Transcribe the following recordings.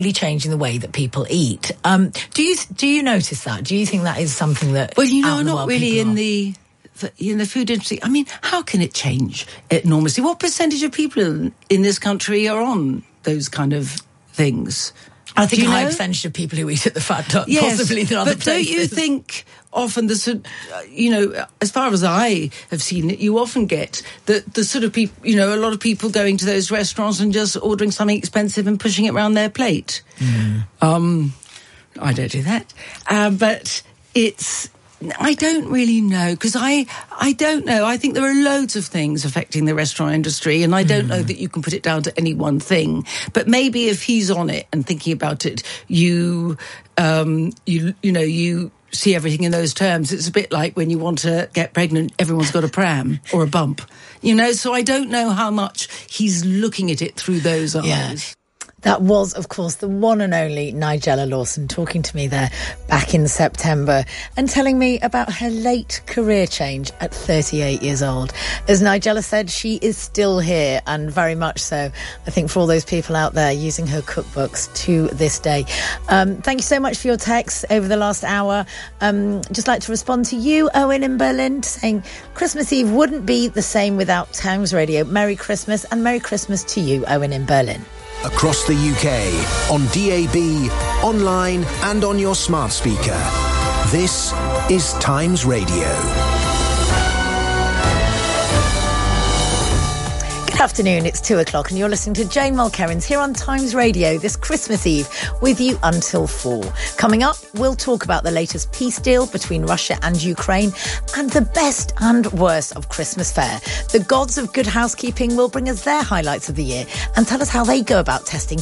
changing the way that people eat. Do you notice that? Do you think that is something that... Well, I'm not really in the food industry. I mean, how can it change enormously? What percentage of people in this country are on those kind of things? I think a high percentage of people who eat at the Fat Duck, possibly than other places. But don't you think often as far as I have seen it, you often get the sort of people, a lot of people going to those restaurants and just ordering something expensive and pushing it around their plate. I don't do that. But I don't really know, because I don't know. I think there are loads of things affecting the restaurant industry, and I don't know that you can put it down to any one thing. But maybe if he's on it and thinking about it, you see everything in those terms. It's a bit like when you want to get pregnant, everyone's got a pram or a bump, So I don't know how much he's looking at it through those eyes. Yeah. That was, of course, the one and only Nigella Lawson talking to me there back in September and telling me about her late career change at 38 years old. As Nigella said, she is still here, and very much so, I think, for all those people out there using her cookbooks to this day. Thank you so much for your texts over the last hour. Just like to respond to you, Owen in Berlin, saying Christmas Eve wouldn't be the same without Times Radio. Merry Christmas, and Merry Christmas to you, Owen in Berlin. Across the UK, on DAB, online and on your smart speaker. This is Times Radio. Good afternoon, it's 2:00 and you're listening to Jane Mulkerrins here on Times Radio this Christmas Eve with you until 4. Coming up, we'll talk about the latest peace deal between Russia and Ukraine and the best and worst of Christmas fare. The gods of good housekeeping will bring us their highlights of the year and tell us how they go about testing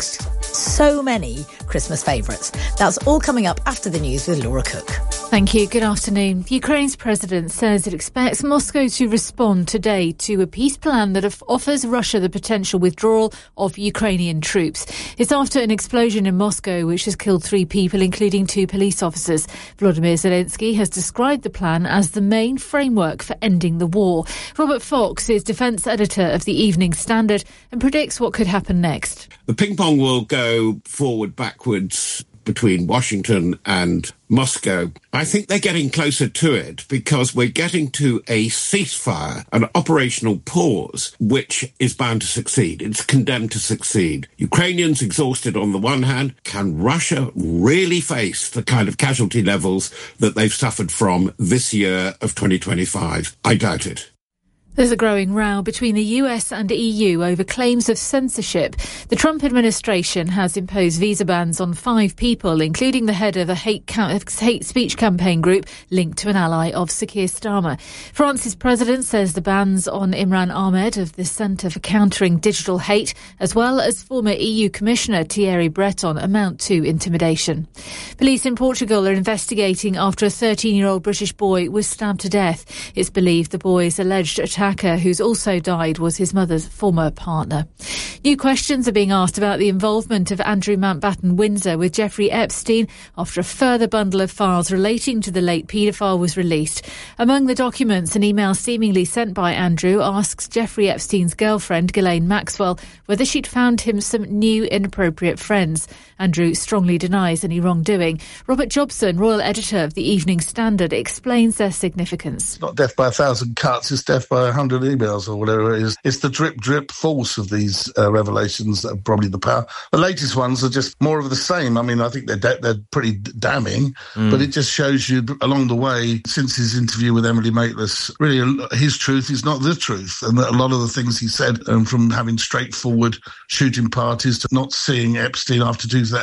so many Christmas favourites. That's all coming up after the news with Laura Cook. Thank you. Good afternoon. Ukraine's president says it expects Moscow to respond today to a peace plan that offers Russia the potential withdrawal of Ukrainian troops. It's after an explosion in Moscow which has killed 3 people, including 2 police officers. Volodymyr Zelensky has described the plan as the main framework for ending the war. Robert Fox is defence editor of the Evening Standard and predicts what could happen next. The ping pong will go forward, backwards between Washington and Moscow. I think they're getting closer to it because we're getting to a ceasefire, an operational pause, which is bound to succeed. It's condemned to succeed. Ukrainians exhausted on the one hand. Can Russia really face the kind of casualty levels that they've suffered from this year of 2025? I doubt it. There's a growing row between the US and EU over claims of censorship. The Trump administration has imposed visa bans on 5 people, including the head of a hate speech campaign group linked to an ally of Sir Keir Starmer. France's president says the bans on Imran Ahmed of the Centre for Countering Digital Hate, as well as former EU Commissioner Thierry Breton, amount to intimidation. Police in Portugal are investigating after a 13-year-old British boy was stabbed to death. It's believed the boy's alleged attacker, who's also died, was his mother's former partner. New questions are being asked about the involvement of Andrew Mountbatten Windsor with Jeffrey Epstein after a further bundle of files relating to the late paedophile was released. Among the documents, an email seemingly sent by Andrew asks Jeffrey Epstein's girlfriend, Ghislaine Maxwell, whether she'd found him some new inappropriate friends. Andrew strongly denies any wrongdoing. Robert Jobson, royal editor of the Evening Standard, explains their significance. It's not death by 1,000 cuts, it's death by 100 emails or whatever it is. It's the drip force of these revelations that are probably the power. The latest ones are just more of the same. I mean, I think they're pretty damning, but it just shows you along the way, since his interview with Emily Maitlis, really his truth is not the truth. And a lot of the things he said, from having straightforward shooting parties to not seeing Epstein after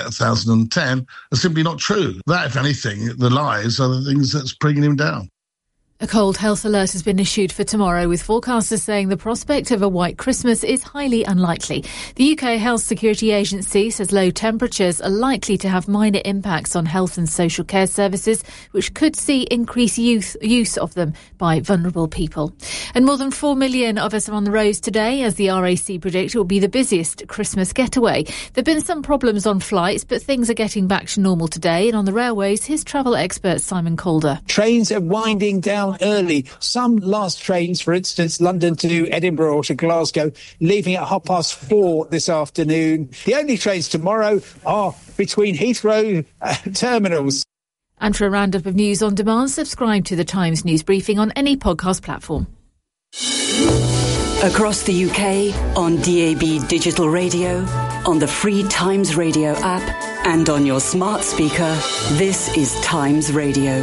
2010, are simply not true. That, if anything, the lies are the things that's bringing him down. A cold health alert has been issued for tomorrow, with forecasters saying the prospect of a white Christmas is highly unlikely. The UK Health Security Agency says low temperatures are likely to have minor impacts on health and social care services, which could see increased use of them by vulnerable people. And more than 4 million of us are on the roads today, as the RAC predict it will be the busiest Christmas getaway. There have been some problems on flights, but things are getting back to normal today. And on the railways, here's travel expert Simon Calder. Trains are winding down down early. Some last trains, for instance, London to Edinburgh or to Glasgow, leaving at 4:30 this afternoon. The only trains tomorrow are between Heathrow terminals. And for a roundup of news on demand, subscribe to the Times News Briefing on any podcast platform. Across the UK, on DAB digital radio, on the free Times Radio app, and on your smart speaker, this is Times Radio.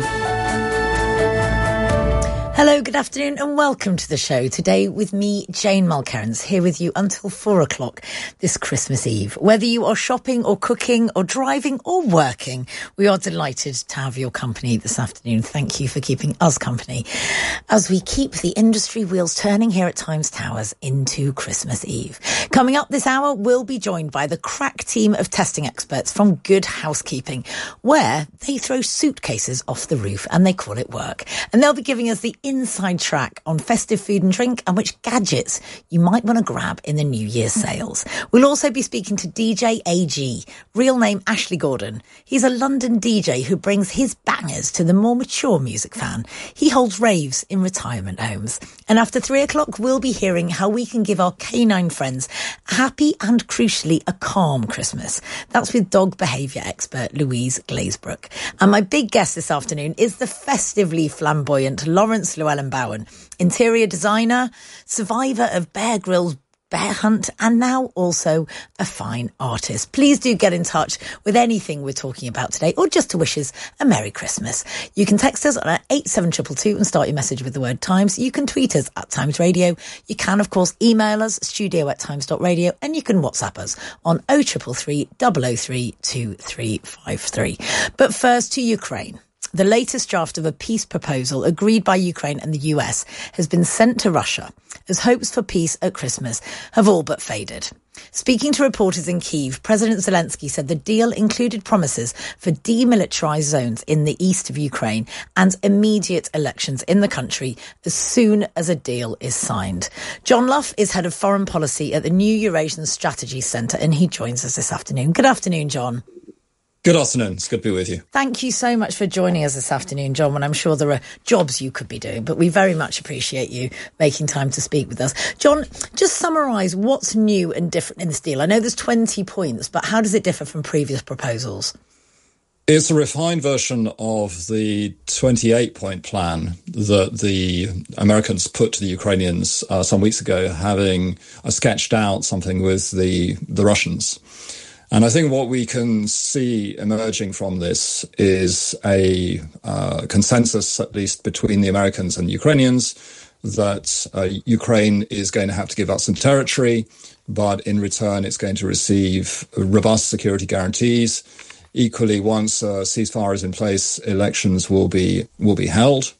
Hello, good afternoon and welcome to the show. Today with me, Jane Mulkerrins, here with you until 4 o'clock this Christmas Eve. Whether you are shopping or cooking or driving or working, we are delighted to have your company this afternoon. Thank you for keeping us company as we keep the industry wheels turning here at Times Towers into Christmas Eve. Coming up this hour, we'll be joined by the crack team of testing experts from Good Housekeeping, where they throw suitcases off the roof and they call it work. And they'll be giving us the inside track on festive food and drink and which gadgets you might want to grab in the New Year's sales. We'll also be speaking to DJ AG, real name Ashley Gordon. He's a London DJ who brings his bangers to the more mature music fan. He holds raves in retirement homes. And after 3 o'clock, we'll be hearing how we can give our canine friends a happy and crucially a calm Christmas. That's with dog behaviour expert Louise Glazebrook. And my big guest this afternoon is the festively flamboyant Lawrence Llewellyn-Bowen, interior designer, survivor of Bear Grylls' Bear Hunt, and now also a fine artist. Please do get in touch with anything we're talking about today, or just to wish us a Merry Christmas. You can text us on 87222 and start your message with the word Times. You can tweet us at Times Radio. You can, of course, email us, studio@times.radio, and you can WhatsApp us on 0333 003 2353. But first to Ukraine. The latest draft of a peace proposal agreed by Ukraine and the US has been sent to Russia as hopes for peace at Christmas have all but faded. Speaking to reporters in Kyiv, President Zelensky said the deal included promises for demilitarized zones in the east of Ukraine and immediate elections in the country as soon as a deal is signed. John Luff is head of foreign policy at the New Eurasian Strategy Centre and he joins us this afternoon. Good afternoon, John. Good afternoon. It's good to be with you. Thank you so much for joining us this afternoon, John, when I'm sure there are jobs you could be doing, but we very much appreciate you making time to speak with us. John, just summarise what's new and different in this deal. I know there's 20 points, but how does it differ from previous proposals? It's a refined version of the 28-point plan that the Americans put to the Ukrainians some weeks ago, having sketched out something with the Russians. And I think what we can see emerging from this is a consensus, at least between the Americans and the Ukrainians, that Ukraine is going to have to give up some territory, but in return it's going to receive robust security guarantees. Equally, once a ceasefire is in place, elections will be held.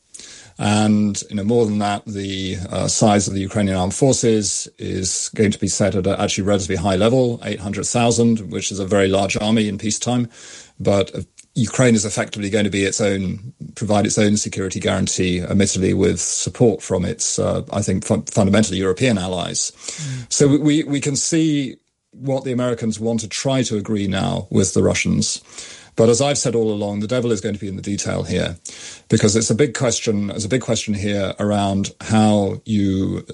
And more than that, the size of the Ukrainian armed forces is going to be set at a actually relatively high level, 800,000, which is a very large army in peacetime. But Ukraine is effectively going to provide its own security guarantee, admittedly with support from its, I think, fundamentally European allies. So we can see what the Americans want to try to agree now with the Russians. But as I've said all along, the devil is going to be in the detail here, because it's a big question. There's a big question here around how you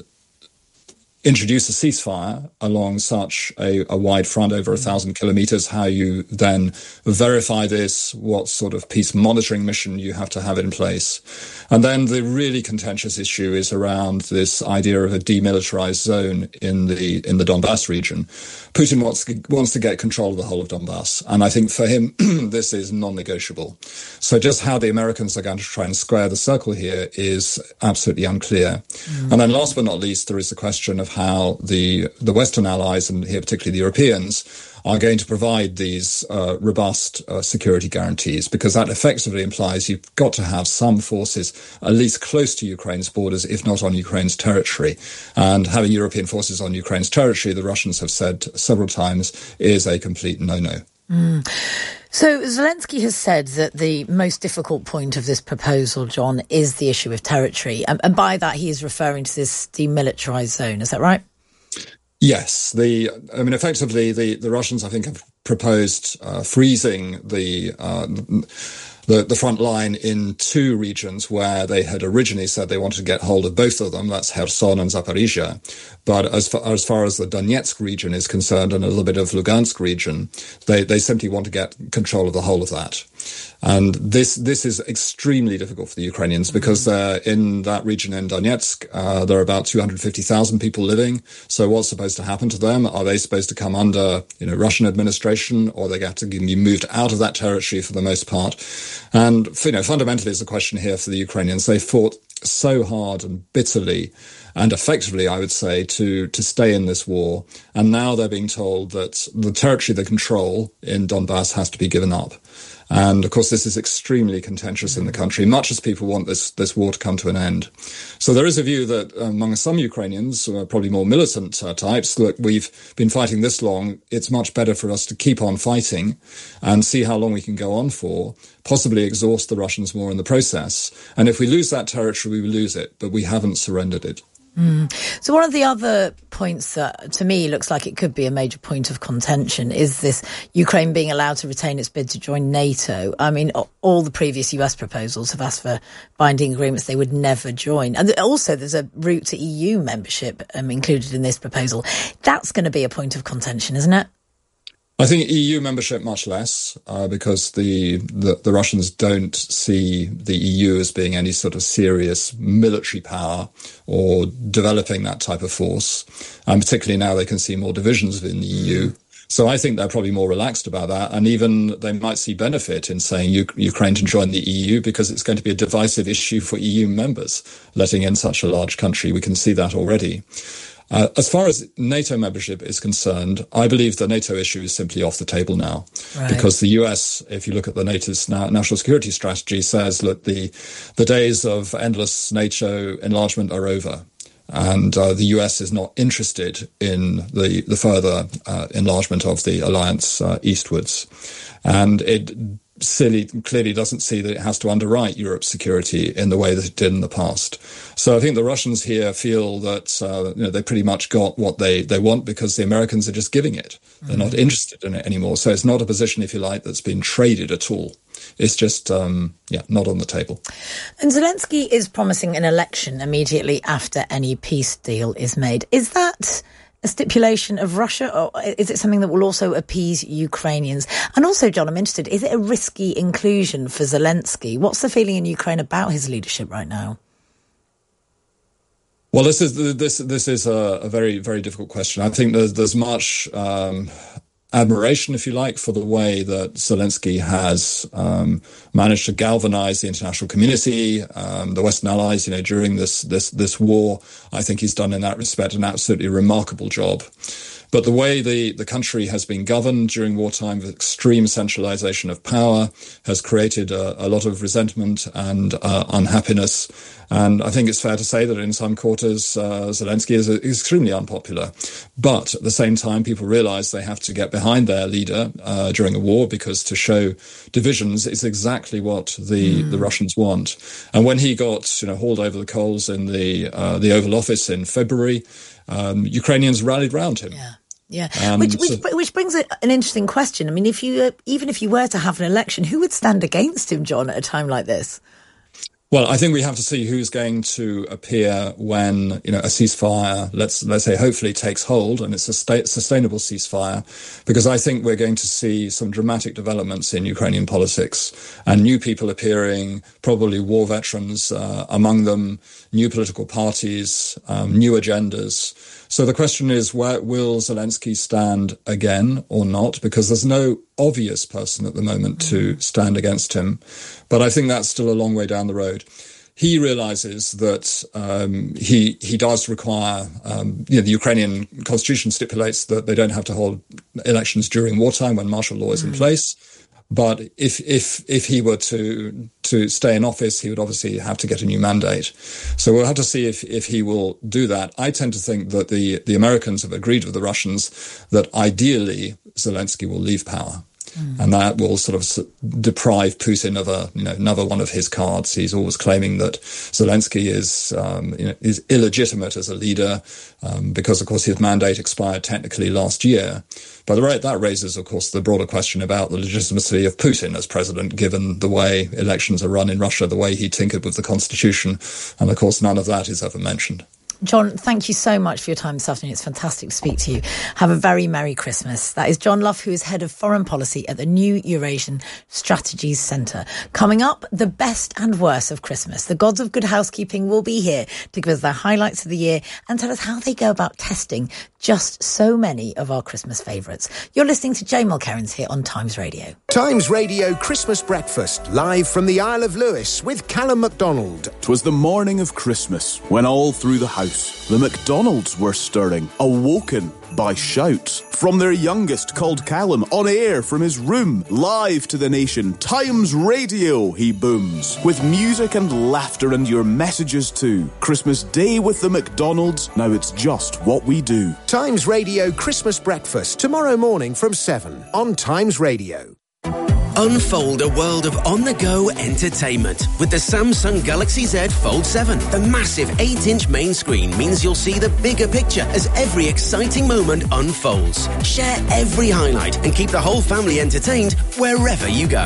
introduce a ceasefire along such a wide front, over 1,000 kilometers, how you then verify this, what sort of peace monitoring mission you have to have in place. And then the really contentious issue is around this idea of a demilitarized zone in the Donbass region. Putin wants to get control of the whole of Donbass. And I think for him, this is non-negotiable. So just how the Americans are going to try and square the circle here is absolutely unclear. And then last but not least, there is the question of how the Western allies, and here particularly the Europeans, are going to provide these robust security guarantees, because that effectively implies you've got to have some forces at least close to Ukraine's borders, if not on Ukraine's territory. And having European forces on Ukraine's territory, the Russians have said several times, is a complete no-no. So Zelensky has said that the most difficult point of this proposal, John, is the issue of territory. And by that, he is referring to this demilitarized zone. Is that right? Yes. Effectively, the Russians, I think, have proposed freezing the the front line in two regions where they had originally said they wanted to get hold of both of them. That's Kherson and Zaporizhia. But as far as the Donetsk region is concerned and a little bit of Lugansk region, they simply want to get control of the whole of that. And this is extremely difficult for the Ukrainians because in that region in Donetsk, there are about 250,000 people living. So what's supposed to happen to them? Are they supposed to come under, Russian administration, or they have to be moved out of that territory for the most part? And, fundamentally is the question here for the Ukrainians. They fought so hard and bitterly and effectively, I would say, to stay in this war. And now they're being told that the territory they control in Donbass has to be given up. And of course, this is extremely contentious in the country, much as people want this war to come to an end. So there is a view that among some Ukrainians, probably more militant types, look, we've been fighting this long. It's much better for us to keep on fighting and see how long we can go on for, possibly exhaust the Russians more in the process. And if we lose that territory, we will lose it, but we haven't surrendered it. So one of the other points that, to me, looks like it could be a major point of contention is this Ukraine being allowed to retain its bid to join NATO. I mean, all the previous US proposals have asked for binding agreements they would never join. And also there's a route to EU membership included in this proposal. That's going to be a point of contention, isn't it? I think EU membership much less, because the Russians don't see the EU as being any sort of serious military power or developing that type of force. And particularly now they can see more divisions within the EU. So I think they're probably more relaxed about that. And even they might see benefit in saying Ukraine to join the EU because it's going to be a divisive issue for EU members, letting in such a large country. We can see that already. As far as NATO membership is concerned, I believe the NATO issue is simply off the table now. Right. Because the US, if you look at the NATO's national security strategy, says, look, the days of endless NATO enlargement are over. And the US is not interested in the further enlargement of the alliance eastwards. And it clearly doesn't see that it has to underwrite Europe's security in the way that it did in the past. So I think the Russians here feel that they pretty much got what they want because the Americans are just giving it. They're not interested in it anymore. So it's not a position, if you like, that's been traded at all. It's just, not on the table. And Zelensky is promising an election immediately after any peace deal is made. Is that a stipulation of Russia, or is it something that will also appease Ukrainians? And also, John, I'm interested, is it a risky inclusion for Zelensky? What's the feeling in Ukraine about his leadership right now? Well, this is a very, very difficult question. I think there's much admiration, if you like, for the way that Zelensky has managed to galvanize the international community, the Western allies, during this war. I think he's done in that respect an absolutely remarkable job. But the way the country has been governed during wartime with extreme centralization of power has created a lot of resentment and unhappiness. And I think it's fair to say that in some quarters, Zelensky is extremely unpopular. But at the same time, people realize they have to get behind their leader during a war, because to show divisions is exactly what the Russians want. And when he got hauled over the coals in the Oval Office in February, Ukrainians rallied round him. Yeah, which brings an interesting question. I mean, even if you were to have an election, who would stand against him, John, at a time like this? Well, I think we have to see who's going to appear when, a ceasefire, let's say, hopefully takes hold, and it's a sustainable ceasefire, because I think we're going to see some dramatic developments in Ukrainian politics and new people appearing, probably war veterans among them, new political parties, new agendas. So the question is, where will Zelensky stand again or not? Because there's no obvious person at the moment to stand against him. But I think that's still a long way down the road. He realizes that he does require, the Ukrainian constitution stipulates that they don't have to hold elections during wartime when martial law is in place. But if he were to stay in office, he would obviously have to get a new mandate. So we'll have to see if he will do that. I tend to think that the Americans have agreed with the Russians that ideally Zelensky will leave power. And that will sort of deprive Putin of another one of his cards. He's always claiming that Zelensky is illegitimate as a leader because, of course, his mandate expired technically last year. But that raises, of course, the broader question about the legitimacy of Putin as president, given the way elections are run in Russia, the way he tinkered with the constitution. And, of course, none of that is ever mentioned. John, thank you so much for your time this afternoon. It's fantastic to speak to you. Have a very Merry Christmas. That is John Luff, who is Head of Foreign Policy at the New Eurasian Strategies Centre. Coming up, the best and worst of Christmas. The gods of good housekeeping will be here to give us their highlights of the year and tell us how they go about testing just so many of our Christmas favourites. You're listening to Jane Mulkerrins here on Times Radio. Times Radio Christmas Breakfast, live from the Isle of Lewis with Callum MacDonald. 'Twas the morning of Christmas, when all through the house the MacDonalds were stirring, awoken by shouts. From their youngest, called Callum, on air from his room, live to the nation, Times Radio, he booms. With music and laughter and your messages too. Christmas Day with the MacDonalds, now it's just what we do. Times Radio Christmas Breakfast, tomorrow morning from 7 on Times Radio. Unfold a world of on-the-go entertainment with the Samsung Galaxy Z Fold 7. The massive 8-inch main screen means you'll see the bigger picture as every exciting moment unfolds. Share every highlight and keep the whole family entertained wherever you go.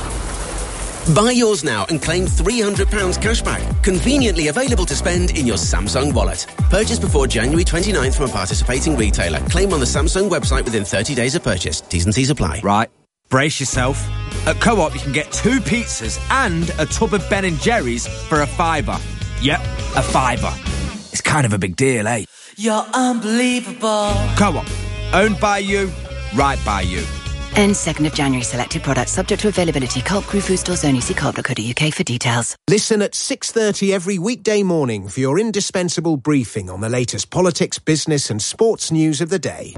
Buy yours now and claim £300 cashback, conveniently available to spend in your Samsung wallet. Purchase before January 29th from a participating retailer. Claim on the Samsung website within 30 days of purchase. T's and C's apply. Right. Brace yourself. At Co-op, you can get 2 pizzas and a tub of Ben & Jerry's for a £5. Yep, a £5. It's kind of a big deal, eh? You're unbelievable. Co-op. Owned by you, right by you. End 2nd of January. Selected products subject to availability. Co-op Group food stores only. See co-op.co.uk for details. Listen at 6:30 every weekday morning for your indispensable briefing on the latest politics, business and sports news of the day.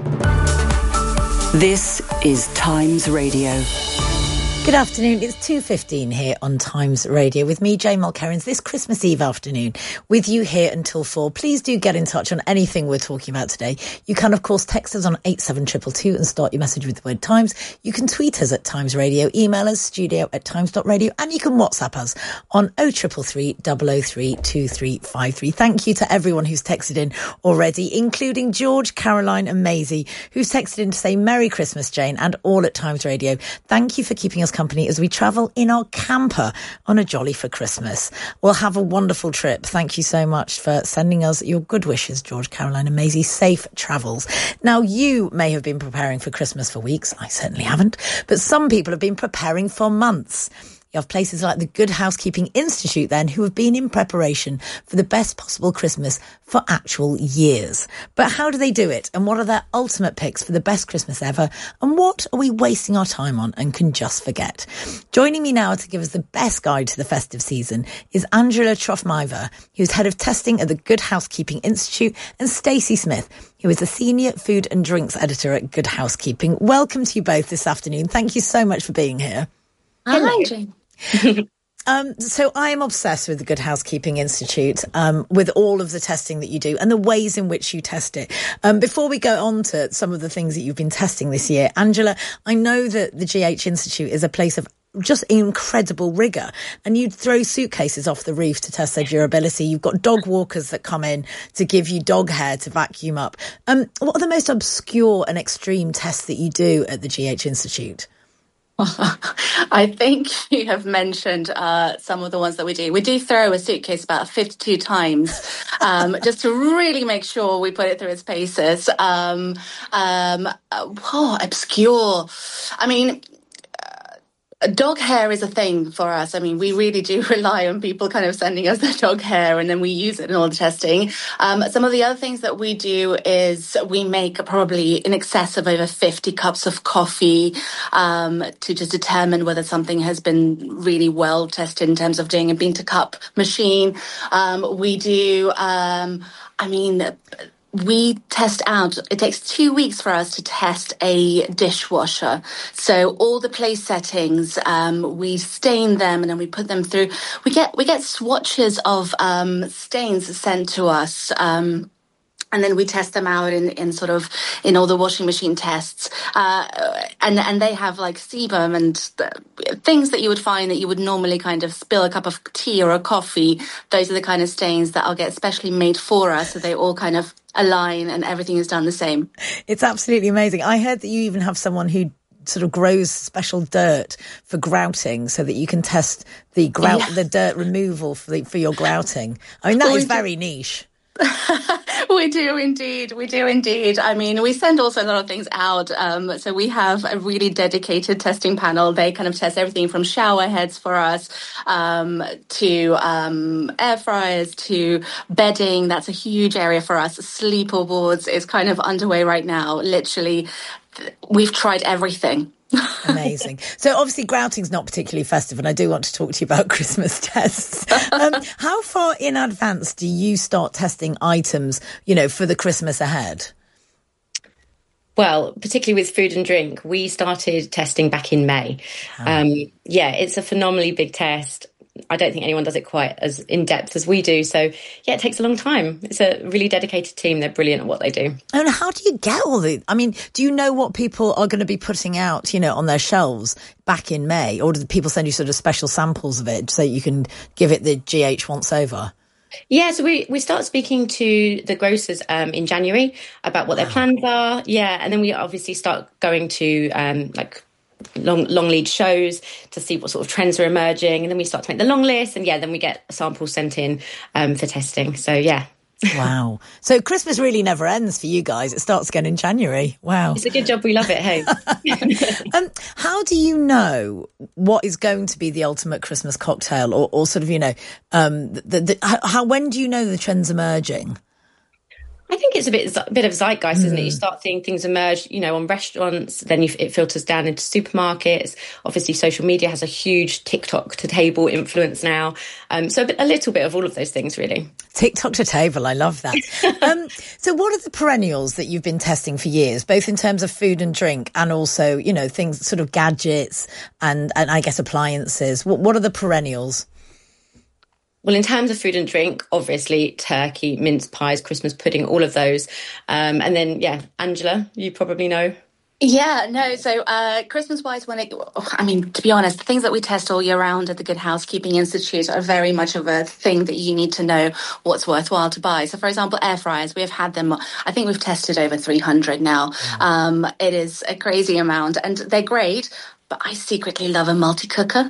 This is Times Radio. Good afternoon. It's 2:15 here on Times Radio with me, Jane Mulkerrins, this Christmas Eve afternoon with you here until 4. Please do get in touch on anything we're talking about today. You can, of course, text us on 87222 and start your message with the word Times. You can tweet us at Times Radio, email us studio@times.radio, and you can WhatsApp us on 0333 003 2353. Thank you to everyone who's texted in already, including George, Caroline and Maisie, who's texted in to say Merry Christmas, Jane, and all at Times Radio. Thank you for keeping us company as we travel in our camper on a jolly for Christmas. We'll have a wonderful trip. Thank you so much for sending us your good wishes, George, Caroline and Maisie. Safe travels. Now, you may have been preparing for Christmas for weeks. I certainly haven't. But some people have been preparing for months. You have places like the Good Housekeeping Institute then who have been in preparation for the best possible Christmas for actual years. But how do they do it? And what are their ultimate picks for the best Christmas ever? And what are we wasting our time on and can just forget? Joining me now to give us the best guide to the festive season is Angela Trofmaiva, who's head of testing at the Good Housekeeping Institute, and Stacey Smith, who is a senior food and drinks editor at Good Housekeeping. Welcome to you both this afternoon. Thank you so much for being here. Hi, Jane. So I am obsessed with the Good Housekeeping Institute, with all of the testing that you do and the ways in which you test it. Before we go on to some of the things that you've been testing this year, Angela, I know that the GH Institute is a place of just incredible rigour, and you'd throw suitcases off the roof to test their durability. You've got dog walkers that come in to give you dog hair to vacuum up. What are the most obscure and extreme tests that you do at the GH Institute? I think you have mentioned some of the ones that we do. We do throw a suitcase about 52 times just to really make sure we put it through its paces. Obscure. I mean, dog hair is a thing for us. I mean, we really do rely on people kind of sending us their dog hair, and then we use it in all the testing. Some of the other things that we do is we make probably in excess of over 50 cups of coffee to just determine whether something has been really well tested in terms of doing a bean to cup machine. We do, we test out, it takes 2 weeks for us to test a dishwasher. So all the place settings, we stain them and then we put them through. We get swatches of stains sent to us And then we test them out in all the washing machine tests. And they have like sebum and things that you would find that you would normally kind of spill a cup of tea or a coffee. Those are the kind of stains that I'll get specially made for us. So they all kind of align and everything is done the same. It's absolutely amazing. I heard that you even have someone who sort of grows special dirt for grouting so that you can test the dirt removal for your grouting. I mean, that is very niche. We do indeed. I mean, we send also a lot of things out. So we have a really dedicated testing panel. They kind of test everything from shower heads for us to air fryers to bedding. That's a huge area for us. Sleeper boards is kind of underway right now. Literally, we've tried everything. Amazing. So obviously grouting's not particularly festive, and I do want to talk to you about Christmas tests. How far in advance do you start testing items, for the Christmas ahead? Well, particularly with food and drink, we started testing back in May. It's a phenomenally big test. I don't think anyone does it quite as in depth as we do. So, it takes a long time. It's a really dedicated team. They're brilliant at what they do. And how do you get all the... I mean, do you know what people are going to be putting out, on their shelves back in May? Or do the people send you sort of special samples of it so you can give it the GH once over? Yeah, so we start speaking to the grocers in January about what their plans are. Yeah, and then we obviously start going to long lead shows to see what sort of trends are emerging, and then we start to make the long list, and then we get samples sent in for testing. So Wow. So Christmas really never ends for you guys. It starts again in January. Wow. It's a good job we love it, hey. How do you know what is going to be the ultimate Christmas cocktail, or sort of, when do you know the trend's emerging? I think it's a bit of zeitgeist, isn't it? You start seeing things emerge, on restaurants, then it filters down into supermarkets. Obviously, social media has a huge TikTok to table influence now. So a little bit of all of those things, really. TikTok to table, I love that. So what are the perennials that you've been testing for years, both in terms of food and drink and also, things, sort of gadgets and I guess appliances? What are the perennials? Well, in terms of food and drink, obviously turkey, mince pies, Christmas pudding, all of those. And then, Angela, you probably know. Yeah, no. So Christmas-wise, to be honest, the things that we test all year round at the Good Housekeeping Institute are very much of a thing that you need to know what's worthwhile to buy. So, for example, air fryers, we have had them. I think we've tested over 300 now. It is a crazy amount, and they're great. But I secretly love a multi-cooker.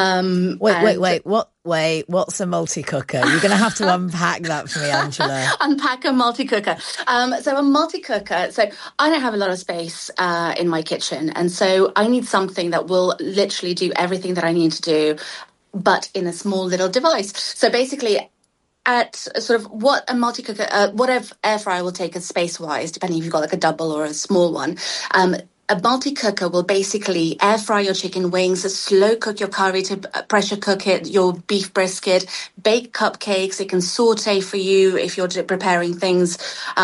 Wait, what's a multi-cooker? You're going to have to unpack that for me, Angela. Unpack a multi-cooker. So a multi-cooker, so I don't have a lot of space in my kitchen. And so I need something that will literally do everything that I need to do, but in a small little device. So basically, at sort of what a multi-cooker, what air fryer will take as space-wise, depending if you've got like a double or a small one, a multi-cooker will basically air fry your chicken wings, slow cook your curry to pressure cook it, your beef brisket, bake cupcakes. It can saute for you if you're preparing things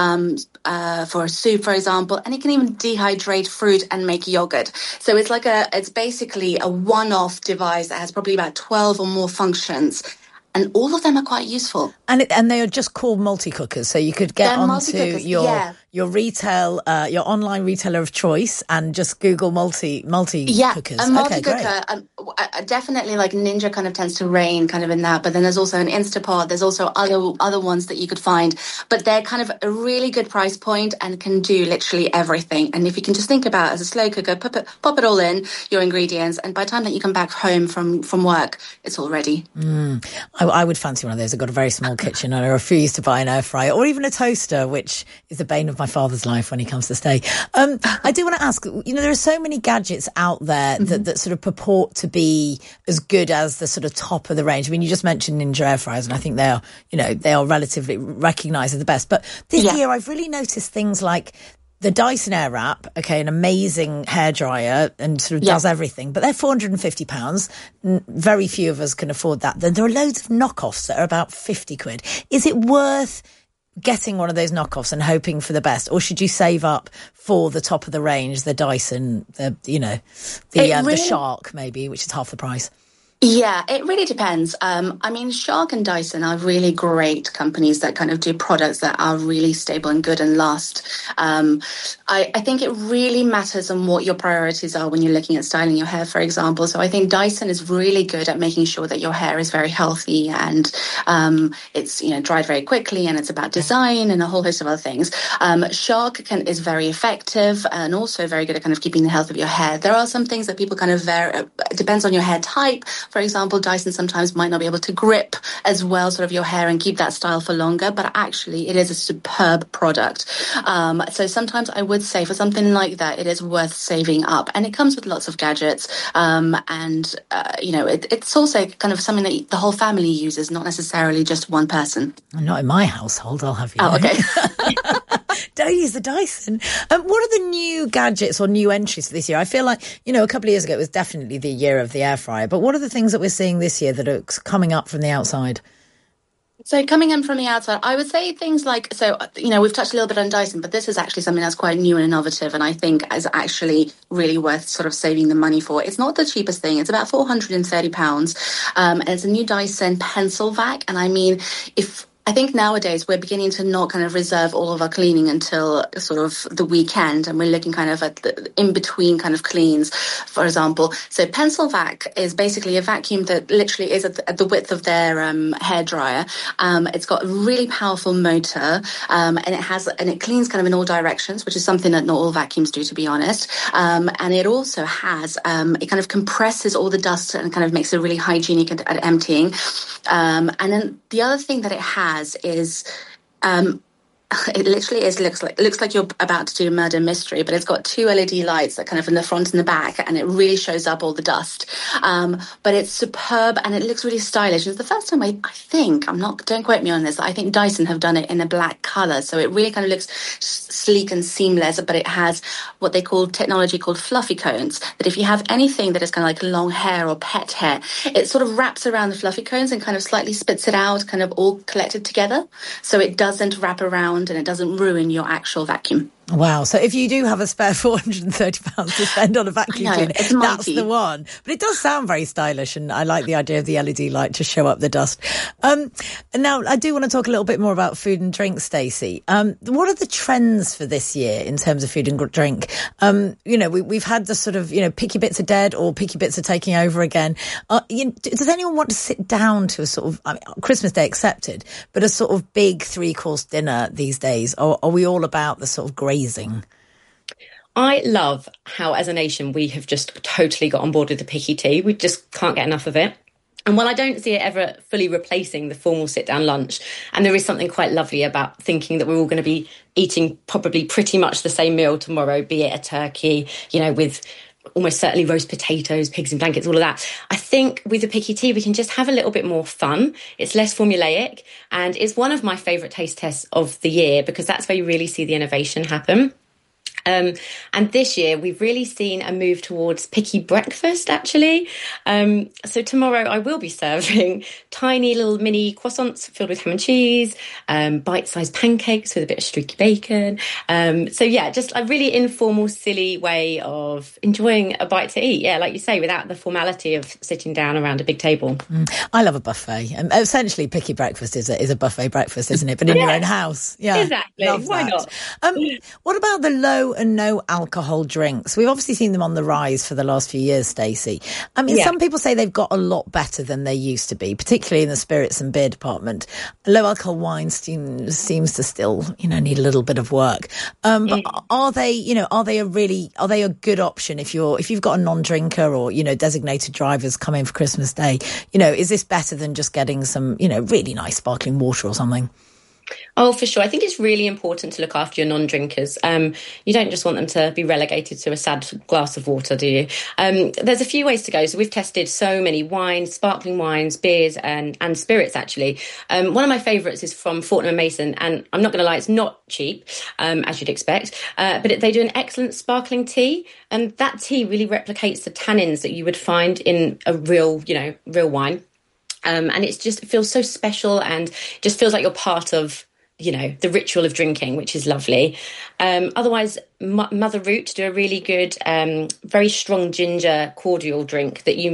for a soup, for example, and it can even dehydrate fruit and make yogurt. So it's basically a one-off device that has probably about 12 or more functions. And all of them are quite useful. And they are just called multi-cookers. So you could get onto your retail, your online retailer of choice and just Google multi-cookers. Yeah, a multi-cooker. Definitely like Ninja kind of tends to reign kind of in that. But then there's also an Instapot. There's also other ones that you could find. But they're kind of a really good price point and can do literally everything. And if you can just think about it as a slow cooker, pop it all in, your ingredients. And by the time that you come back home from work, it's all ready. I would fancy one of those. I've got a very small kitchen and I refuse to buy an air fryer or even a toaster, which is the bane of my father's life when he comes to stay. I do want to ask, there are so many gadgets out there that sort of purport to be as good as the sort of top of the range. I mean, you just mentioned Ninja air fryers and I think they are relatively recognised as the best. But this year I've really noticed things like the Dyson Airwrap, an amazing hairdryer and sort of does everything, but they're £450. Very few of us can afford that. Then there are loads of knockoffs that are about 50 quid. Is it worth getting one of those knockoffs and hoping for the best, or should you save up for the top of the range, the Dyson, the Shark maybe, which is half the price? Yeah, it really depends. I mean, Shark and Dyson are really great companies that kind of do products that are really stable and good and last. I think it really matters on what your priorities are when you're looking at styling your hair, for example. So I think Dyson is really good at making sure that your hair is very healthy and it's, dried very quickly, and it's about design and a whole host of other things. Shark is very effective and also very good at kind of keeping the health of your hair. There are some things that people kind of vary. It depends on your hair type. For example, Dyson sometimes might not be able to grip as well sort of your hair and keep that style for longer, but actually it is a superb product. So sometimes I would say for something like that, it is worth saving up. And it comes with lots of gadgets. It's also kind of something that the whole family uses, not necessarily just one person. Not in my household, I'll have you know. Oh, okay. Don't use the Dyson. What are the new gadgets or new entries for this year? I feel like, a couple of years ago it was definitely the year of the air fryer. But what are the things that we're seeing this year that are coming up from the outside? So coming in from the outside, I would say things like, we've touched a little bit on Dyson, but this is actually something that's quite new and innovative, and I think is actually really worth sort of saving the money for. It's not the cheapest thing. It's about £430. And it's a new Dyson pencil vac. And I mean, I think nowadays we're beginning to not kind of reserve all of our cleaning until sort of the weekend, and we're looking kind of at the in-between kind of cleans, for example. So pencil vac is basically a vacuum that literally is at the width of their hairdryer. It's got a really powerful motor, and it cleans kind of in all directions, which is something that not all vacuums do, to be honest. And it also has, it kind of compresses all the dust and kind of makes it really hygienic at emptying. And then the other thing that it has is it literally looks like you're about to do a murder mystery, but it's got 2 LED lights that kind of in the front and the back, and it really shows up all the dust. But it's superb and it looks really stylish. It's the first time don't quote me on this, I think Dyson have done it in a black colour, so it really kind of looks sleek and seamless, but it has what they call technology called fluffy cones, that if you have anything that is kind of like long hair or pet hair, it sort of wraps around the fluffy cones and kind of slightly spits it out, kind of all collected together, so it doesn't wrap around and it doesn't ruin your actual vacuum. Wow. So if you do have a spare £430 to spend on a vacuum cleaner, that's the one. But it does sound very stylish, and I like the idea of the LED light to show up the dust. And now I do want to talk a little bit more about food and drink, Stacey. What are the trends for this year in terms of food and drink? We've had the sort of, picky bits are dead or picky bits are taking over again. Does anyone want to sit down to a sort of, Christmas Day accepted, but a sort of big 3-course dinner these days? Or are we all about the sort of grazing? I love how, as a nation, we have just totally got on board with the picky tea. We just can't get enough of it. And while I don't see it ever fully replacing the formal sit-down lunch, and there is something quite lovely about thinking that we're all going to be eating probably pretty much the same meal tomorrow, be it a turkey, with almost certainly roast potatoes, pigs in blankets, all of that. I think with the picky tea, we can just have a little bit more fun. It's less formulaic, and it's one of my favourite taste tests of the year because that's where you really see the innovation happen. And this year, we've really seen a move towards picky breakfast, actually. So tomorrow I will be serving tiny little mini croissants filled with ham and cheese, bite-sized pancakes with a bit of streaky bacon. Just a really informal, silly way of enjoying a bite to eat. Yeah, like you say, without the formality of sitting down around a big table. I love a buffet. Essentially, picky breakfast is a buffet breakfast, isn't it? But in your own house. Yeah, exactly. Why not? What about the low and no alcohol drinks? We've obviously seen them on the rise for the last few years, Stacey. Some people say they've got a lot better than they used to be, particularly in the spirits and beer department. Low alcohol wine seems to still, need a little bit of work. But are they a good option if you've got a non-drinker or, designated drivers come in for Christmas Day? Is this better than just getting some, really nice sparkling water or something? Oh, for sure. I think it's really important to look after your non-drinkers. You don't just want them to be relegated to a sad glass of water, do you? There's a few ways to go. So we've tested so many wines, sparkling wines, beers and spirits, actually. One of my favourites is from Fortnum & Mason, and I'm not going to lie, it's not cheap, as you'd expect, but they do an excellent sparkling tea, and that tea really replicates the tannins that you would find in a real wine. And it feels so special and just feels like you're part of, the ritual of drinking, which is lovely. Otherwise, Mother Root do a really good, very strong ginger cordial drink that you make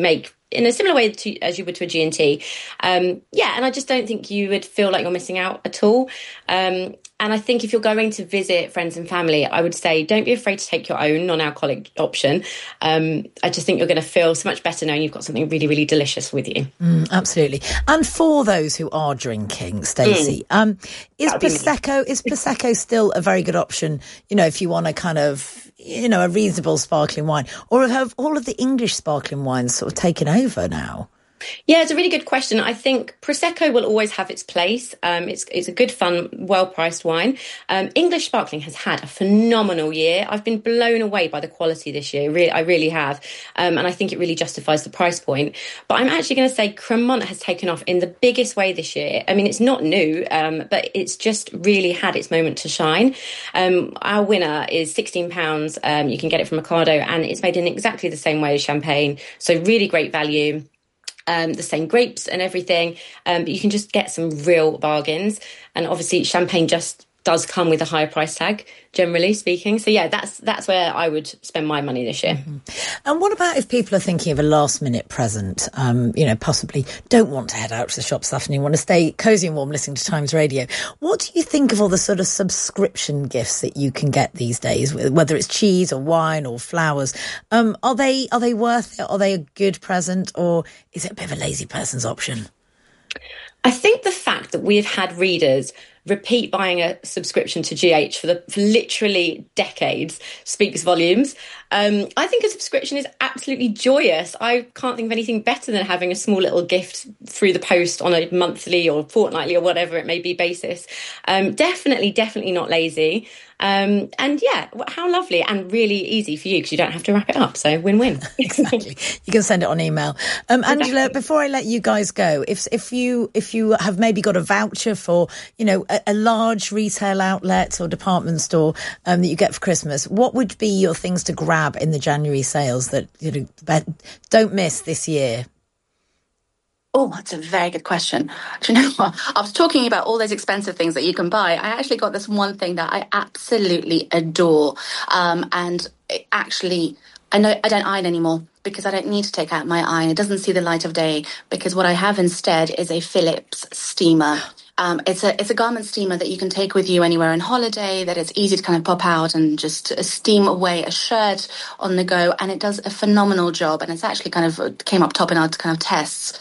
in a similar way as you would to a G&T. And I just don't think you would feel like you're missing out at all. And I think if you're going to visit friends and family, I would say don't be afraid to take your own non-alcoholic option. I just think you're going to feel so much better knowing you've got something really, really delicious with you. Absolutely. And for those who are drinking, Stacey, is Prosecco still a very good option, if you want a kind of, a reasonable sparkling wine? Or have all of the English sparkling wines sort of taken over now? Yeah, it's a really good question. I think Prosecco will always have its place. It's a good, fun, well-priced wine. English sparkling has had a phenomenal year. I've been blown away by the quality this year. I really have. And I think it really justifies the price point. But I'm actually going to say Cremant has taken off in the biggest way this year. I mean, it's not new, but it's just really had its moment to shine. Our winner is £16. You can get it from Ocado, and it's made in exactly the same way as champagne. So really great value. The same grapes and everything, but you can just get some real bargains. And obviously champagne just does come with a higher price tag, generally speaking. So yeah, that's where I would spend my money this year. And what about if people are thinking of a last minute present, possibly don't want to head out to the shops this afternoon, want to stay cosy and warm listening to Times Radio? What do you think of all the sort of subscription gifts that you can get these days, whether it's cheese or wine or flowers? Are they worth it? Are they a good present, or is it a bit of a lazy person's option? I think the fact that we've had readers repeat buying a subscription to GH for literally decades speaks volumes. I think a subscription is absolutely joyous. I can't think of anything better than having a small little gift through the post on a monthly or fortnightly or whatever it may be basis. Definitely not lazy. And yeah, how lovely and really easy for you because you don't have to wrap it up. So win-win. Exactly. You can send it on email. Angela, before I let you guys go, if you have maybe got a voucher for, a large retail outlet or department store that you get for Christmas, what would be your things to grab in the January sales that don't miss this year? Oh, that's a very good question. Do you know what? I was talking about all those expensive things that you can buy. I actually got this one thing that I absolutely adore. And I know I don't iron anymore because I don't need to take out my iron. It doesn't see the light of day because what I have instead is a Philips steamer. It's a garment steamer that you can take with you anywhere on holiday, that it's easy to kind of pop out and just steam away a shirt on the go. And it does a phenomenal job. And it's actually kind of came up top in our kind of tests.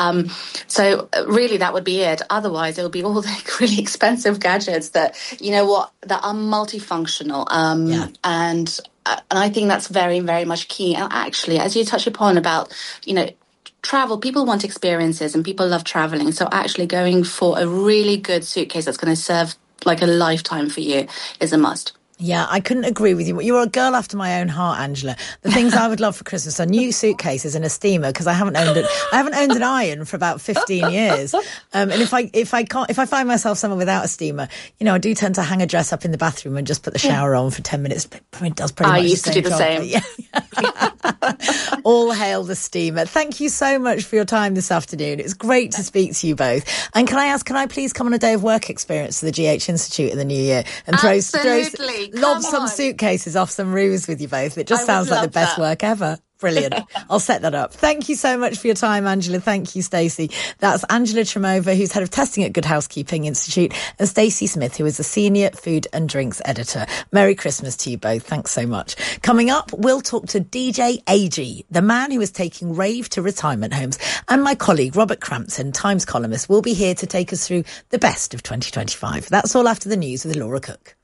So really that would be it. Otherwise, it would be all the really expensive gadgets that, that are multifunctional. And I think that's very, very much key. And actually, as you touch upon about, travel, people want experiences and people love traveling. So actually going for a really good suitcase that's going to serve like a lifetime for you is a must. Yeah, I couldn't agree with you. You're a girl after my own heart, Angela. The things I would love for Christmas are new suitcases and a steamer because I haven't owned an iron for about 15 years. And if I find myself somewhere without a steamer, I do tend to hang a dress up in the bathroom and just put the shower on for 10 minutes. It does pretty much I used to do the same. Yeah. All hail the steamer. Thank you so much for your time this afternoon. It's great to speak to you both. And can I please come on a day of work experience to the GH Institute in the new year and lob some suitcases off some roofs with you both? It just sounds like the best work ever. Brilliant. I'll set that up. Thank you so much for your time, Angela. Thank you, Stacey. That's Angela Tremova, who's head of testing at Good Housekeeping Institute, and Stacey Smith, who is the senior food and drinks editor. Merry Christmas to you both. Thanks so much. Coming up, we'll talk to DJ AG, the man who is taking rave to retirement homes. And my colleague, Robert Crampton, Times columnist, will be here to take us through the best of 2025. That's all after the news with Laura Cook.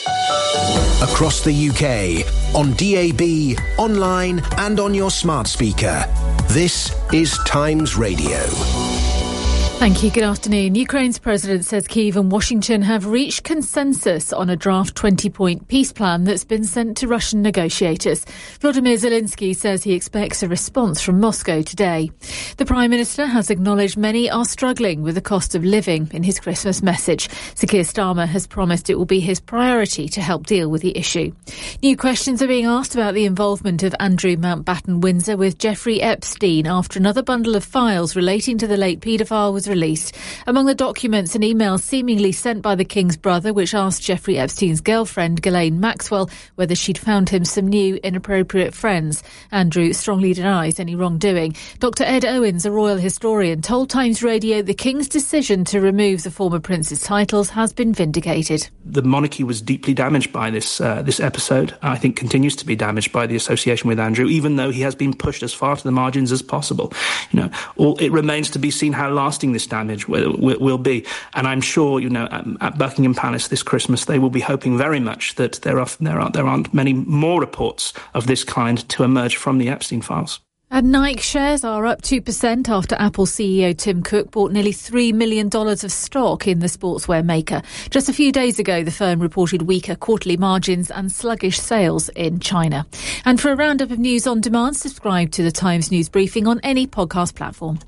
Across the UK, on DAB, online and on your smart speaker. This is Times Radio. Thank you. Good afternoon. Ukraine's president says Kyiv and Washington have reached consensus on a draft 20-point peace plan that's been sent to Russian negotiators. Volodymyr Zelensky says he expects a response from Moscow today. The Prime Minister has acknowledged many are struggling with the cost of living in his Christmas message. Sir Keir Starmer has promised it will be his priority to help deal with the issue. New questions are being asked about the involvement of Andrew Mountbatten Windsor with Jeffrey Epstein after another bundle of files relating to the late paedophile was released. Among the documents, an email seemingly sent by the King's brother, which asked Jeffrey Epstein's girlfriend, Ghislaine Maxwell, whether she'd found him some new inappropriate friends. Andrew strongly denies any wrongdoing. Dr. Ed Owens, a royal historian, told Times Radio the King's decision to remove the former prince's titles has been vindicated. The monarchy was deeply damaged by this episode. I think continues to be damaged by the association with Andrew, even though he has been pushed as far to the margins as possible. It remains to be seen how lasting this damage will be. And I'm sure, at Buckingham Palace this Christmas, they will be hoping very much that there aren't many more reports of this kind to emerge from the Epstein files. And Nike shares are up 2% after Apple CEO Tim Cook bought nearly $3 million of stock in the sportswear maker. Just a few days ago, the firm reported weaker quarterly margins and sluggish sales in China. And for a roundup of news on demand, subscribe to the Times News Briefing on any podcast platform.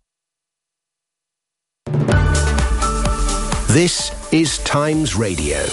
This is Times Radio.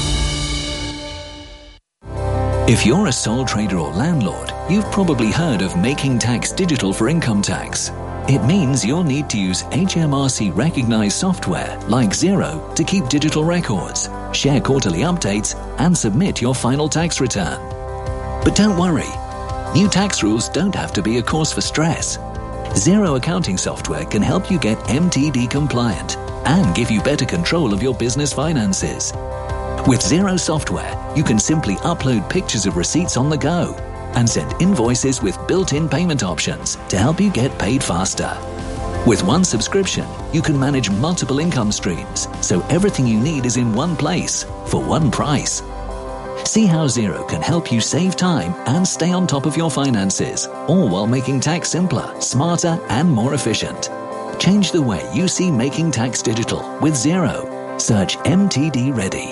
If you're a sole trader or landlord, you've probably heard of Making Tax Digital for income tax. It means you'll need to use HMRC recognised software like Xero to keep digital records, share quarterly updates, and submit your final tax return. But don't worry, new tax rules don't have to be a cause for stress. Xero accounting software can help you get MTD compliant and give you better control of your business finances. With Xero software, you can simply upload pictures of receipts on the go and send invoices with built-in payment options to help you get paid faster. With one subscription, you can manage multiple income streams, so everything you need is in one place for one price. See how Xero can help you save time and stay on top of your finances, all while making tax simpler, smarter, and more efficient. Change the way you see Making Tax Digital with Xero. Search MTD Ready.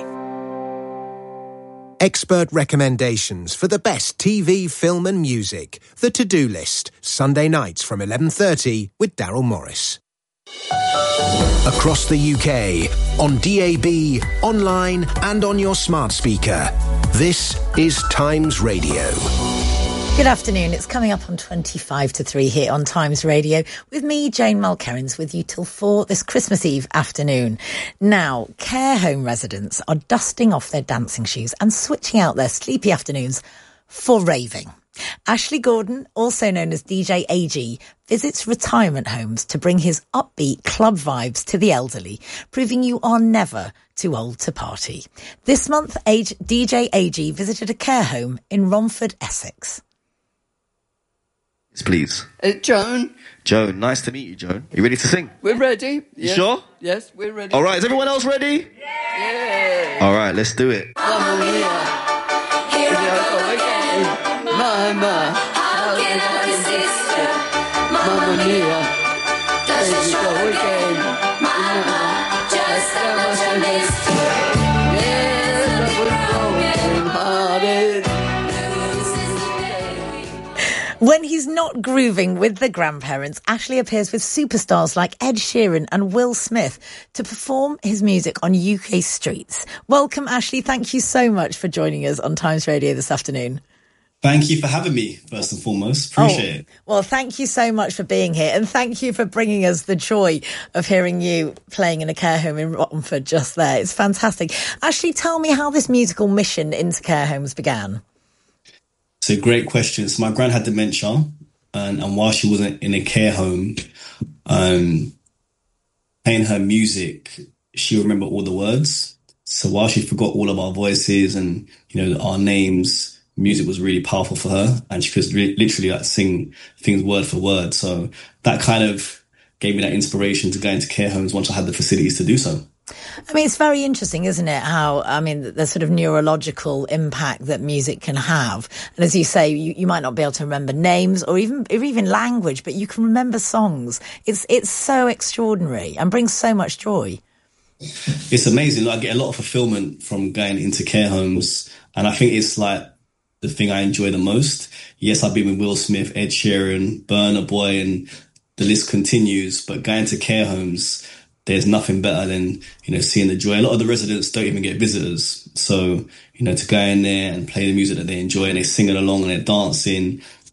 Expert recommendations for the best TV, film and music. The To-Do List. Sunday nights from 11:30 with Daryl Morris. Across the UK, on DAB, online and on your smart speaker. This is Times Radio. Good afternoon. It's coming up on 25 to 3 here on Times Radio with me, Jane Mulkerrins, with you till 4 this Christmas Eve afternoon. Now, care home residents are dusting off their dancing shoes and switching out their sleepy afternoons for raving. Ashley Gordon, also known as DJ AG, visits retirement homes to bring his upbeat club vibes to the elderly, proving you are never too old to party. This month, DJ AG visited a care home in Romford, Essex. Please. Joan. Joan, nice to meet you, Joan. Are you ready to sing? We're ready. You yes. sure? Yes, we're ready. All right, is everyone else ready? Yeah. All right, let's do it. Mamma mia. Here I go again. Mama. How can I resist you? Mamma mia. There you go again. Mama. Just how much I missed you. Yes, I was broken hearted. When he's not grooving with the grandparents, Ashley appears with superstars like Ed Sheeran and Will Smith to perform his music on UK streets. Welcome, Ashley. Thank you so much for joining us on Times Radio this afternoon. Thank you for having me, first and foremost. Appreciate it. Well, thank you so much for being here, and thank you for bringing us the joy of hearing you playing in a care home in Romford just there. It's fantastic. Ashley, tell me how this musical mission into care homes began. So great question. So my gran had dementia, and while she wasn't in a care home, playing her music, she remembered all the words. So while she forgot all of our voices and, our names, music was really powerful for her, and she could literally sing things word for word. So that kind of gave me that inspiration to go into care homes once I had the facilities to do so. I mean, it's very interesting, isn't it? How, the sort of neurological impact that music can have. And as you say, you might not be able to remember names or even language, but you can remember songs. It's so extraordinary and brings so much joy. It's amazing. I get a lot of fulfillment from going into care homes, and I think it's the thing I enjoy the most. Yes, I've been with Will Smith, Ed Sheeran, Burna Boy, and the list continues, but going to care homes, there's nothing better than, seeing the joy. A lot of the residents don't even get visitors. So, to go in there and play the music that they enjoy and they're singing along and they're dancing,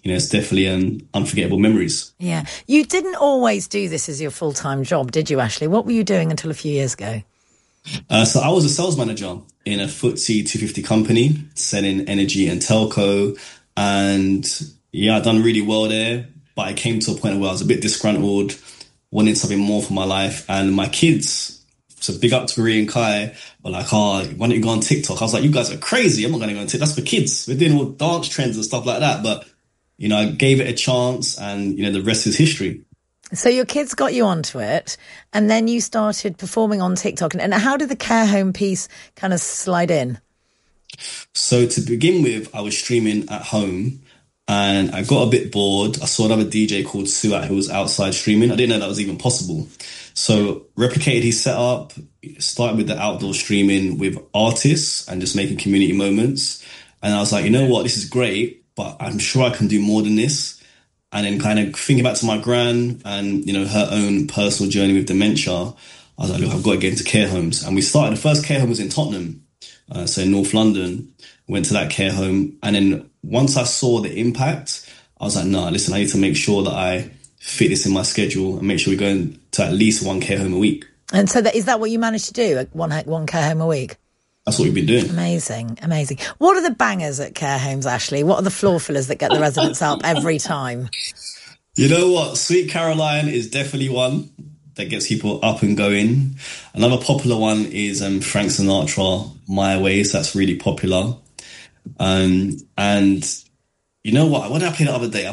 it's definitely unforgettable memories. Yeah. You didn't always do this as your full-time job, did you, Ashley? What were you doing until a few years ago? So I was a sales manager in a FTSE 250 company selling energy and telco. And yeah, I'd done really well there. But I came to a point where I was a bit disgruntled, wanted something more for my life. And my kids, so big up to Marie and Kai, were like, why don't you go on TikTok? I was like, you guys are crazy. I'm not going to go on TikTok. That's for kids. We're doing all dance trends and stuff like that. But I gave it a chance and, the rest is history. So your kids got you onto it and then you started performing on TikTok. And how did the care home piece kind of slide in? So to begin with, I was streaming at home and I got a bit bored. I saw another DJ called Suat who was outside streaming. I didn't know that was even possible. So replicated his setup, started with the outdoor streaming with artists and just making community moments. And I was like, you know what, this is great, but I'm sure I can do more than this. And then kind of thinking back to my gran and, her own personal journey with dementia, I was like, look, I've got to get into care homes. And we started, the first care home was in Tottenham, so in North London. Went to that care home. And then once I saw the impact, I was like, no, listen, I need to make sure that I fit this in my schedule and make sure we're going to at least one care home a week. And so is that what you managed to do, one care home a week? That's what we've been doing. Amazing. What are the bangers at care homes, Ashley? What are the floor fillers that get the residents up every time? You know what? Sweet Caroline is definitely one that gets people up and going. Another popular one is Frank Sinatra, My Way. So that's really popular. And you know what? What did I play the other day?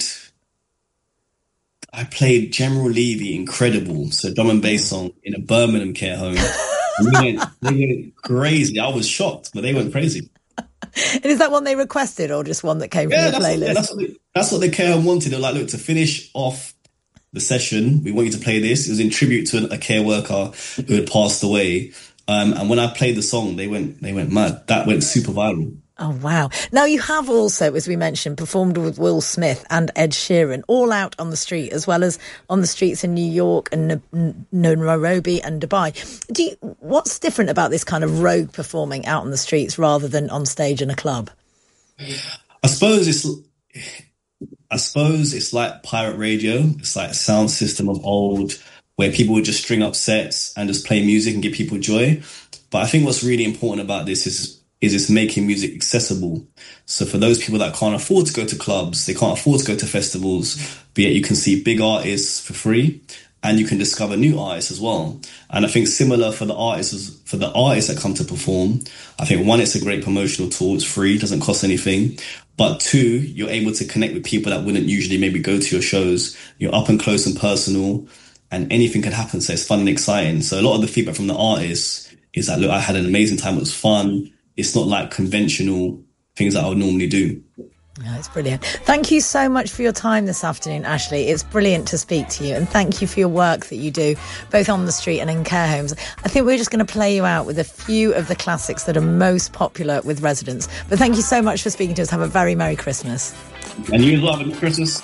I played General Levy, Incredible. So drum and bass song in a Birmingham care home. They went crazy. I was shocked, but they went crazy. And is that one they requested or just one that came from the playlist? That's what the care home wanted. They were like, look, to finish off the session, we want you to play this. It was in tribute to a care worker who had passed away. And when I played the song, they went mad. That went super viral. Oh, wow. Now, you have also, as we mentioned, performed with Will Smith and Ed Sheeran all out on the street, as well as on the streets in New York and Nairobi and Dubai. What's different about this kind of rogue performing out on the streets rather than on stage in a club? I suppose it's like pirate radio. It's like a sound system of old where people would just string up sets and just play music and give people joy. But I think what's really important about this is it's making music accessible. So for those people that can't afford to go to clubs, they can't afford to go to festivals, but yet you can see big artists for free and you can discover new artists as well. And I think similar for the artists that come to perform, I think one, it's a great promotional tool. It's free, doesn't cost anything. But two, you're able to connect with people that wouldn't usually maybe go to your shows. You're up and close and personal and anything can happen. So it's fun and exciting. So a lot of the feedback from the artists is that, look, I had an amazing time. It was fun. It's not like conventional things that I would normally do. Yeah, it's brilliant. Thank you so much for your time this afternoon, Ashley. It's brilliant to speak to you and thank you for your work that you do both on the street and in care homes. I think we're just going to play you out with a few of the classics that are most popular with residents. But thank you so much for speaking to us. Have a very Merry Christmas. And you as well. Happy Christmas.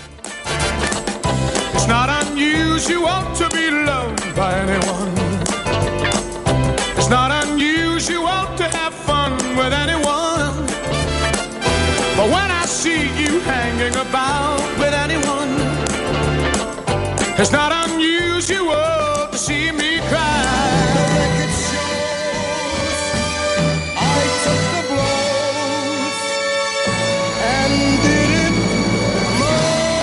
It's not unusual to be loved by anyone. It's not unusual to have fun with anyone. But when I see you hanging about with anyone, it's not unusual to see me cry. The record shows I took the blows and did it my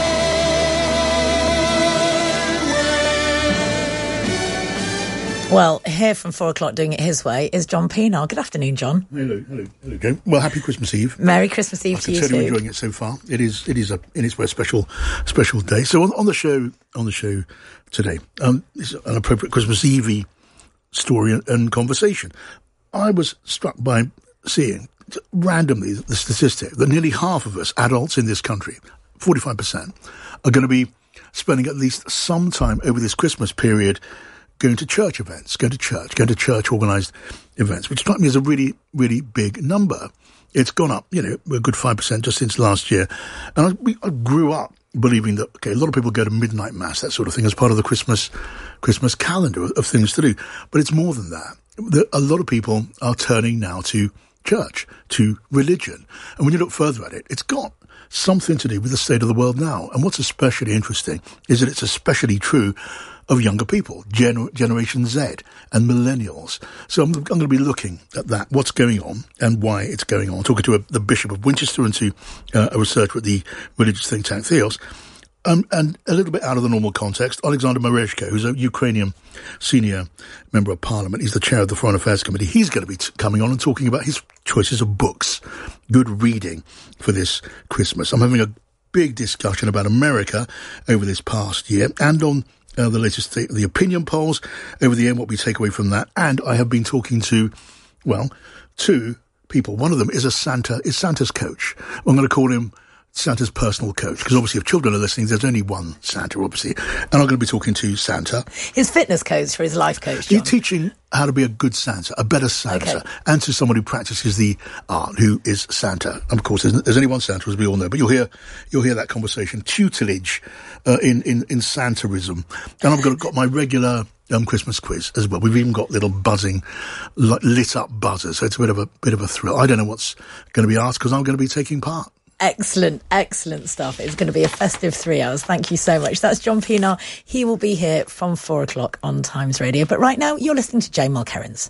way. Well, here from 4 o'clock doing it his way is John Pienaar. Good afternoon, John. Hello, Joe. Well, happy Christmas Eve. Merry Christmas Eve to you too. I can tell you're enjoying it so far. It is in its way a special day. So on the show today, is an appropriate Christmas Eve story and conversation. I was struck by seeing randomly the statistic that nearly half of us adults in this country, 45%, are going to be spending at least some time over this Christmas period going to church events, going to church organised events, which struck me as a really, really big number. It's gone up, a good 5% just since last year. And I grew up believing that, a lot of people go to midnight mass, that sort of thing, as part of the Christmas calendar of things to do. But it's more than that. A lot of people are turning now to church, to religion. And when you look further at it, it's got something to do with the state of the world now. And what's especially interesting is that it's especially true of younger people, Generation Z and millennials. So I'm going to be looking at that, what's going on and why it's going on. Talking to the Bishop of Winchester and to a researcher at the religious think tank Theos. And a little bit out of the normal context, Alexander Merezhko, who's a Ukrainian senior member of parliament. He's the chair of the Foreign Affairs Committee. He's going to be coming on and talking about his choices of books, good reading for this Christmas. I'm having a big discussion about America over this past year and on the latest the opinion polls over the end, what we take away from that. And I have been talking to, well, two people. One of them is Santa's coach. I'm going to call him Santa's personal coach, because obviously if children are listening, there's only one Santa, obviously. And I'm going to be talking to Santa. His fitness coach or his life coach, John? He's teaching how to be a good Santa, a better Santa, okay. And to someone who practices the art, who is Santa. And of course, there's only one Santa, as we all know, but you'll hear that conversation, tutelage in Santaism. And I've got my regular Christmas quiz as well. We've even got little buzzing, lit up buzzers, so it's a bit of a thrill. I don't know what's going to be asked because I'm going to be taking part. Excellent stuff. It's going to be a festive 3 hours. Thank you so much. That's John Pienaar. He will be here from 4 o'clock on Times Radio. But right now, you're listening to Jane Mulkerrins.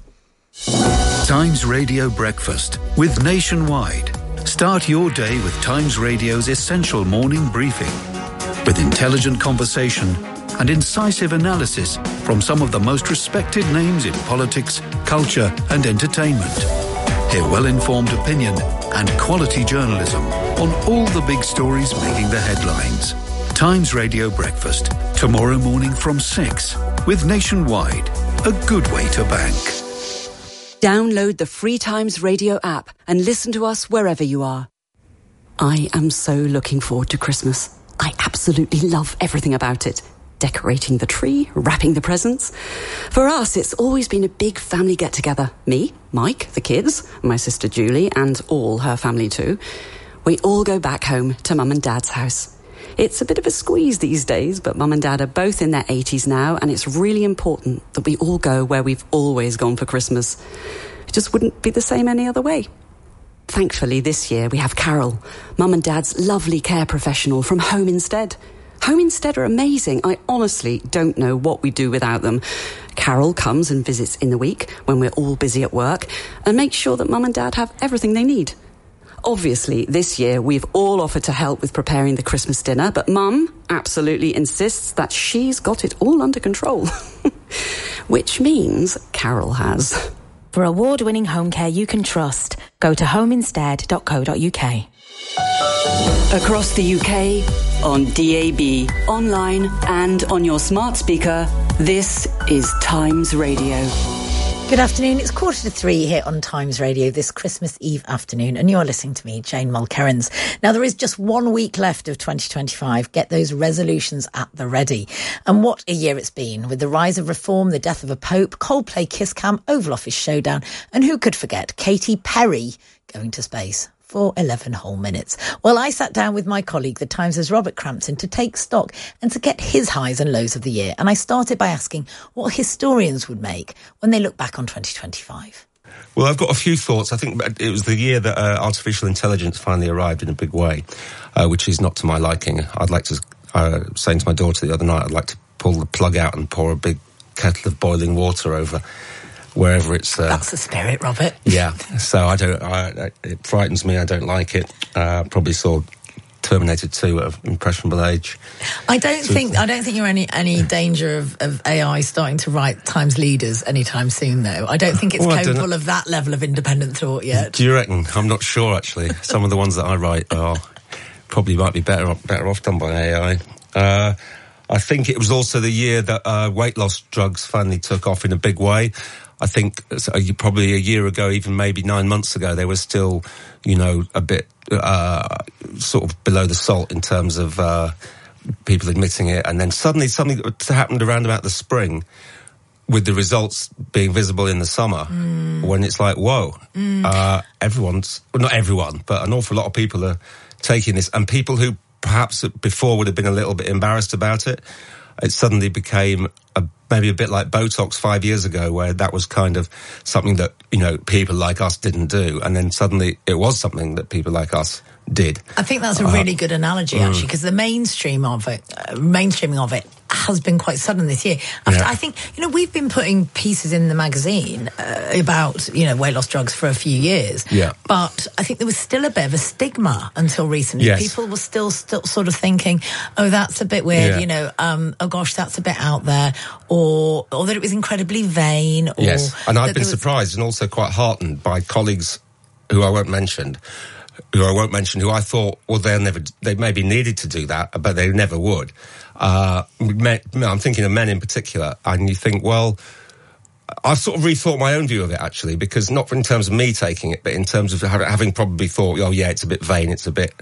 Times Radio Breakfast with Nationwide. Start your day with Times Radio's essential morning briefing. With intelligent conversation and incisive analysis from some of the most respected names in politics, culture and entertainment. Hear well-informed opinion and quality journalism on all the big stories making the headlines. Times Radio Breakfast, tomorrow morning from 6 with Nationwide, a good way to bank. Download the free Times Radio app and listen to us wherever you are. I am so looking forward to Christmas. I absolutely love everything about it. Decorating the tree, wrapping the presents. For us, it's always been a big family get-together. Me, Mike, the kids, my sister Julie, and all her family too. We all go back home to Mum and Dad's house. It's a bit of a squeeze these days, but Mum and Dad are both in their 80s now, and it's really important that we all go where we've always gone for Christmas. It just wouldn't be the same any other way. Thankfully, this year we have Carol, Mum and Dad's lovely care professional from Home Instead. Home Instead are amazing. I honestly don't know what we do without them. Carol comes and visits in the week when we're all busy at work and makes sure that Mum and Dad have everything they need. Obviously, this year we've all offered to help with preparing the Christmas dinner, but Mum absolutely insists that she's got it all under control. Which means Carol has. For award-winning home care you can trust, go to homeinstead.co.uk. Across the UK, on DAB, online and on your smart speaker, this is Times Radio. Good afternoon. It's 2:45 here on Times Radio this Christmas Eve afternoon, and you're listening to me, Jane Mulkerrins. Now, there is just 1 week left of 2025. Get those resolutions at the ready. And what a year it's been, with the rise of reform, the death of a pope, Coldplay Kiss Cam, Oval Office showdown, and who could forget Katy Perry going to space for 11 whole minutes. Well, I sat down with my colleague, the Times' Robert Crampton, to take stock and to get his highs and lows of the year. And I started by asking what historians would make when they look back on 2025. Well, I've got a few thoughts. I think it was the year that artificial intelligence finally arrived in a big way, which is not to my liking. I'd like to, saying to my daughter the other night, I'd like to pull the plug out and pour a big kettle of boiling water over wherever it's... That's the spirit, Robert. Yeah, so it frightens me, I don't like it. Probably saw Terminator 2 at an impressionable age. I don't think you're any danger of AI starting to write Times leaders anytime soon, though. I don't think it's capable of that level of independent thought yet. Do you reckon? I'm not sure, actually. Some of the ones that I write are probably might be better off done by AI. I think it was also the year that weight loss drugs finally took off in a big way. I think probably a year ago, even maybe 9 months ago, they were still, a bit sort of below the salt in terms of people admitting it. And then suddenly something happened around about the spring with the results being visible in the summer when it's like, whoa, not everyone, but an awful lot of people are taking this. And people who perhaps before would have been a little bit embarrassed about it, it suddenly became maybe a bit like Botox 5 years ago, where that was kind of something that, people like us didn't do. And then suddenly it was something that people like us did. I think that's a really good analogy, actually, because the mainstreaming of it has been quite sudden this year. I think, we've been putting pieces in the magazine about, weight loss drugs for a few years. Yeah. But I think there was still a bit of a stigma until recently. Yes. People were still sort of thinking, oh, that's a bit weird, oh gosh, that's a bit out there, or that it was incredibly vain. Or yes, and I've been surprised and also quite heartened by colleagues who I won't mention, who I thought, well, they maybe needed to do that, but they never would. I'm thinking of men in particular, and you think, well, I've sort of rethought my own view of it, actually, because not in terms of me taking it, but in terms of having probably thought, oh, yeah, it's a bit vain, it's a bit,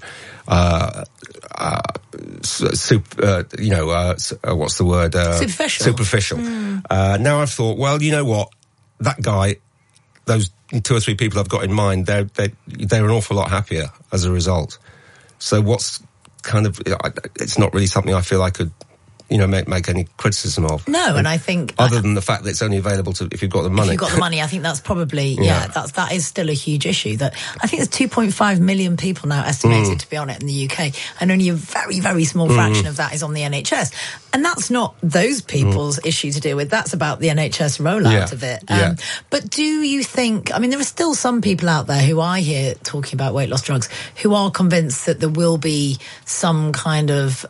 what's the word? Superficial. Now I've thought, well, you know what? That guy, those 2 or 3 people I've got in mind, they're an awful lot happier as a result. So what's kind of, it's not really something I feel I could, make any criticism of. No, and I think... Other than the fact that it's only available if you've got the money. If you've got the money, I think that's probably, that is still a huge issue. That I think there's 2.5 million people now estimated to be on it in the UK, and only a very, very small fraction of that is on the NHS. And that's not those people's issue to deal with. That's about the NHS rollout of it. But do you think... there are still some people out there who I hear talking about weight loss drugs who are convinced that there will be some kind of...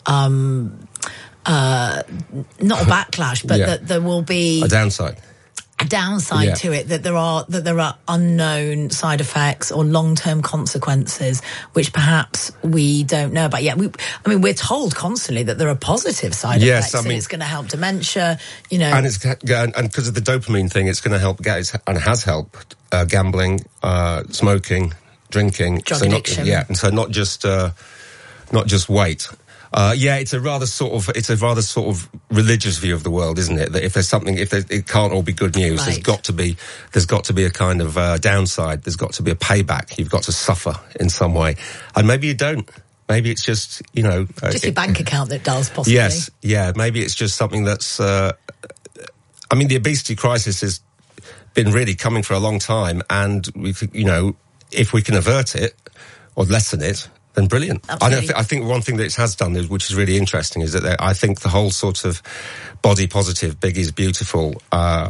not a backlash, but that there will be a downside to it, that there are unknown side effects or long-term consequences which perhaps we don't know about yet. We're told constantly that there are positive side effects. It's going to help dementia, and because of the dopamine thing, it's going to help and has helped gambling, smoking, drinking, drug addiction. And so not just weight. It's a rather sort of religious view of the world, isn't it? That if there's something, it can't all be good news. Right. There's got to be a kind of downside. There's got to be a payback. You've got to suffer in some way, and maybe you don't. Maybe it's just just your bank account that does possibly. Yes, yeah. Maybe it's just something that's. The obesity crisis has been really coming for a long time, and if we can avert it or lessen it, then brilliant. I think one thing that it has done, which is really interesting, is that I think the whole sort of body positive, big is beautiful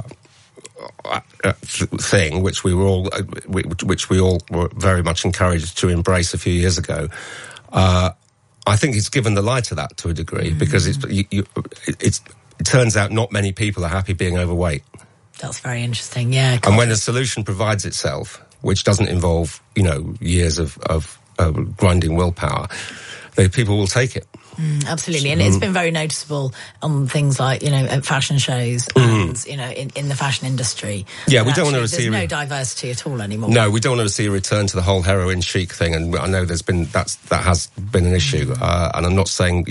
thing, which we all were very much encouraged to embrace a few years ago. I think it's given the lie to that to a degree, because it turns out not many people are happy being overweight. That's very interesting. Yeah, and when a solution provides itself, which doesn't involve years of grinding willpower, people will take it. Absolutely, and it's been very noticeable on things like at fashion shows and in the fashion industry. Yeah, we don't want to see there's no diversity at all anymore. No, we don't want to see a return to the whole heroin chic thing, and I know that has been an issue. And I'm not saying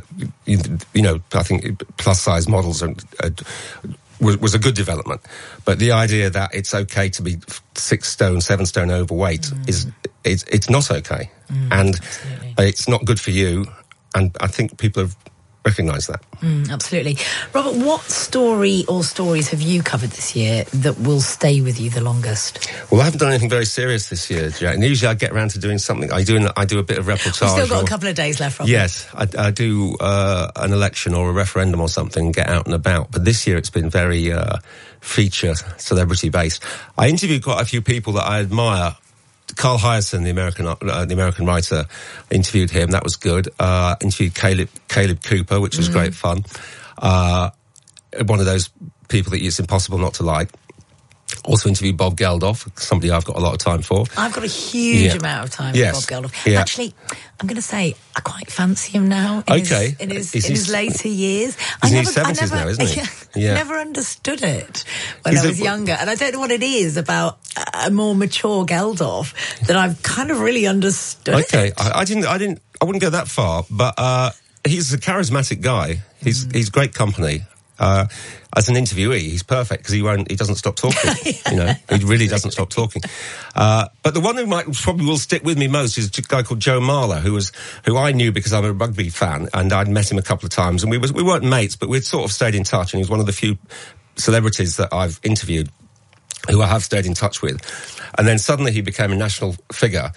I think plus size models was a good development, but the idea that it's okay to be 6 stone, 7 stone overweight it's not okay, and it's not good for you. And I think people have recognised that. Absolutely. Robert, what story or stories have you covered this year that will stay with you the longest? Well, I haven't done anything very serious this year, Jack. And usually I get around to doing something. I do a bit of reportage. We've still got a couple of days left, Robert. Yes, I do an election or a referendum or something, get out and about. But this year it's been very feature, celebrity-based. I interviewed quite a few people that I admire. Carl Hiaasen, the American writer, interviewed him. That was good. Interviewed Caleb Cooper, which was great fun. One of those people that it's impossible not to like. Also interviewed Bob Geldof, somebody I've got a lot of time for. I've got a huge amount of time for Bob Geldof. Yeah. Actually, I'm going to say I quite fancy him now. In his later years. He's in his 70s now, isn't he? I never understood it when I was younger, and I don't know what it is about a more mature Geldof that I've kind of really understood. Okay, I wouldn't go that far, but he's a charismatic guy. He's great company. As an interviewee, he's perfect because he doesn't stop talking. He really doesn't stop talking. But the one who probably will stick with me most is a guy called Joe Marler, who I knew because I'm a rugby fan, and I'd met him a couple of times, and we weren't mates, but we'd sort of stayed in touch, and he was one of the few celebrities that I've interviewed who I have stayed in touch with. And then suddenly he became a national figure.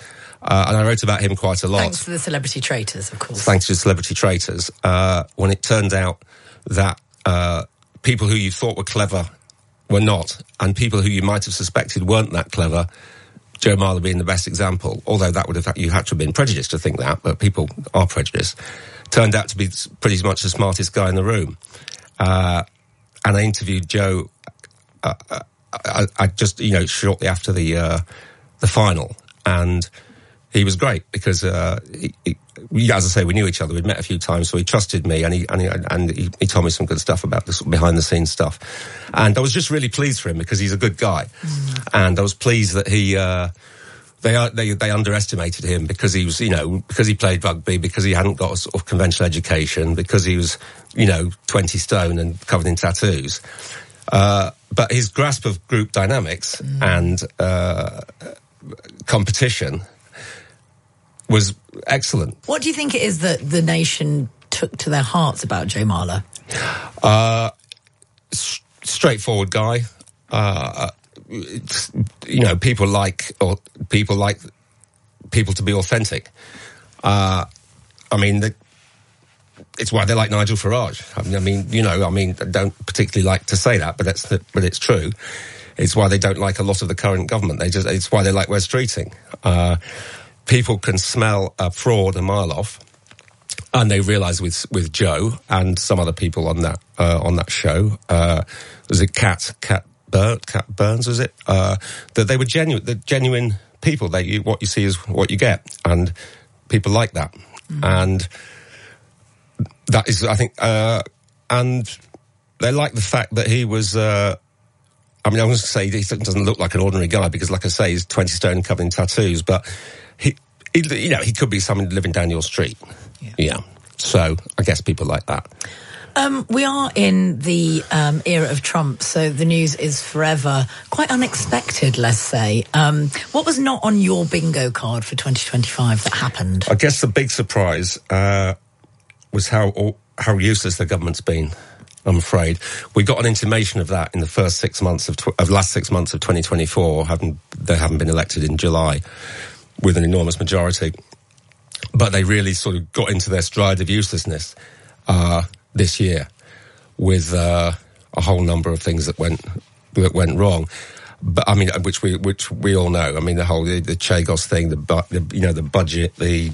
And I wrote about him quite a lot. Thanks to the celebrity traitors, of course. Thanks to the celebrity traitors. When it turned out that people who you thought were clever were not, and people who you might have suspected weren't that clever, Joe Marler being the best example, although that would have you had to have been prejudiced to think that, but people are prejudiced, turned out to be pretty much the smartest guy in the room. And I interviewed Joe I just, shortly after the final, and he was great because, as I say, we knew each other. We'd met a few times, so he trusted me, and he told me some good stuff about this behind the scenes stuff. And I was just really pleased for him because he's a good guy, and I was pleased that they underestimated him because he was, because he played rugby, because he hadn't got a sort of conventional education, because he was, 20 stone and covered in tattoos. But his grasp of group dynamics and competition was excellent. What do you think it is that the nation took to their hearts about Joe Marler? Straightforward guy. People like people to be authentic. It's why they like Nigel Farage. I don't particularly like to say that, but it's true. It's why they don't like a lot of the current government. It's why they like Wes Streeting. People can smell a fraud a mile off, and they realise with Joe and some other people on that show, was it Cat Burns? Was it that they were genuine people? What you see is what you get, and people like that, and that is, I think, and they like the fact that he was. I was going to say he doesn't look like an ordinary guy because, like I say, he's 20 stone and covered in tattoos, but he could be someone living down your street. Yeah. So I guess people like that. We are in the era of Trump, so the news is forever quite unexpected, let's say. What was not on your bingo card for 2025 that happened? I guess the big surprise was how useless the government's been. I'm afraid we got an intimation of that in the first 6 months of last 6 months of 2024. They haven't been elected in July with an enormous majority, but they really sort of got into their stride of uselessness this year with a whole number of things that went wrong. But which we all know. The whole the Chagos thing, the budget,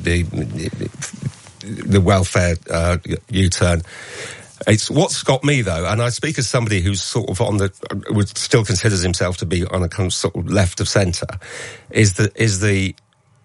the welfare U-turn. It's what's got me though, and I speak as somebody who's sort of still considers himself to be on a kind of sort of left of centre, the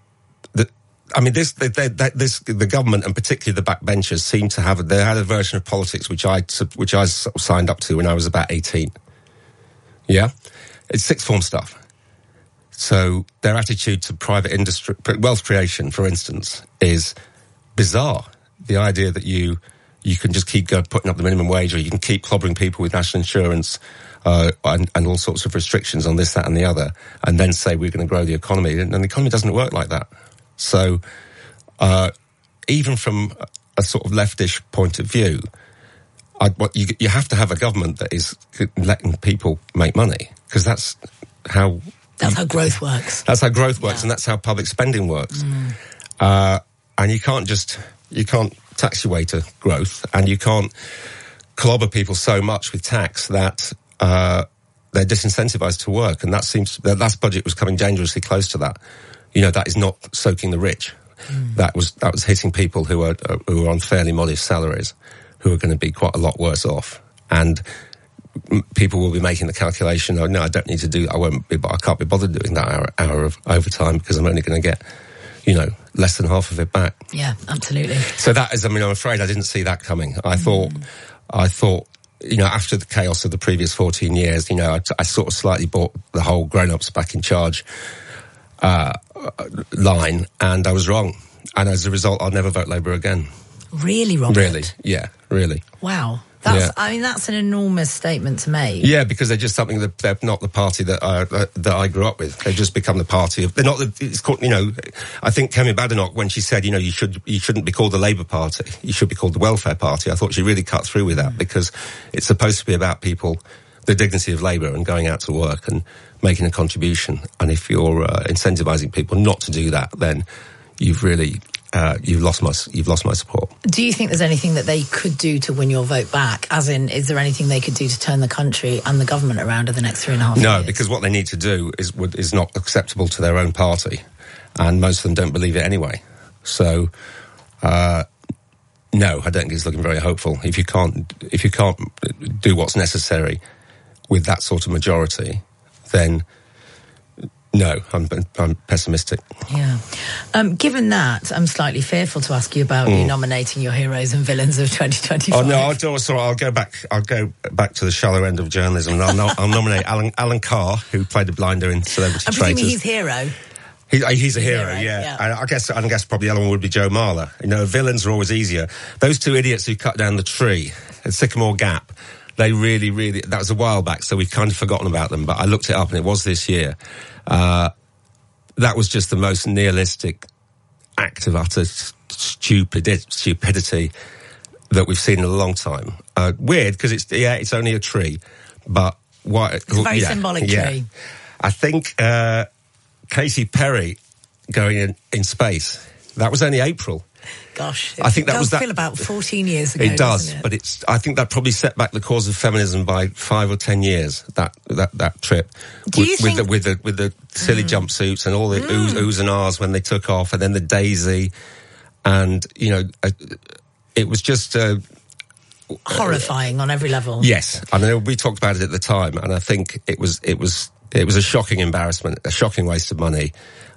government and particularly the backbenchers seem to have they had a version of politics which I sort of signed up to when I was about 18. Yeah, it's sixth form stuff. So their attitude to private industry, wealth creation, for instance, is bizarre. The idea that you can just keep putting up the minimum wage, or you can keep clobbering people with national insurance and all sorts of restrictions on this, that and the other, and then say we're going to grow the economy. And the economy doesn't work like that. So even from a sort of leftish point of view, you have to have a government that is letting people make money, because that's how growth works. That's how growth works, and that's how public spending works. And you can't tax your way to growth, and you can't clobber people so much with tax that they're disincentivized to work. And the last budget was coming dangerously close to that. That is not soaking the rich. That was hitting people who are on fairly modest salaries, who are going to be quite a lot worse off. And people will be making the calculation, no, I don't need to do, I can't be bothered doing that hour of overtime because I'm only going to get, less than half of it back. Yeah, absolutely. So that is, I'm afraid I didn't see that coming. I thought, after the chaos of the previous 14 years, I sort of slightly bought the whole grown-ups back in charge line, and I was wrong. And as a result, I'll never vote Labour again. Really, Robert? Really, yeah, really. Wow. That's an enormous statement to make. Yeah, because they're just something that they're not the party that I grew up with. They've just become the party of. They're not. It's called. I think Kemi Badenoch, when she said, you shouldn't be called the Labour Party. You should be called the Welfare Party. I thought she really cut through with that, because it's supposed to be about people, the dignity of labour and going out to work and making a contribution. And if you're incentivising people not to do that, then you've really you've lost my support. Do you think there's anything that they could do to win your vote back? As in, is there anything they could do to turn the country and the government around in the next 3.5 years? No, because what they need to do is not acceptable to their own party, and most of them don't believe it anyway. So, no, I don't think it's looking very hopeful. If you can't do what's necessary with that sort of majority, then no, I'm pessimistic. Yeah. Given that, I'm slightly fearful to ask you about you nominating your heroes and villains of 2025. Oh no, I'll go back to the shallow end of journalism, and I'll nominate Alan Carr, who played the blinder in Celebrity Traitors. I'm presuming he's hero. He's a hero, yeah. I guess probably the other one would be Joe Marler. You know, villains are always easier. Those two idiots who cut down the tree at Sycamore Gap, they really, that was a while back, so we've kind of forgotten about them, but I looked it up and it was this year. That was just the most nihilistic act of utter stupidity that we've seen in a long time. Weird, because it's only a tree, but what? It's a very symbolic tree. I think Katy Perry going in space, that was only April. Gosh, I think that does feel about 14 years ago. It does, doesn't it? But I think that probably set back the cause of feminism by 5 or 10 years. That trip, with the silly jumpsuits and all the oohs and ahs when they took off, and then the daisy, and it was just horrifying on every level. Yes, I know we talked about it at the time, and I think it was a shocking embarrassment, a shocking waste of money.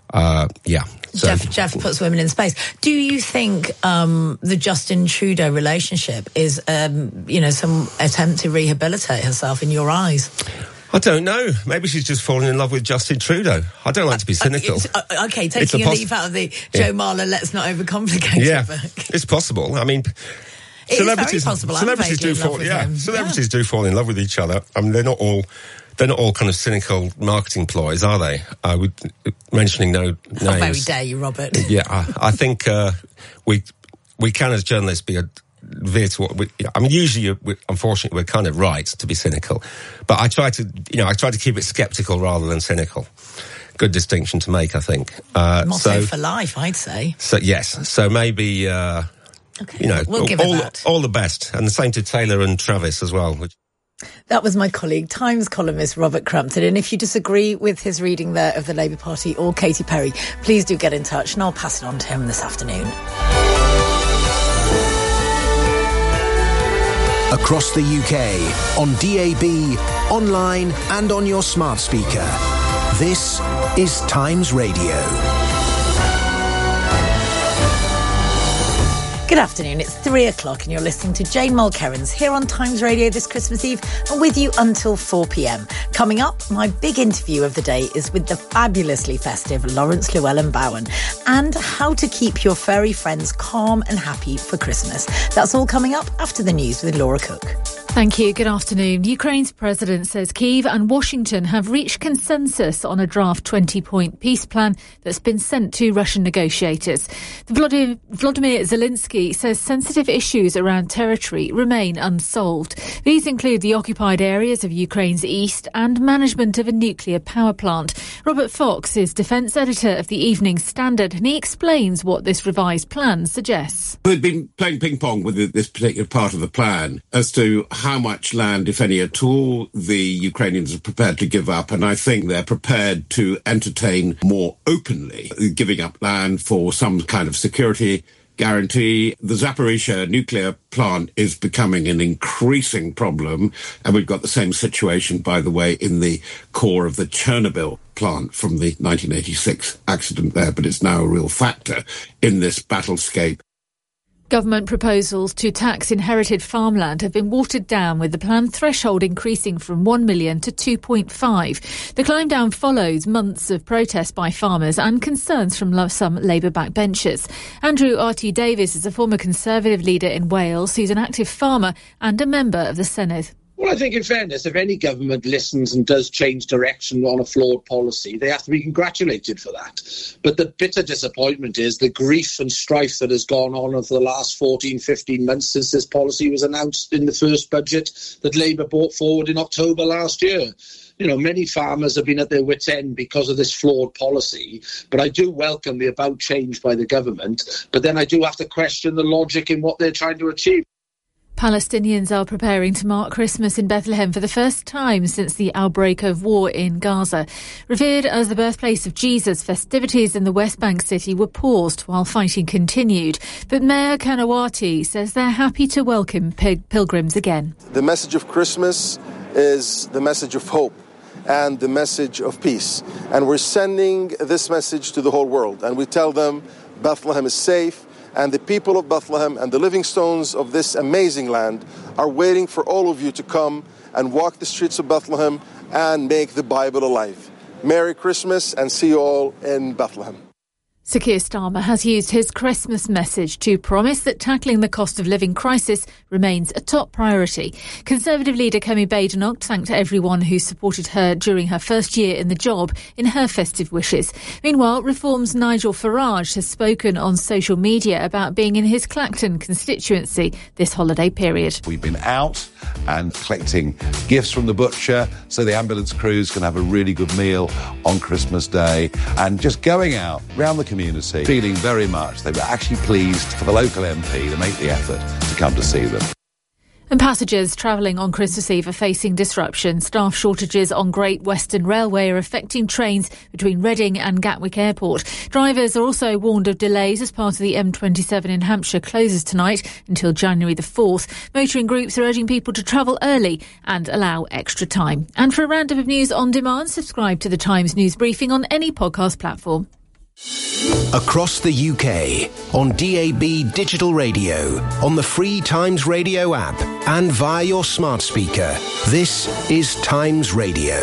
So. Jeff puts women in space. Do you think the Justin Trudeau relationship is, some attempt to rehabilitate herself in your eyes? I don't know. Maybe she's just fallen in love with Justin Trudeau. I don't like to be cynical. Okay, taking a leaf out of the Joe Marler, let's not overcomplicate it. Yeah, it's possible. I mean, celebrities do fall. Yeah, celebrities do fall in love with each other. I mean, they're not all kind of cynical marketing ploys, are they? Mentioning no names. How very dare you, Robert? Yeah, I think we can, as journalists, veer to what usually, unfortunately, we're kind of right to be cynical, but I try to keep it sceptical rather than cynical. Good distinction to make, I think. Motto for life, I'd say. So yes, so maybe we'll give it that. All the best, and the same to Taylor and Travis as well. That was my colleague, Times columnist Robert Crampton. And if you disagree with his reading there of the Labour Party or Katy Perry, please do get in touch and I'll pass it on to him this afternoon. Across the UK, on DAB, online and on your smart speaker. This is Times Radio. Good afternoon, it's 3:00 and you're listening to Jane Mulkerrins here on Times Radio this Christmas Eve and with you until 4pm. Coming up, my big interview of the day is with the fabulously festive Lawrence Llewellyn-Bowen and how to keep your furry friends calm and happy for Christmas. That's all coming up after the news with Laura Cook. Thank you. Good afternoon. Ukraine's president says Kyiv and Washington have reached consensus on a draft 20-point peace plan that's been sent to Russian negotiators. Volodymyr Zelensky says sensitive issues around territory remain unsolved. These include the occupied areas of Ukraine's east and management of a nuclear power plant. Robert Fox is defence editor of the Evening Standard and he explains what this revised plan suggests. We've been playing ping-pong with this particular part of the plan as to how much land, if any at all, the Ukrainians are prepared to give up, and I think they're prepared to entertain more openly giving up land for some kind of security guarantee. The Zaporizhzhia nuclear plant is becoming an increasing problem, and we've got the same situation, by the way, in the core of the Chernobyl plant from the 1986 accident there, but it's now a real factor in this battlescape. Government proposals to tax inherited farmland have been watered down, with the planned threshold increasing from 1 million to 2.5. The climb down follows months of protest by farmers and concerns from some Labour backbenchers. Andrew R.T. Davies is a former Conservative leader in Wales who's an active farmer and a member of the Senedd. Well, I think in fairness, if any government listens and does change direction on a flawed policy, they have to be congratulated for that. But the bitter disappointment is the grief and strife that has gone on over the last 14, 15 months since this policy was announced in the first budget that Labour brought forward in October last year. You know, many farmers have been at their wits' end because of this flawed policy, but I do welcome the about change by the government, but then I do have to question the logic in what they're trying to achieve. Palestinians are preparing to mark Christmas in Bethlehem for the first time since the outbreak of war in Gaza. Revered as the birthplace of Jesus, festivities in the West Bank city were paused while fighting continued. But Mayor Kanawati says they're happy to welcome pilgrims again. The message of Christmas is the message of hope and the message of peace. And we're sending this message to the whole world. And we tell them Bethlehem is safe. And the people of Bethlehem and the living stones of this amazing land are waiting for all of you to come and walk the streets of Bethlehem and make the Bible alive. Merry Christmas and see you all in Bethlehem. Sir Keir Starmer has used his Christmas message to promise that tackling the cost of living crisis remains a top priority. Conservative leader Kemi Badenoch thanked everyone who supported her during her first year in the job in her festive wishes. Meanwhile, Reform's Nigel Farage has spoken on social media about being in his Clacton constituency this holiday period. We've been out and collecting gifts from the butcher so the ambulance crews can have a really good meal on Christmas Day, and just going out round the community, feeling very much they were actually pleased for the local MP to make the effort to come to see them. And passengers travelling on Christmas Eve are facing disruption. Staff shortages on Great Western Railway are affecting trains between Reading and Gatwick Airport. Drivers are also warned of delays as part of the M27 in Hampshire closes tonight until January the 4th. Motoring groups are urging people to travel early and allow extra time. And for a roundup of news on demand, subscribe to the Times News Briefing on any podcast platform. Across the UK, on DAB digital radio, on the free Times Radio app, and via your smart speaker, this is Times Radio.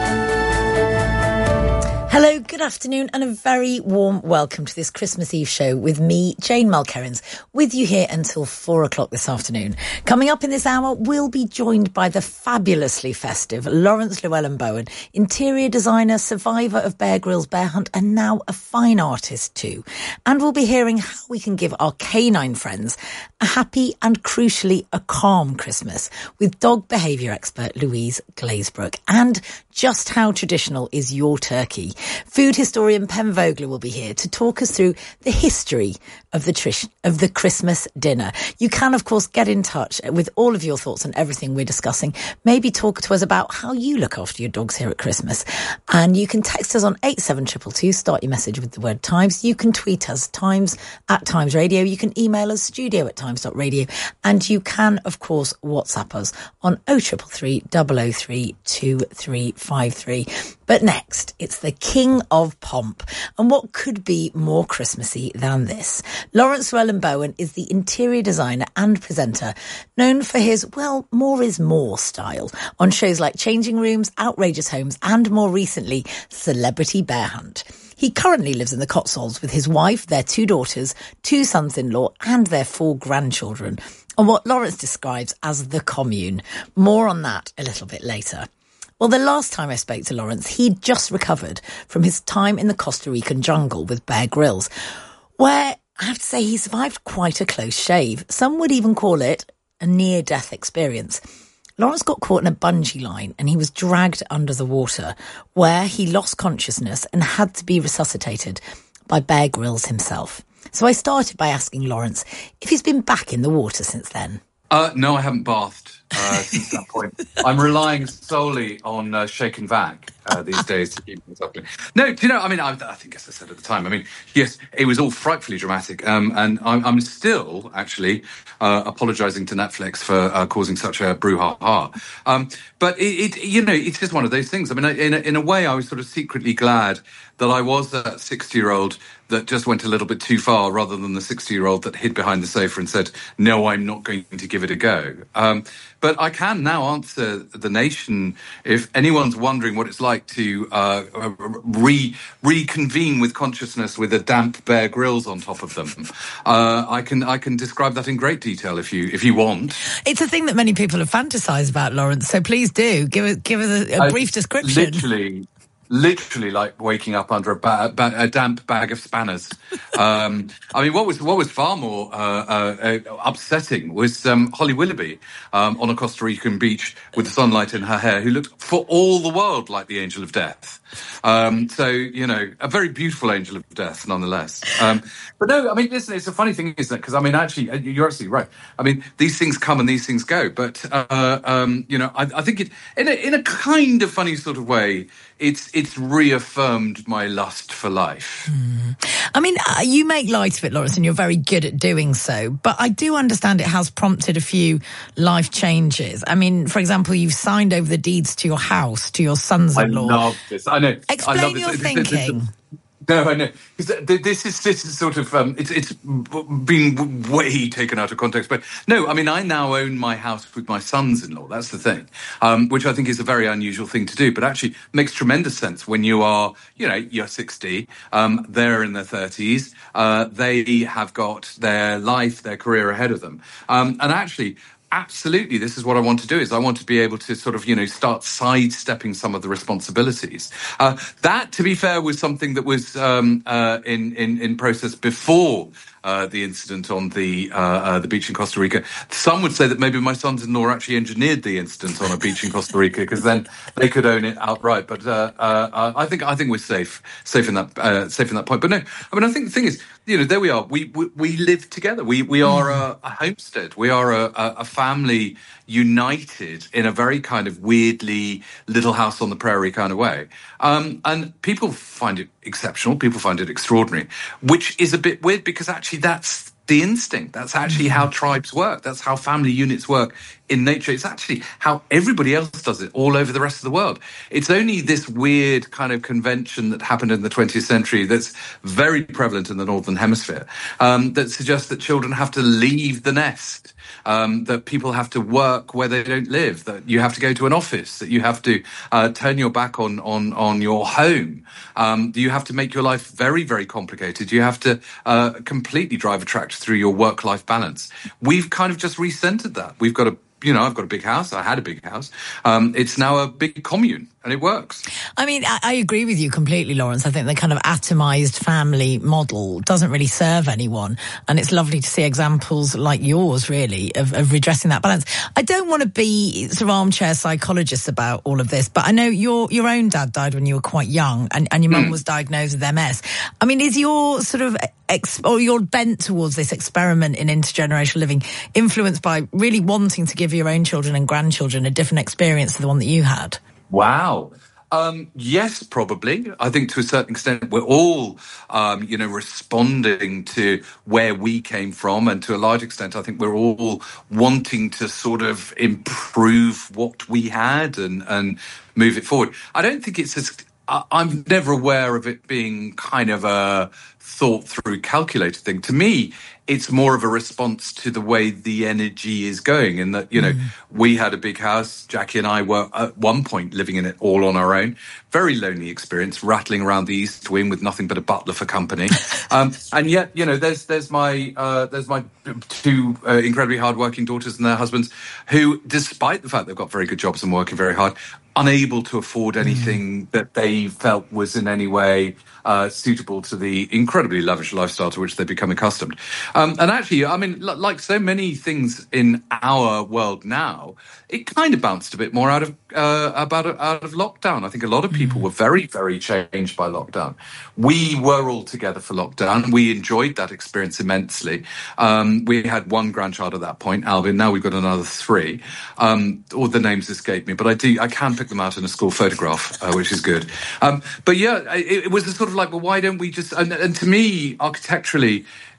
Hello, good afternoon, and a very warm welcome to this Christmas Eve show with me, Jane Mulkerrins, with you here until 4 o'clock this afternoon. Coming up in this hour, we'll be joined by the fabulously festive Lawrence Llewellyn-Bowen, interior designer, survivor of Bear Grylls Bear Hunt, and now a fine artist too. And we'll be hearing how we can give our canine friends a happy and, crucially, a calm Christmas with dog behaviour expert Louise Glazebrook. And just how traditional is your turkey? Food historian Pen Vogler will be here to talk us through the history of the Christmas dinner. You can, of course, get in touch with all of your thoughts on everything we're discussing. Maybe talk to us about how you look after your dogs here at Christmas. And you can text us on 87222, start your message with the word Times. You can tweet us, Times at Times Radio. You can email us, studio@times.radio. And you can, of course, WhatsApp us on 0333 003 2353. But next, it's the King of Pomp. And what could be more Christmassy than this? Lawrence Llewellyn-Bowen is the interior designer and presenter, known for his, well, more is more style on shows like Changing Rooms, Outrageous Homes, and more recently, Celebrity Bear Hunt. He currently lives in the Cotswolds with his wife, their 2 daughters, 2 sons-in-law, and their 4 grandchildren, on what Lawrence describes as the commune. More on that a little bit later. Well, the last time I spoke to Lawrence, he'd just recovered from his time in the Costa Rican jungle with Bear Grylls, where I have to say he survived quite a close shave. Some would even call it a near-death experience. Lawrence got caught in a bungee line and he was dragged under the water, where he lost consciousness and had to be resuscitated by Bear Grylls himself. So I started by asking Lawrence if he's been back in the water since then. No, I haven't bathed since that point. I'm relying solely on Shake and Vac these days to keep things up. No, do you know, I mean, I think, as I said at the time, I mean, yes, it was all frightfully dramatic. And I'm still, actually, apologising to Netflix for causing such a brouhaha. But, it's just one of those things. I mean, in a way, I was sort of secretly glad that I was that 60-year-old that just went a little bit too far, rather than the 60-year-old that hid behind the sofa and said, no, I'm not going to give it a go. But I can now answer the nation if anyone's wondering what it's like to reconvene with consciousness with a damp Bear Grylls on top of them. I can describe that in great detail if you want. It's a thing that many people have fantasised about, Lawrence. So please do give us a brief description. Literally like waking up under a damp bag of spanners. I mean, what was far more upsetting was Holly Willoughby on a Costa Rican beach with the sunlight in her hair, who looked for all the world like the angel of death. So, you know, a very beautiful angel of death, nonetheless. But no, I mean, listen, it's a funny thing, isn't it? Because, I mean, actually, you're absolutely right. I mean, these things come and these things go. But, you know, I think it, in a kind of funny sort of way, it's reaffirmed my lust for life. I mean, you make light of it, Lawrence, and you're very good at doing so. But I do understand it has prompted a few life changes. I mean, for example, you've signed over the deeds to your house, to your sons-in-law. I love this. I know. Explain I love your this. thinking. No, I know. This is sort of it's been way taken out of context. But no, I mean, I now own my house with my sons-in-law. That's the thing, which I think is a very unusual thing to do, but actually makes tremendous sense when you are, you know, you're 60, they're in their 30s, they have got their life, their career ahead of them, and actually. Absolutely, this is what I want to do. Is I want to be able to sort of, you know, start sidestepping some of the responsibilities. That, to be fair, was something that was in process before the incident on the beach in Costa Rica. Some would say that maybe my sons-in-law actually engineered the incident on a beach in Costa Rica because then they could own it outright. But I think we're safe in that point. But no, I mean, I think the thing is, you know, there we are. We live together. We are a homestead. We are a family united in a very kind of weirdly Little House on the Prairie kind of way. And people find it exceptional. People find it extraordinary, which is a bit weird because actually that's the instinct. That's actually how tribes work. That's how family units work in nature. It's actually how everybody else does it all over the rest of the world. It's only this weird kind of convention that happened in the 20th century that's very prevalent in the Northern Hemisphere, that suggests that children have to leave the nest. That people have to work where they don't live, that you have to go to an office, that you have to turn your back on your home. You have to make your life very, very complicated. You have to completely drive a tractor through your work-life balance. We've kind of just recentered that. We've got I've got a big house. I had a big house. It's now a big commune, and it works. I mean, I agree with you completely, Lawrence. I think the kind of atomized family model doesn't really serve anyone. And it's lovely to see examples like yours, really, of redressing that balance. I don't want to be sort of armchair psychologist about all of this, but I know your own dad died when you were quite young, and your mum was diagnosed with MS. I mean, is your sort of or your bent towards this experiment in intergenerational living influenced by really wanting to give your own children and grandchildren a different experience to the one that you had? Wow. Yes, probably. I think to a certain extent we're all, responding to where we came from. And to a large extent, I think we're all wanting to sort of improve what we had and move it forward. I don't think it's as... I'm never aware of it being kind of a thought through, calculated thing. To me, it's more of a response to the way the energy is going, in that, we had a big house. Jackie and I were at one point living in it all on our own. Very lonely experience, rattling around the East Wing with nothing but a butler for company. And yet, there's my two incredibly hardworking daughters and their husbands who, despite the fact they've got very good jobs and working very hard, unable to afford anything that they felt was in any way suitable to the incredibly lavish lifestyle to which they've become accustomed. And actually, I mean, like so many things in our world now, it kind of bounced a bit more out of lockdown. I think a lot of people were very, very changed by lockdown. We were all together for lockdown. We enjoyed that experience immensely. We had one grandchild at that point, Alvin. Now we've got another 3. All the names escape me, but I can pick them out in a school photograph, which is good. But yeah, it was a sort of like, well, why don't we just... And to me, architecturally,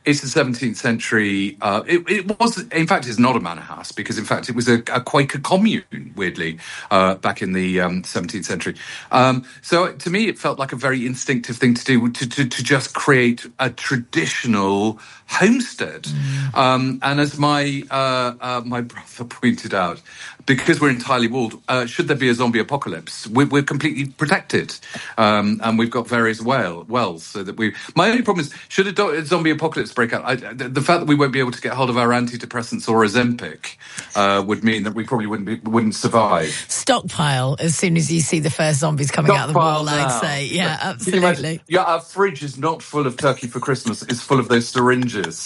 It's the 17th century. It was, in fact, it's not a manor house because, in fact, it was a Quaker commune, weirdly, back in the 17th century. So to me, it felt like a very instinctive thing to do, to just create a traditional homestead. And as my brother pointed out, because we're entirely walled, should there be a zombie apocalypse, we're completely protected, and we've got various wells, so that we. My only problem is, should a zombie apocalypse break out, the fact that we won't be able to get hold of our antidepressants or Ozempic would mean that we probably wouldn't survive. Stockpile as soon as you see the first zombies coming out of the wall, I'd say. Yeah, absolutely. Yeah, our fridge is not full of turkey for Christmas; it's full of those syringes.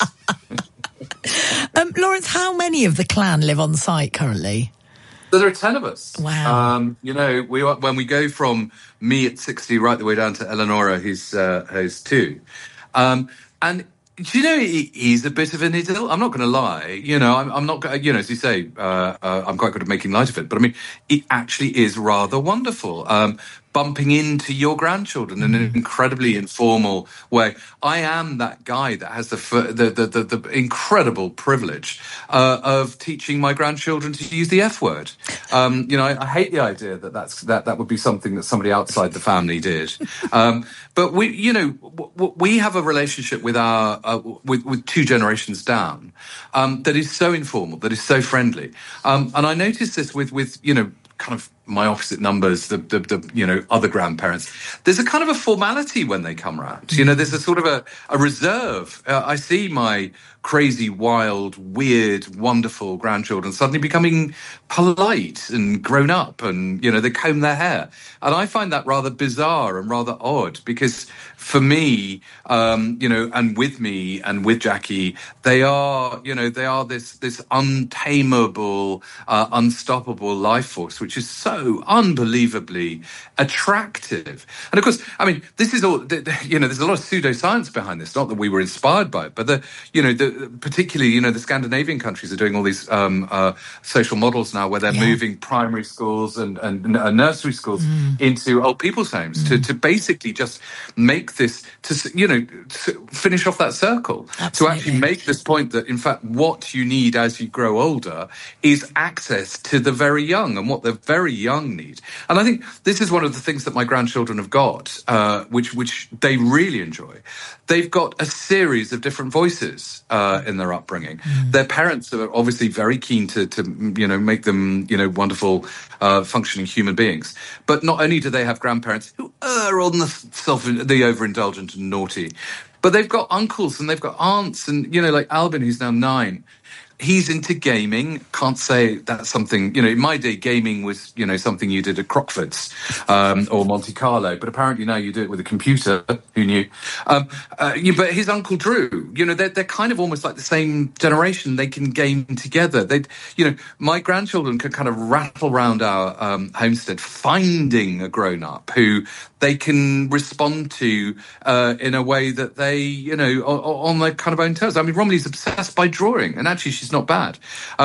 Lawrence, how many of the clan live on site currently? There are 10 of us. Wow. When we go from me at 60 right the way down to Eleonora, who's 2. And do you know, he's a bit of an idiot. I'm not going to lie. I'm not, as you say, I'm quite good at making light of it. But I mean, it actually is rather wonderful. Bumping into your grandchildren in an incredibly informal way. I am that guy that has the incredible privilege of teaching my grandchildren to use the F word. I hate the idea that would be something that somebody outside the family did. But we have a relationship with with 2 generations down that is so informal, that is so friendly. And I noticed this with kind of my opposite numbers, the other grandparents. There's a kind of a formality when they come round. There's a sort of a reserve. I see my crazy, wild, weird, wonderful grandchildren suddenly becoming polite and grown up, and they comb their hair, and I find that rather bizarre and rather odd, because for me, and with me and with Jackie, they are this untamable, unstoppable life force, which is so unbelievably attractive. And of course, I mean, this is all, there's a lot of pseudoscience behind this, not that we were inspired by it, but particularly, the Scandinavian countries are doing all these social models now where they're moving primary schools and nursery schools into old people's homes to basically just make this, to finish off that circle. Absolutely. To actually make this point that, in fact, what you need as you grow older is access to the very young and what the very young need. And I think this is one of the things that my grandchildren have got, which they really enjoy. They've got a series of different voices in their upbringing. Their parents are obviously very keen to make them, wonderful, functioning human beings. But not only do they have grandparents who are on the overindulgent and naughty, but they've got uncles and they've got aunts, and like Albin, who's now 9. He's into gaming. Can't say that's something, in my day, gaming was, something you did at Crockford's or Monte Carlo. But apparently now you do it with a computer. Who knew? But his Uncle Drew, they're kind of almost like the same generation. They can game together. My grandchildren can kind of rattle around our homestead, finding a grown-up who they can respond to in a way that they, on their kind of own terms. I mean, Romilly's obsessed by drawing, and actually she's not bad.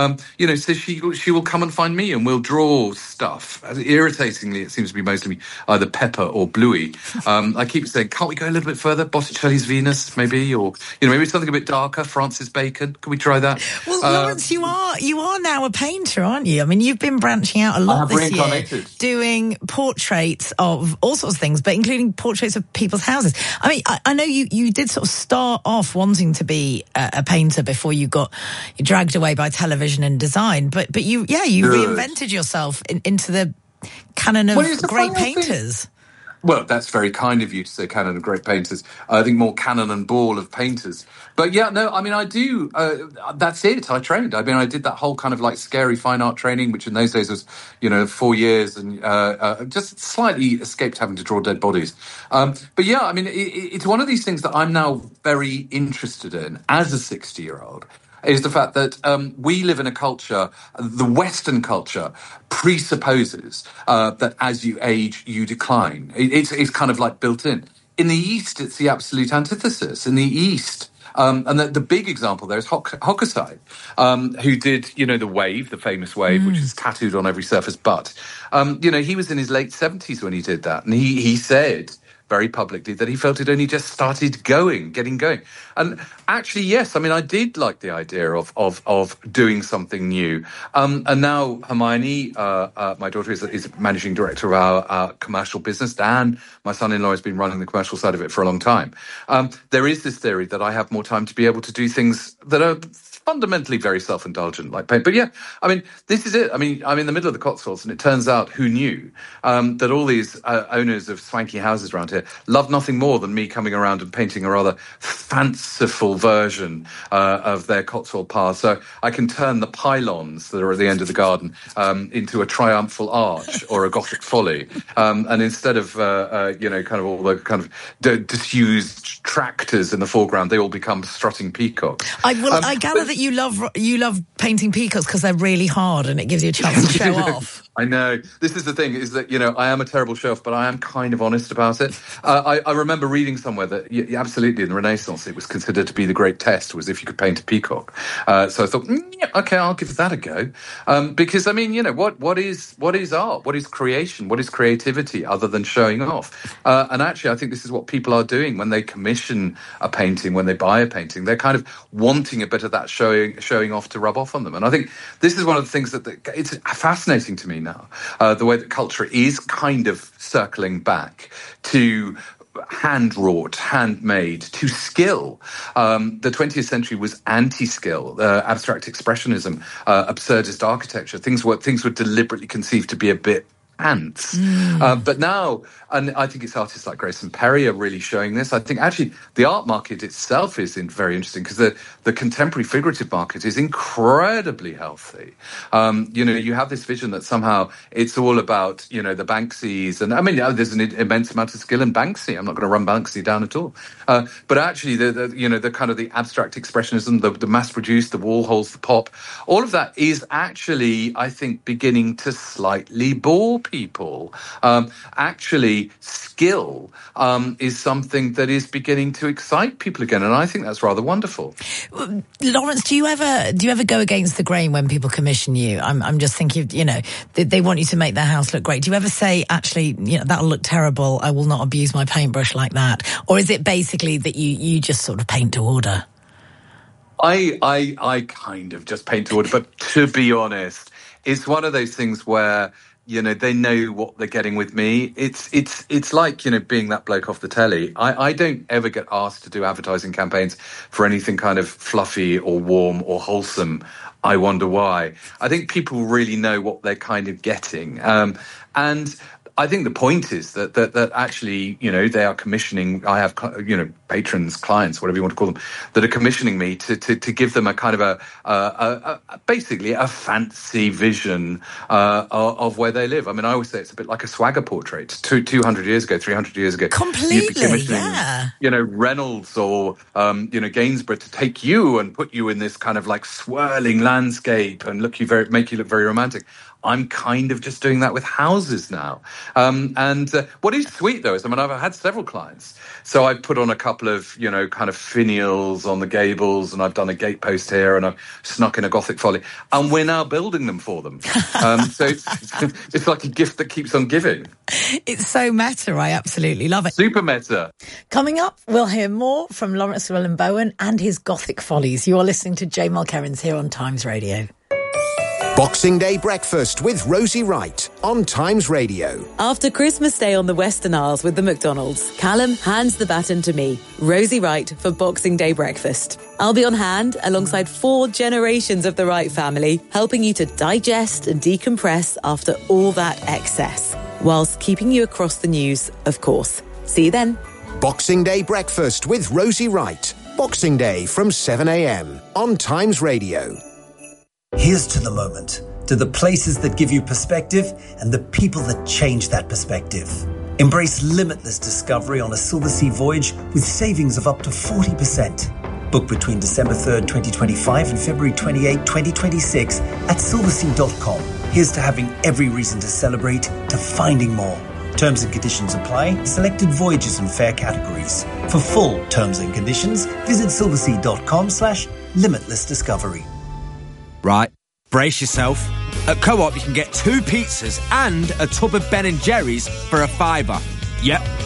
So she will come and find me and we'll draw stuff. Irritatingly, it seems to be mostly either Pepper or Bluey. I keep saying, can't we go a little bit further? Botticelli's Venus, maybe, or maybe something a bit darker. Francis Bacon. Can we try that? Well, Lawrence, you are now a painter, aren't you? I mean, you've been branching out a lot this year, doing portraits of all sorts of things, but including portraits of people's houses. I mean, I know you did sort of start off wanting to be a painter before you got dragged away by television and design, but you reinvented yourself into the canon of great painters. Well, that's very kind of you to say canon of great painters. I think more canon and ball of painters. But yeah, no, I mean, I do. That's it. I trained. I mean, I did that whole kind of like scary fine art training, which in those days was, 4 years, and just slightly escaped having to draw dead bodies. But yeah, I mean, it's one of these things that I'm now very interested in as a 60-year-old. Is the fact that we live in a culture, the Western culture presupposes that as you age, you decline. It's kind of like built in. In the East, it's the absolute antithesis. In the East, and the big example there is Hokusai, who did, the wave, the famous wave, which is tattooed on every surfer's butt. He was in his late 70s when he did that. And he said very publicly that he felt it only just started getting going. And actually, yes, I mean, I did like the idea of doing something new. And now Hermione, my daughter, is managing director of our commercial business. Dan, my son-in-law, has been running the commercial side of it for a long time. There is this theory that I have more time to be able to do things that are fundamentally very self-indulgent, like paint. But yeah, I mean, this is it. I mean, I'm in the middle of the Cotswolds, and it turns out, who knew, that all these owners of swanky houses around here love nothing more than me coming around and painting a rather fanciful version of their Cotswold paths. So I can turn the pylons that are at the end of the garden into a triumphal arch or a Gothic folly. And instead of, kind of all the kind of disused tractors in the foreground, they all become strutting peacocks. I gather that you love painting peacocks because they're really hard and it gives you a chance to show off. I know. This is the thing, is that, I am a terrible show-off, but I am kind of honest about it. I remember reading somewhere that, absolutely, in the Renaissance, it was considered to be the great test, was if you could paint a peacock. So I thought, okay, I'll give that a go. Because, I mean, what is art? What is creation? What is creativity other than showing off? And actually, I think this is what people are doing when they commission a painting, when they buy a painting. They're kind of wanting a bit of that showing off to rub off on them. And I think this is one of the things that it's fascinating to me now, the way that culture is kind of circling back to hand-wrought, handmade, to skill. The 20th century was anti-skill, abstract expressionism, absurdist architecture. Things were deliberately conceived to be a bit ants. But now, and I think it's artists like Grayson Perry are really showing this. I think actually the art market itself is very interesting, because the contemporary figurative market is incredibly healthy. You have this vision that somehow it's all about, the Banksys. And I mean, there's an immense amount of skill in Banksy. I'm not going to run Banksy down at all. But actually, the kind of the abstract expressionism, the mass-produced, the Warhols, the pop, all of that is actually, I think, beginning to slightly bore people. Actually, skill is something that is beginning to excite people again, and I think that's rather wonderful. Lawrence, do you ever go against the grain when people commission you? I'm just thinking, they want you to make their house look great. Do you ever say, actually, that'll look terrible, I will not abuse my paintbrush like that? Or is it basically that you just sort of paint to order? I kind of just paint to order, but to be honest, it's one of those things where they know what they're getting with me. It's like, being that bloke off the telly. I don't ever get asked to do advertising campaigns for anything kind of fluffy or warm or wholesome. I wonder why. I think people really know what they're kind of getting. And I think the point is that actually, they are commissioning. I have, patrons, clients, whatever you want to call them, that are commissioning me to give them a kind of basically a fancy vision of where they live. I mean, I always say it's a bit like a swagger portrait. 200 years ago, 300 years ago, completely, yeah. Reynolds or Gainsborough to take you and put you in this kind of like swirling landscape and make you look very romantic. I'm kind of just doing that with houses now. And what is sweet, though, is, I've had several clients. So I've put on a couple of, kind of finials on the gables, and I've done a gatepost here, and I've snuck in a Gothic folly. And we're now building them for them. So it's like a gift that keeps on giving. It's so meta. I absolutely love it. Super meta. Coming up, we'll hear more from Lawrence Llewelyn-Bowen and his Gothic follies. You are listening to Jay Mulkerrins here on Times Radio. Boxing Day Breakfast with Rosie Wright on Times Radio. After Christmas Day on the Western Isles with the McDonald's, Callum hands the baton to me, Rosie Wright, for Boxing Day Breakfast. I'll be on hand alongside 4 generations of the Wright family, helping you to digest and decompress after all that excess, whilst keeping you across the news, of course. See you then. Boxing Day Breakfast with Rosie Wright. Boxing Day from 7 a.m. on Times Radio. Here's to the moment, to the places that give you perspective and the people that change that perspective. Embrace limitless discovery on a Silversea voyage with savings of up to 40%. Book between December 3rd, 2025 and February 28, 2026 at silversea.com. Here's to having every reason to celebrate, to finding more. Terms and conditions apply. Selected voyages and fare categories. For full terms and conditions, visit silversea.com/limitless discovery. Right, brace yourself. At Co-op, you can get 2 pizzas and a tub of Ben & Jerry's for a £5. Yep,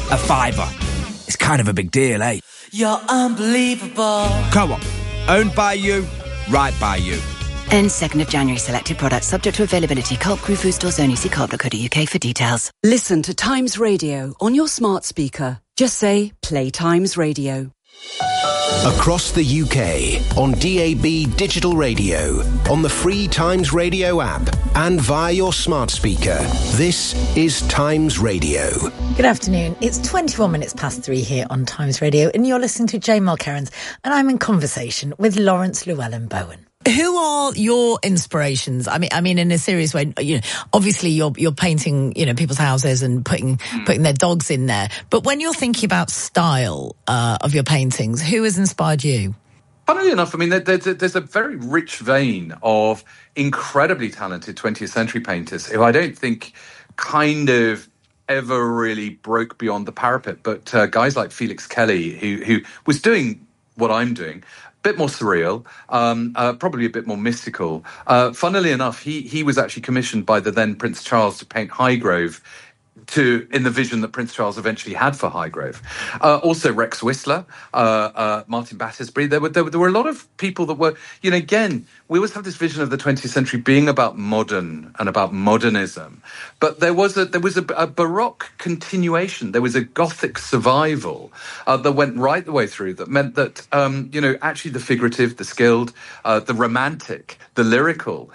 A £5. It's kind of a big deal, eh? You're unbelievable. Co-op. Owned by you, right by you. Ends 2nd of January. Selected products subject to availability. Co-op Group food stores only. See co-op.co.uk for details. Listen to Times Radio on your smart speaker. Just say, play Times Radio. Across the UK, on DAB digital radio, on the free Times Radio app, and via your smart speaker. This is Times Radio. Good afternoon. It's 21 minutes past 3 here on Times Radio, and you're listening to Jane Mulkerrins, and I'm in conversation with Lawrence Llewellyn-Bowen. Who are your inspirations? I mean, in a serious way, you know, obviously you're painting, you know, people's houses and putting their dogs in there. But when you're thinking about style of your paintings, who has inspired you? Funnily enough, I mean, there's a very rich vein of incredibly talented 20th century painters who I don't think kind of ever really broke beyond the parapet. But guys like Felix Kelly, who was doing what I'm doing, bit more surreal, probably a bit more mystical. Funnily enough, he was actually commissioned by the then Prince Charles to paint Highgrove in the vision that Prince Charles eventually had for Highgrove. Also Rex Whistler, Martin Battersby. There were a lot of people that were, you know, again, we always have this vision of the 20th century being about modern and about modernism. But there was a Baroque continuation. There was a Gothic survival that went right the way through, that meant that, you know, actually the figurative, the skilled, the romantic, the lyrical,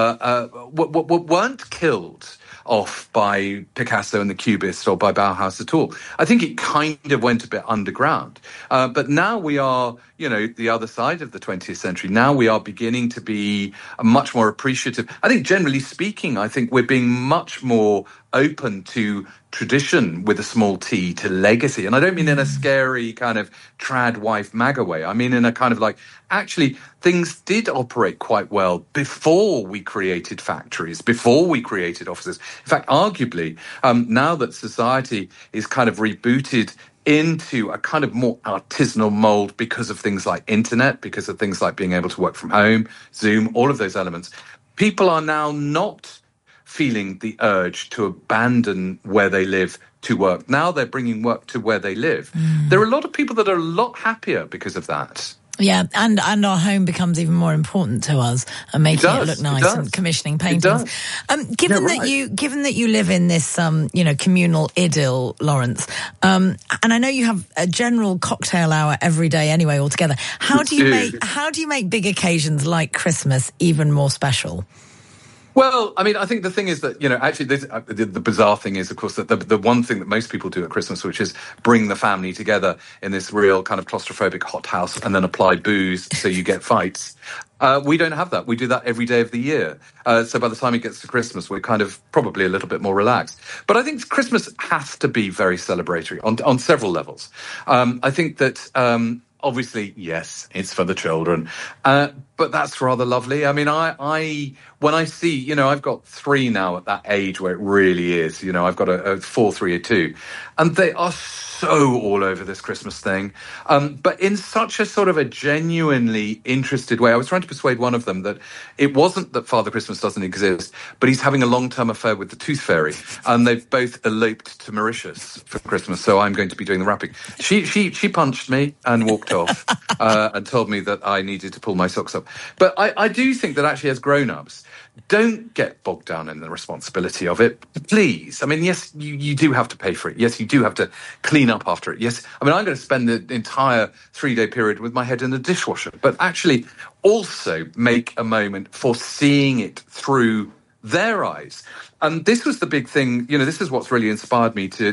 weren't killed off by Picasso and the Cubists or by Bauhaus at all. I think it kind of went a bit underground. But now we are, you know, the other side of the 20th century. Now we are beginning to be much more appreciative. I think generally speaking, I think we're being much more open to tradition with a small t, to legacy. And I don't mean in a scary kind of trad wife MAGA way. I mean in a kind of like, actually, things did operate quite well before we created factories, before we created offices. In fact, arguably, now that society is kind of rebooted into a kind of more artisanal mold because of things like internet, because of things like being able to work from home, Zoom, all of those elements, people are now not feeling the urge to abandon where they live to work. Now they're bringing work to where they live. There are a lot of people that are a lot happier because of that. Yeah, and our home becomes even more important to us, and making it look nice, and commissioning paintings. Given that you live in this you know, communal idyll, Lawrence, and I know you have a general cocktail hour every day anyway altogether. How do you make big occasions like Christmas even more special? Well, I mean, I think the thing is that, you know, actually the bizarre thing is, of course, that the one thing that most people do at Christmas, which is bring the family together in this real kind of claustrophobic hothouse and then apply booze so you get fights. We don't have that. We do that every day of the year. So by the time it gets to Christmas, we're kind of probably a little bit more relaxed. But I think Christmas has to be very celebratory on several levels. I think that obviously, yes, it's for the children, but that's rather lovely. I mean, I when I see, you know, I've got 3 now at that age where it really is. You know, I've got a 4, 3, a 2, and they are so all over this Christmas thing, but in such a sort of a genuinely interested way. I was trying to persuade one of them that it wasn't that Father Christmas doesn't exist, but he's having a long-term affair with the Tooth Fairy, and they've both eloped to Mauritius for Christmas, so I'm going to be doing the wrapping. She punched me and walked off and told me that I needed to pull my socks up. But I do think that actually as grown-ups, don't get bogged down in the responsibility of it, please. I mean, yes, you do have to pay for it. Yes, you do have to clean up after it. Yes, I mean, I'm going to spend the entire 3-day period with my head in the dishwasher, but actually also make a moment for seeing it through their eyes. And this was the big thing, you know, this is what's really inspired me to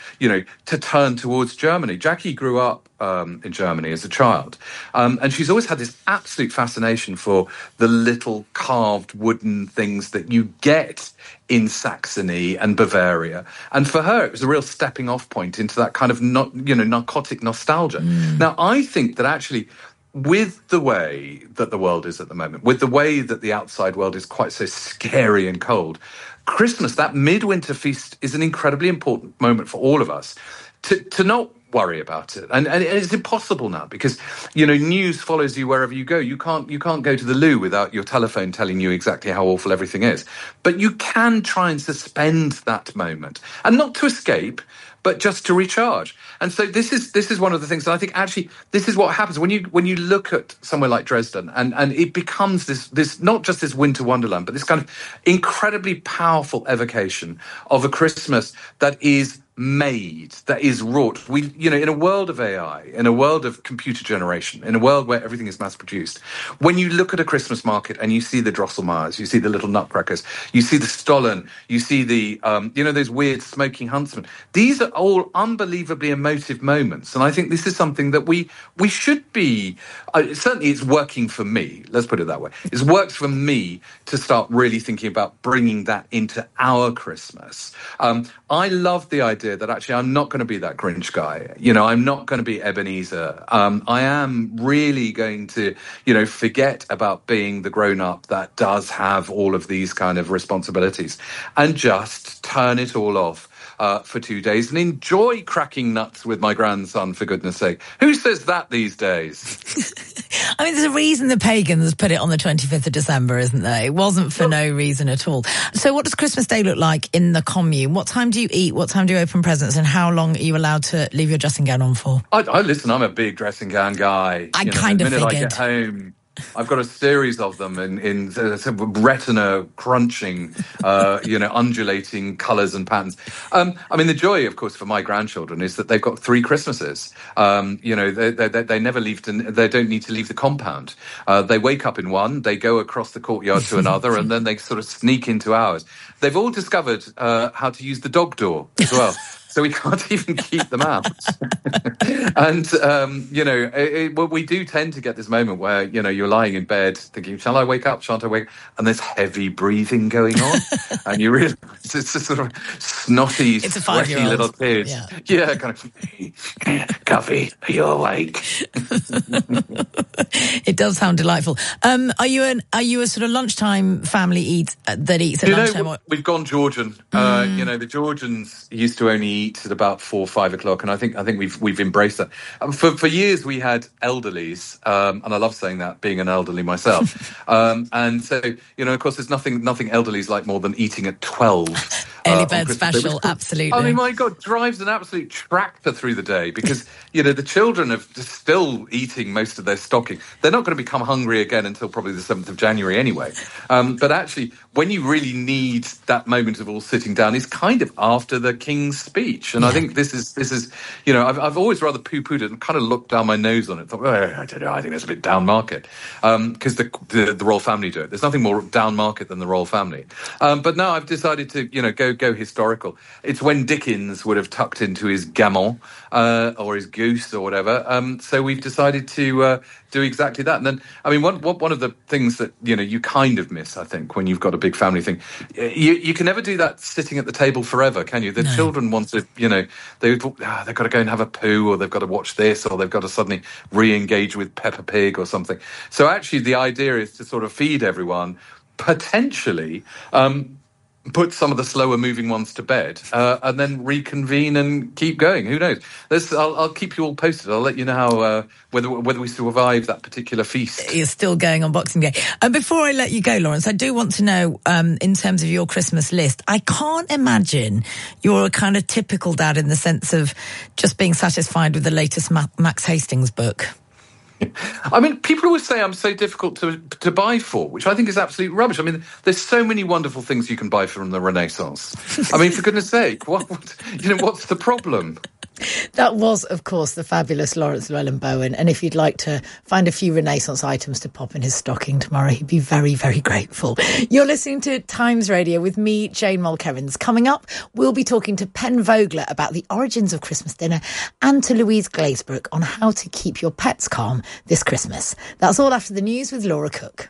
turn towards Germany. Jackie grew up in Germany as a child, and she's always had this absolute fascination for the little carved wooden things that you get in Saxony and Bavaria. And for her, it was a real stepping off point into that kind of, narcotic nostalgia. Now, I think that actually, with the way that the world is at the moment, with the way that the outside world is quite so scary and cold, Christmas, that midwinter feast, is an incredibly important moment for all of us to not worry about it. And it's impossible now because, news follows you wherever you go. You can't go to the loo without your telephone telling you exactly how awful everything is. But you can try and suspend that moment, and not to escape, but just to recharge. And so this is one of the things that I think actually this is what happens when you look at somewhere like Dresden and it becomes this not just this winter wonderland, but this kind of incredibly powerful evocation of a Christmas that is made, that is wrought. We, in a world of AI, in a world of computer generation, in a world where everything is mass produced, when you look at a Christmas market and you see the Drosselmeyers, you see the little nutcrackers, you see the Stollen, you see the, those weird smoking huntsmen, these are all unbelievably emotive moments. And I think this is something that we should be, certainly it's working for me, let's put it that way. It's worked for me to start really thinking about bringing that into our Christmas. I love the idea that actually I'm not going to be that Grinch guy. I'm not going to be Ebenezer. I am really going to, forget about being the grown-up that does have all of these kind of responsibilities and just turn it all off for 2 days and enjoy cracking nuts with my grandson, for goodness sake. Who says that these days? I mean, there's a reason the pagans put it on the 25th of December, isn't there? It wasn't for no reason at all. So what does Christmas Day look like in the commune? What time do you eat? What time do you open presents? And how long are you allowed to leave your dressing gown on for? Listen, I'm a big dressing gown guy. I kind of figured. The minute I get home, I've got a series of them in retina crunching, undulating colours and patterns. The joy, of course, for my grandchildren is that they've got 3 Christmases. They never leave. They don't need to leave the compound. They wake up in one, they go across the courtyard to another, and then they sort of sneak into ours. They've all discovered how to use the dog door as well. So we can't even keep them out. And, we do tend to get this moment where, you're lying in bed thinking, shall I wake up? Shan't I wake up? And there's heavy breathing going on. And you realise it's a sort of snotty, sweaty little kid. Yeah, kind of, Guffy, are you awake? It does sound delightful. Are you a sort of lunchtime family that eats at lunchtime? We've gone Georgian. The Georgians used to only eat at about 4 or 5 o'clock, and I think we've embraced that. For years we had elderlies, and I love saying that, being an elderly myself. And so of course, there's nothing elderlies like more than eating at 12. Early bird special, absolutely. I mean, my God, drives an absolute tractor through the day because the children are still eating most of their stocking. They're not going to become hungry again until probably the 7th of January anyway. But actually, when you really need that moment of all sitting down is kind of after the King's speech. And I think this is I've always rather poo-pooed it and kind of looked down my nose on it. Thought, I don't know, I think that's a bit down market because the royal family do it. There's nothing more down market than the royal family. But now I've decided to go historical. It's when Dickens would have tucked into his gammon or his goose or whatever. So we've decided to do exactly that. And then, one of the things that you kind of miss, I think, when you've got a big family thing, you can never do that sitting at the table forever, can you? The children want to, they've got to go and have a poo, or they've got to watch this, or they've got to suddenly re-engage with Peppa Pig or something. So actually, the idea is to sort of feed everyone, potentially. Put some of the slower moving ones to bed, and then reconvene and keep going. Who knows? I'll keep you all posted. I'll let you know how whether we survive that particular feast. You're still going on Boxing Day. And before I let you go, Lawrence, I do want to know, in terms of your Christmas list, I can't imagine you're a kind of typical dad in the sense of just being satisfied with the latest Max Hastings book. People always say I'm so difficult to buy for, which I think is absolute rubbish. There's so many wonderful things you can buy from the Renaissance. For goodness sake, what's the problem? That was, of course, the fabulous Lawrence Llewelyn-Bowen. And if you'd like to find a few Renaissance items to pop in his stocking tomorrow, he'd be very, very grateful. You're listening to Times Radio with me, Jane Mulkerrins. Coming up, we'll be talking to Pen Vogler about the origins of Christmas dinner and to Louise Glazebrook on how to keep your pets calm this Christmas. That's all after the news with Laura Cook.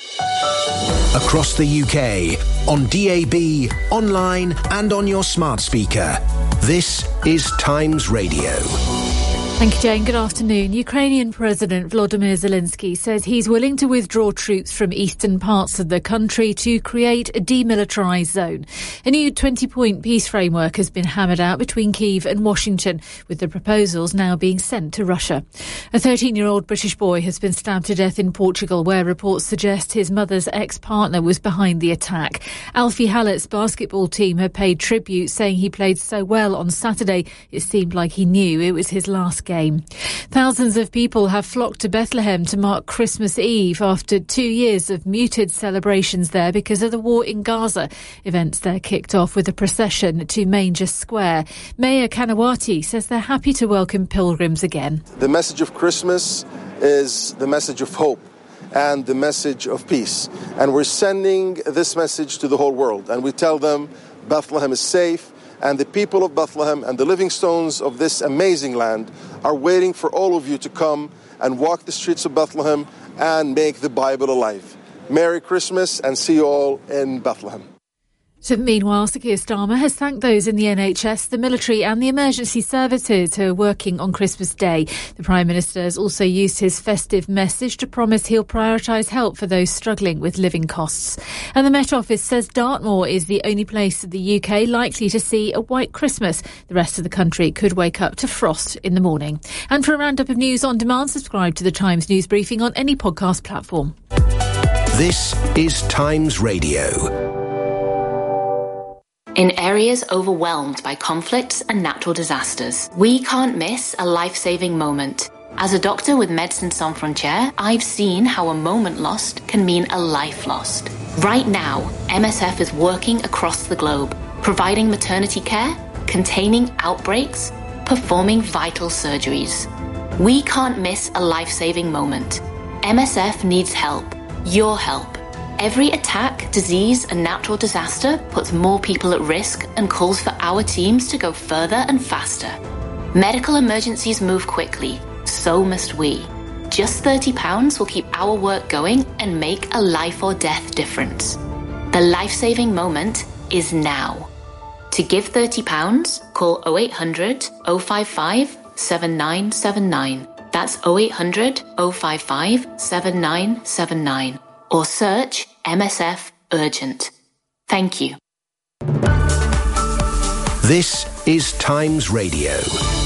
Across the UK, on DAB, online and on your smart speaker. This is Times Radio. Thank you, Jane. Good afternoon. Ukrainian President Volodymyr Zelensky says he's willing to withdraw troops from eastern parts of the country to create a demilitarised zone. A new 20-point peace framework has been hammered out between Kyiv and Washington, with the proposals now being sent to Russia. A 13-year-old British boy has been stabbed to death in Portugal, where reports suggest his mother's ex-partner was behind the attack. Alfie Hallett's basketball team have paid tribute, saying he played so well on Saturday it seemed like he knew it was his last game. Thousands of people have flocked to Bethlehem to mark Christmas Eve after 2 years of muted celebrations there because of the war in Gaza. Events there kicked off with a procession to Manger Square. Mayor Kanawati says they're happy to welcome pilgrims again. The message of Christmas is the message of hope and the message of peace. And we're sending this message to the whole world. And we tell them Bethlehem is safe, and the people of Bethlehem and the living stones of this amazing land are waiting for all of you to come and walk the streets of Bethlehem and make the Bible alive. Merry Christmas, and see you all in Bethlehem. So meanwhile, Sir Keir Starmer has thanked those in the NHS, the military and the emergency services who are working on Christmas Day. The Prime Minister has also used his festive message to promise he'll prioritise help for those struggling with living costs. And the Met Office says Dartmoor is the only place in the UK likely to see a white Christmas. The rest of the country could wake up to frost in the morning. And for a roundup of news on demand, subscribe to the Times News Briefing on any podcast platform. This is Times Radio. In areas overwhelmed by conflicts and natural disasters, we can't miss a life-saving moment. As a doctor with Médecins Sans Frontières, I've seen how a moment lost can mean a life lost. Right now, MSF is working across the globe, providing maternity care, containing outbreaks, performing vital surgeries. We can't miss a life-saving moment. MSF needs help, your help. Every attack, disease and natural disaster puts more people at risk and calls for our teams to go further and faster. Medical emergencies move quickly, so must we. Just £30 will keep our work going and make a life or death difference. The life-saving moment is now. To give £30, call 0800 055 7979. That's 0800 055 7979. Or search MSF Urgent. Thank you. This is Times Radio.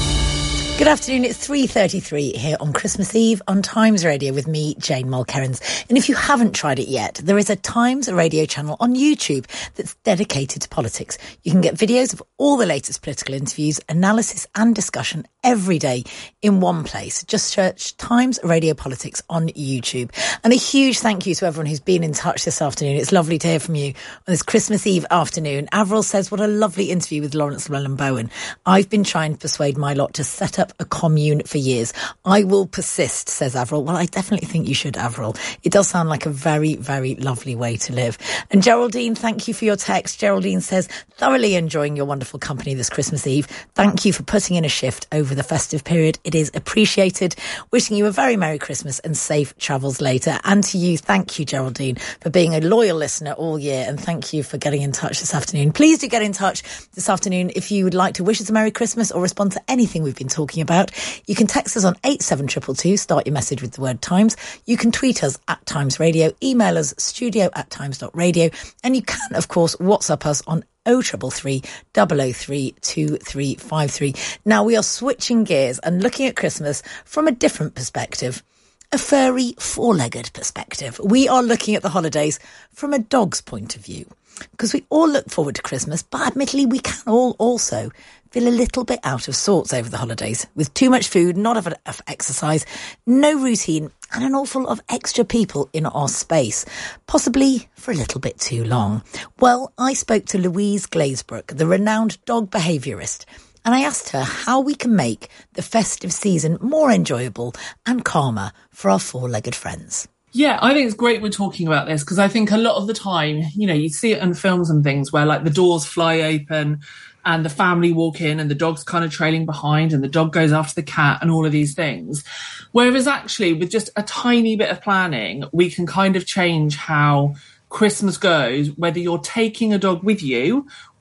Good afternoon, it's 3:33 here on Christmas Eve on Times Radio with me, Jane Mulkerrins. And if you haven't tried it yet, there is a Times Radio channel on YouTube that's dedicated to politics. You can get videos of all the latest political interviews, analysis and discussion every day in one place. Just search Times Radio Politics on YouTube. And a huge thank you to everyone who's been in touch this afternoon. It's lovely to hear from you on this Christmas Eve afternoon. Avril says, what a lovely interview with Lawrence Llewellyn-Bowen. I've been trying to persuade my lot to set up a commune for years. I will persist, says Avril. Well, I definitely think you should, Avril. It does sound like a very, very lovely way to live. And Geraldine, thank you for your text. Geraldine says, thoroughly enjoying your wonderful company this Christmas Eve. Thank you for putting in a shift over the festive period. It is appreciated. Wishing you a very Merry Christmas and safe travels later. And to you, thank you, Geraldine, for being a loyal listener all year. And thank you for getting in touch this afternoon. Please do get in touch this afternoon if you would like to wish us a Merry Christmas or respond to anything we've been talking about. You can text us on 87222, start your message with the word Times. You can tweet us at Times Radio, email us studio@times.radio, and you can, of course, WhatsApp us on 0333 003 2353. Now we are switching gears and looking at Christmas from a different perspective. A furry, four-legged perspective. We are looking at the holidays from a dog's point of view. Because we all look forward to Christmas, but admittedly we can all also feel a little bit out of sorts over the holidays, with too much food, not enough exercise, no routine, and an awful lot of extra people in our space, possibly for a little bit too long. Well, I spoke to Louise Glazebrook, the renowned dog behaviourist, and I asked her how we can make the festive season more enjoyable and calmer for our four-legged friends. Yeah, I think it's great we're talking about this because I think a lot of the time, you know, you see it in films and things where like the doors fly open and the family walk in and the dog's kind of trailing behind and the dog goes after the cat and all of these things. Whereas actually with just a tiny bit of planning, we can kind of change how Christmas goes, whether you're taking a dog with you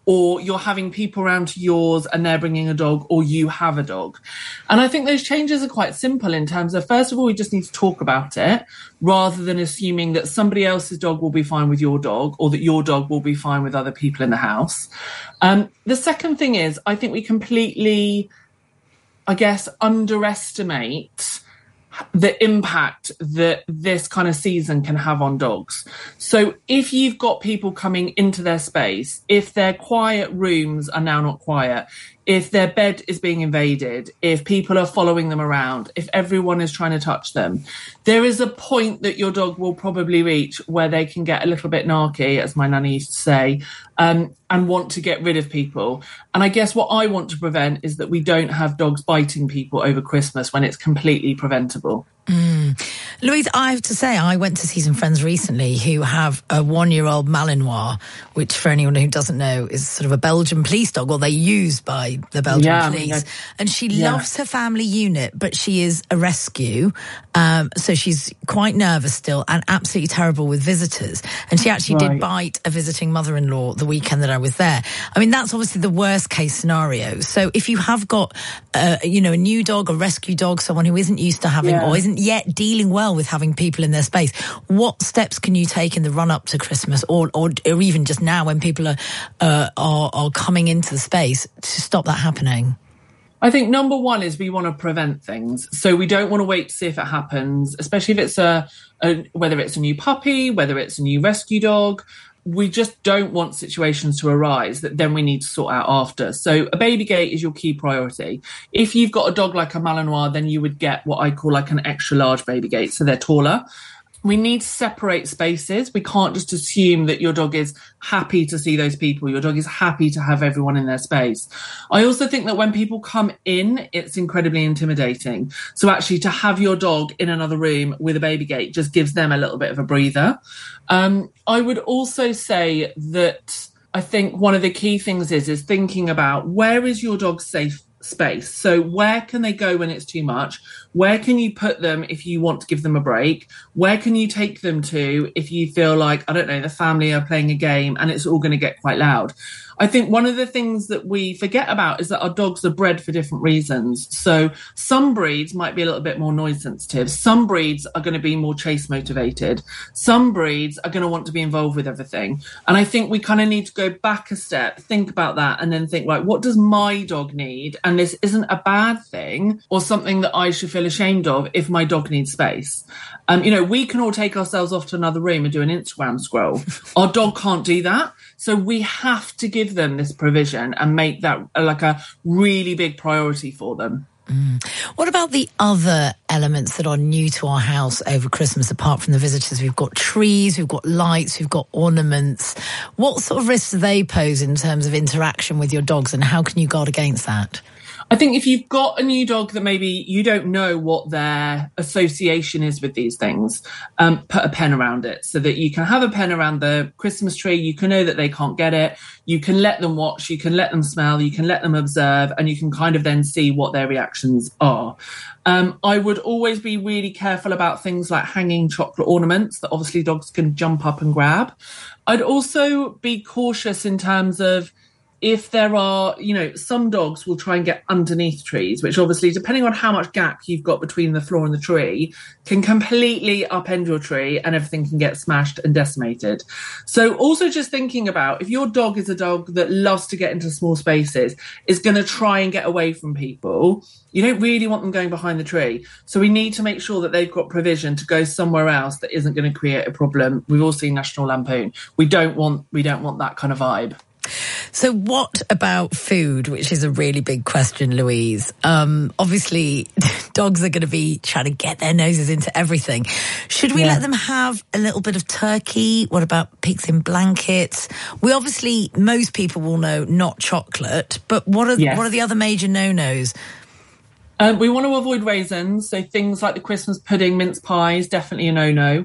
or you're having people around to yours and they're bringing a dog, or you have a dog. And I think those changes are quite simple in terms of, first of all, we just need to talk about it rather than assuming that somebody else's dog will be fine with your dog or that your dog will be fine with other people in the house. The second thing is, I think we completely, I guess, underestimate the impact that this kind of season can have on dogs. So if you've got people coming into their space, if their quiet rooms are now not quiet, if their bed is being invaded, if people are following them around, if everyone is trying to touch them, there is a point that your dog will probably reach where they can get a little bit narky, as my nanny used to say, and want to get rid of people. And I guess what I want to prevent is that we don't have dogs biting people over Christmas when it's completely preventable. Louise, I have to say, I went to see some friends recently who have a 1-year-old Malinois, which for anyone who doesn't know is sort of a Belgian police dog, or they're used by the Belgian police. And she loves her family unit, but she is a rescue. So she's quite nervous still and absolutely terrible with visitors. And she actually did bite a visiting mother-in-law the weekend that I was there. I mean, that's obviously the worst case scenario. So if you have got, a new dog, a rescue dog, someone who isn't used to having or isn't yet dealing well with having people in their space, what steps can you take in the run-up to Christmas or even just now when people are coming into the space to stop that happening? I think number one is we want to prevent things. So we don't want to wait to see if it happens, especially if it's whether it's a new puppy, whether it's a new rescue dog. We just don't want situations to arise that then we need to sort out after. So a baby gate is your key priority. If you've got a dog like a Malinois, then you would get what I call like an extra large baby gate. So they're taller. We need to separate spaces. We can't just assume that your dog is happy to see those people. Your dog is happy to have everyone in their space. I also think that when people come in, it's incredibly intimidating. So actually to have your dog in another room with a baby gate just gives them a little bit of a breather. I would also say that I think one of the key things is thinking about where is your dog's safe space. So where can they go when it's too much? Where can you put them if you want to give them a break? Where can you take them to if you feel like, I don't know, the family are playing a game and it's all going to get quite loud? I think one of the things that we forget about is that our dogs are bred for different reasons. So some breeds might be a little bit more noise sensitive. Some breeds are going to be more chase motivated. Some breeds are going to want to be involved with everything. And I think we kind of need to go back a step, think about that, and then think, right, what does my dog need? And this isn't a bad thing or something that I should feel ashamed of if my dog needs space. We can all take ourselves off to another room and do an Instagram scroll. Our dog can't do that. So we have to give them this provision and make that like a really big priority for them. What about the other elements that are new to our house over Christmas, apart from the visitors? We've got trees, we've got lights, we've got ornaments. What sort of risks do they pose in terms of interaction with your dogs, and how can you guard against that? I think if you've got a new dog that maybe you don't know what their association is with these things, put a pen around it so that you can have a pen around the Christmas tree. You can know that they can't get it. You can let them watch, you can let them smell, you can let them observe, and you can kind of then see what their reactions are. I would always be really careful about things like hanging chocolate ornaments that obviously dogs can jump up and grab. I'd also be cautious in terms of if there are, some dogs will try and get underneath trees, which obviously, depending on how much gap you've got between the floor and the tree, can completely upend your tree and everything can get smashed and decimated. So also just thinking about if your dog is a dog that loves to get into small spaces, is going to try and get away from people, you don't really want them going behind the tree. So we need to make sure that they've got provision to go somewhere else that isn't going to create a problem. We've all seen National Lampoon. We don't want that kind of vibe. So what about food, which is a really big question, Louise? Obviously, dogs are going to be trying to get their noses into everything. Should we let them have a little bit of turkey? What about pigs in blankets? Most people will know not chocolate, but what are the other major no-nos? We want to avoid raisins, so things like the Christmas pudding, mince pies, definitely a no-no.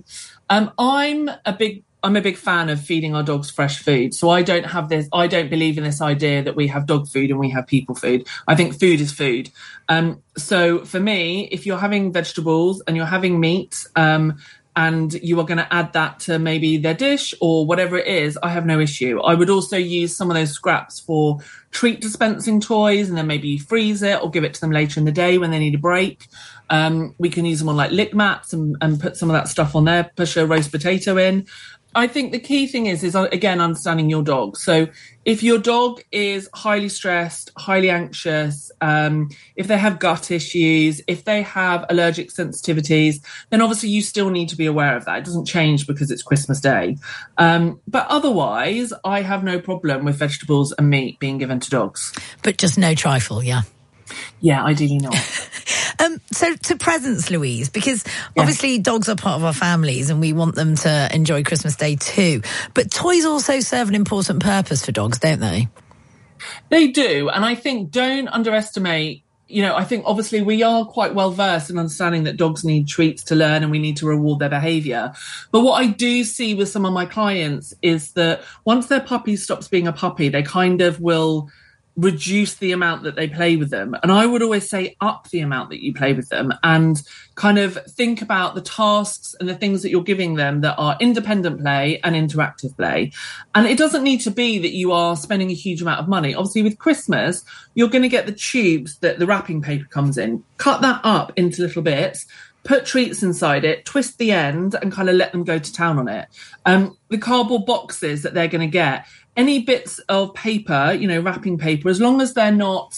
I'm a big fan of feeding our dogs fresh food. So I don't believe in this idea that we have dog food and we have people food. I think food is food. So for me, if you're having vegetables and you're having meat, and you are going to add that to maybe their dish or whatever it is, I have no issue. I would also use some of those scraps for treat dispensing toys, and then maybe freeze it or give it to them later in the day when they need a break. We can use them on like lick mats and put some of that stuff on there, push a roast potato in. I think the key thing is again, understanding your dog. So if your dog is highly stressed, highly anxious, if they have gut issues, if they have allergic sensitivities, then obviously you still need to be aware of that. It doesn't change because it's Christmas Day. But otherwise, I have no problem with vegetables and meat being given to dogs. But just no trifle, yeah? Yeah, ideally not. So to presents, Louise, because obviously dogs are part of our families and we want them to enjoy Christmas Day too. But toys also serve an important purpose for dogs, don't they? They do. And I think don't underestimate, I think obviously we are quite well versed in understanding that dogs need treats to learn and we need to reward their behaviour. But what I do see with some of my clients is that once their puppy stops being a puppy, they kind of will reduce the amount that they play with them. And I would always say up the amount that you play with them and kind of think about the tasks and the things that you're giving them that are independent play and interactive play. And it doesn't need to be that you are spending a huge amount of money. Obviously with Christmas, you're going to get the tubes that the wrapping paper comes in, cut that up into little bits, put treats inside it, twist the end and kind of let them go to town on it. The cardboard boxes that they're going to get, any bits of paper, wrapping paper, as long as they're not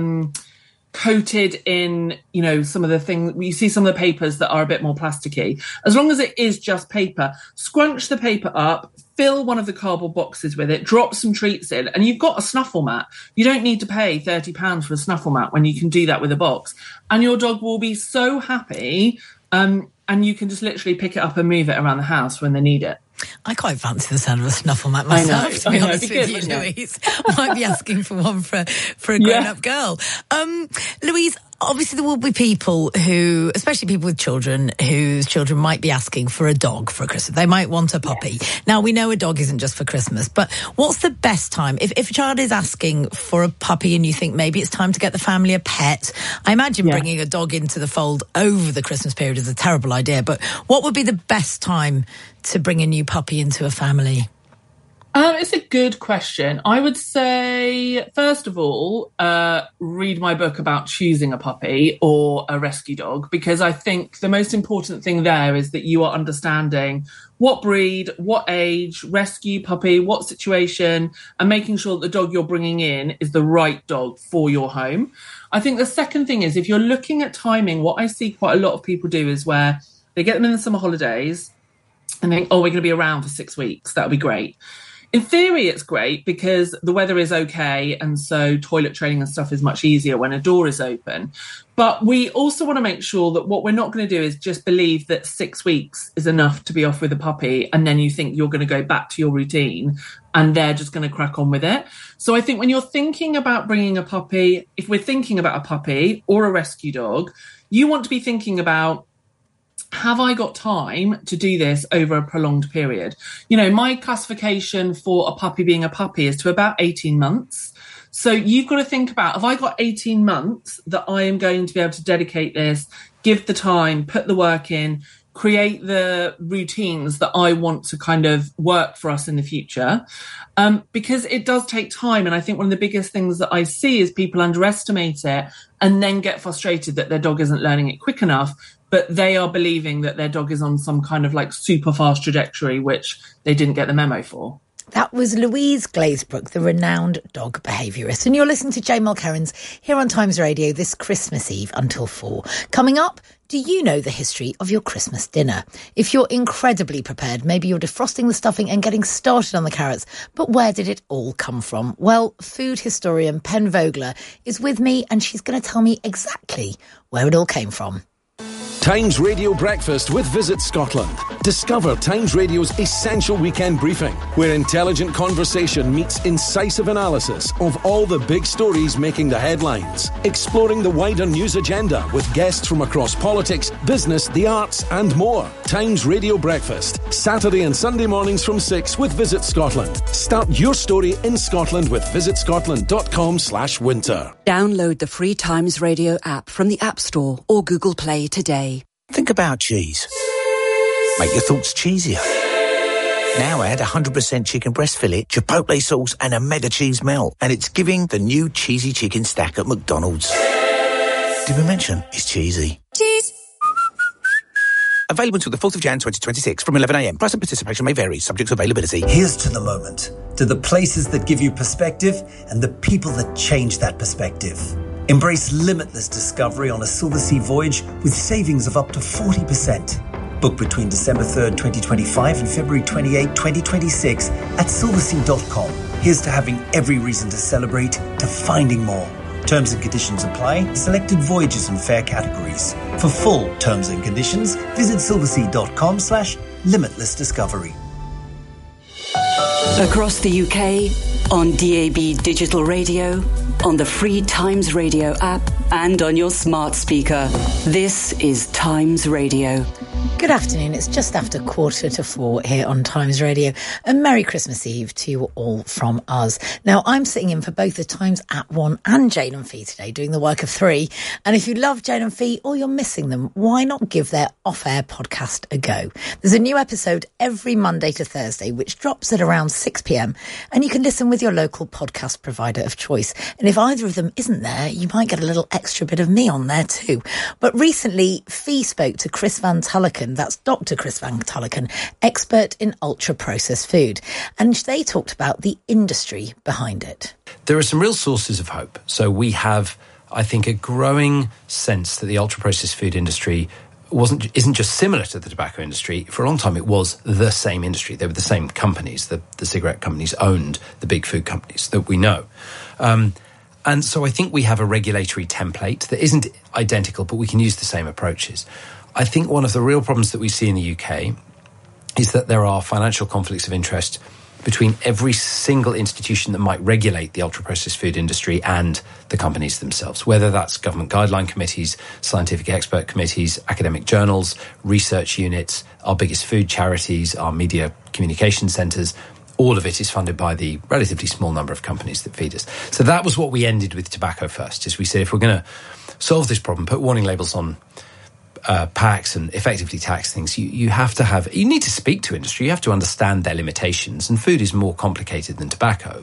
coated in, some of the things, you see some of the papers that are a bit more plasticky. As long as it is just paper, scrunch the paper up, fill one of the cardboard boxes with it, drop some treats in, and you've got a snuffle mat. You don't need to pay £30 for a snuffle mat when you can do that with a box. And your dog will be so happy, and you can just literally pick it up and move it around the house when they need it. I quite fancy the sound of a snuffle mat myself, to be honest with you, Louise. Might be asking for one for a grown-up girl. Louise, obviously there will be people who, especially people with children, whose children might be asking for a dog for Christmas. They might want a puppy. Yes. Now, we know a dog isn't just for Christmas, but what's the best time? If a child is asking for a puppy and you think maybe it's time to get the family a pet, I imagine bringing a dog into the fold over the Christmas period is a terrible idea, but what would be the best time to bring a new puppy into a family? It's a good question. I would say, first of all, read my book about choosing a puppy or a rescue dog, because I think the most important thing there is that you are understanding what breed, what age, rescue puppy, what situation, and making sure that the dog you're bringing in is the right dog for your home. I think the second thing is, if you're looking at timing, what I see quite a lot of people do is where they get them in the summer holidays and think, we're going to be around for 6 weeks. That would be great. In theory, it's great because the weather is okay, and so toilet training and stuff is much easier when a door is open. But we also want to make sure that what we're not going to do is just believe that 6 weeks is enough to be off with a puppy, and then you think you're going to go back to your routine and they're just going to crack on with it. So I think when you're thinking about bringing a puppy, if we're thinking about a puppy or a rescue dog, you want to be thinking about, have I got time to do this over a prolonged period? My classification for a puppy being a puppy is to about 18 months. So you've got to think about, have I got 18 months that I am going to be able to dedicate this, give the time, put the work in, create the routines that I want to kind of work for us in the future? Because it does take time. And I think one of the biggest things that I see is people underestimate it and then get frustrated that their dog isn't learning it quick enough, but they are believing that their dog is on some kind of like super fast trajectory, which they didn't get the memo for. That was Louise Glazebrook, the renowned dog behaviourist. And you're listening to Jay Mulkerrins here on Times Radio this Christmas Eve until 4. Coming up, do you know the history of your Christmas dinner? If you're incredibly prepared, maybe you're defrosting the stuffing and getting started on the carrots. But where did it all come from? Well, food historian Pen Vogler is with me and she's going to tell me exactly where it all came from. Times Radio Breakfast with Visit Scotland. Discover Times Radio's essential weekend briefing, where intelligent conversation meets incisive analysis of all the big stories making the headlines. Exploring the wider news agenda with guests from across politics, business, the arts and more. Times Radio Breakfast. Saturday and Sunday mornings from 6 with Visit Scotland. Start your story in Scotland with visitscotland.com/winter. Download the free Times Radio app from the App Store or Google Play today. Think about cheese. make your thoughts cheesier. Now add 100% chicken breast fillet, chipotle sauce and a mega cheese melt. And it's giving the new cheesy chicken stack at McDonald's. Did we mention it's cheesy? Cheese. Available until the 4th of Jan 2026 from 11am. Price and participation may vary, subject to availability. Here's to the moment, to the places that give you perspective and the people that change that perspective. Embrace limitless discovery on a Silversea voyage with savings of up to 40%. Book between December 3rd, 2025 and February 28, 2026 at silversea.com. Here's to having every reason to celebrate, to finding more. Terms and conditions apply. Selected voyages and fare categories. For full terms and conditions, visit silversea.com/limitless discovery. Across the UK, on DAB digital radio, on the free Times Radio app, and on your smart speaker. This is Times Radio. Good afternoon. It's just after 4:15 here on Times Radio. And Merry Christmas Eve to you all from us. Now, I'm sitting in for both the Times at 1 and Jane and Fee today, doing the work of 3. And if you love Jane and Fee or you're missing them, why not give their off-air podcast a go? There's a new episode every Monday to Thursday, which drops at around 6 p.m. And you can listen with your local podcast provider of choice. And if either of them isn't there, you might get a little extra bit of me on there too. But recently, Fee spoke to Chris Van Tulleken. That's Dr. Chris Van Tulleken, expert in ultra-processed food. And they talked about the industry behind it. There are some real sources of hope. So we have, I think, a growing sense that the ultra-processed food industry isn't just similar to the tobacco industry. For a long time, it was the same industry. They were the same companies. The cigarette companies owned the big food companies that we know. And so I think we have a regulatory template that isn't identical, but we can use the same approaches. I think one of the real problems that we see in the UK is that there are financial conflicts of interest between every single institution that might regulate the ultra-processed food industry and the companies themselves, whether that's government guideline committees, scientific expert committees, academic journals, research units, our biggest food charities, our media communication centres. All of it is funded by the relatively small number of companies that feed us. So that was what we ended with tobacco first, is we said if we're going to solve this problem, put warning labels on packs and effectively tax things, you need to speak to industry. You have to understand their limitations, and food is more complicated than tobacco,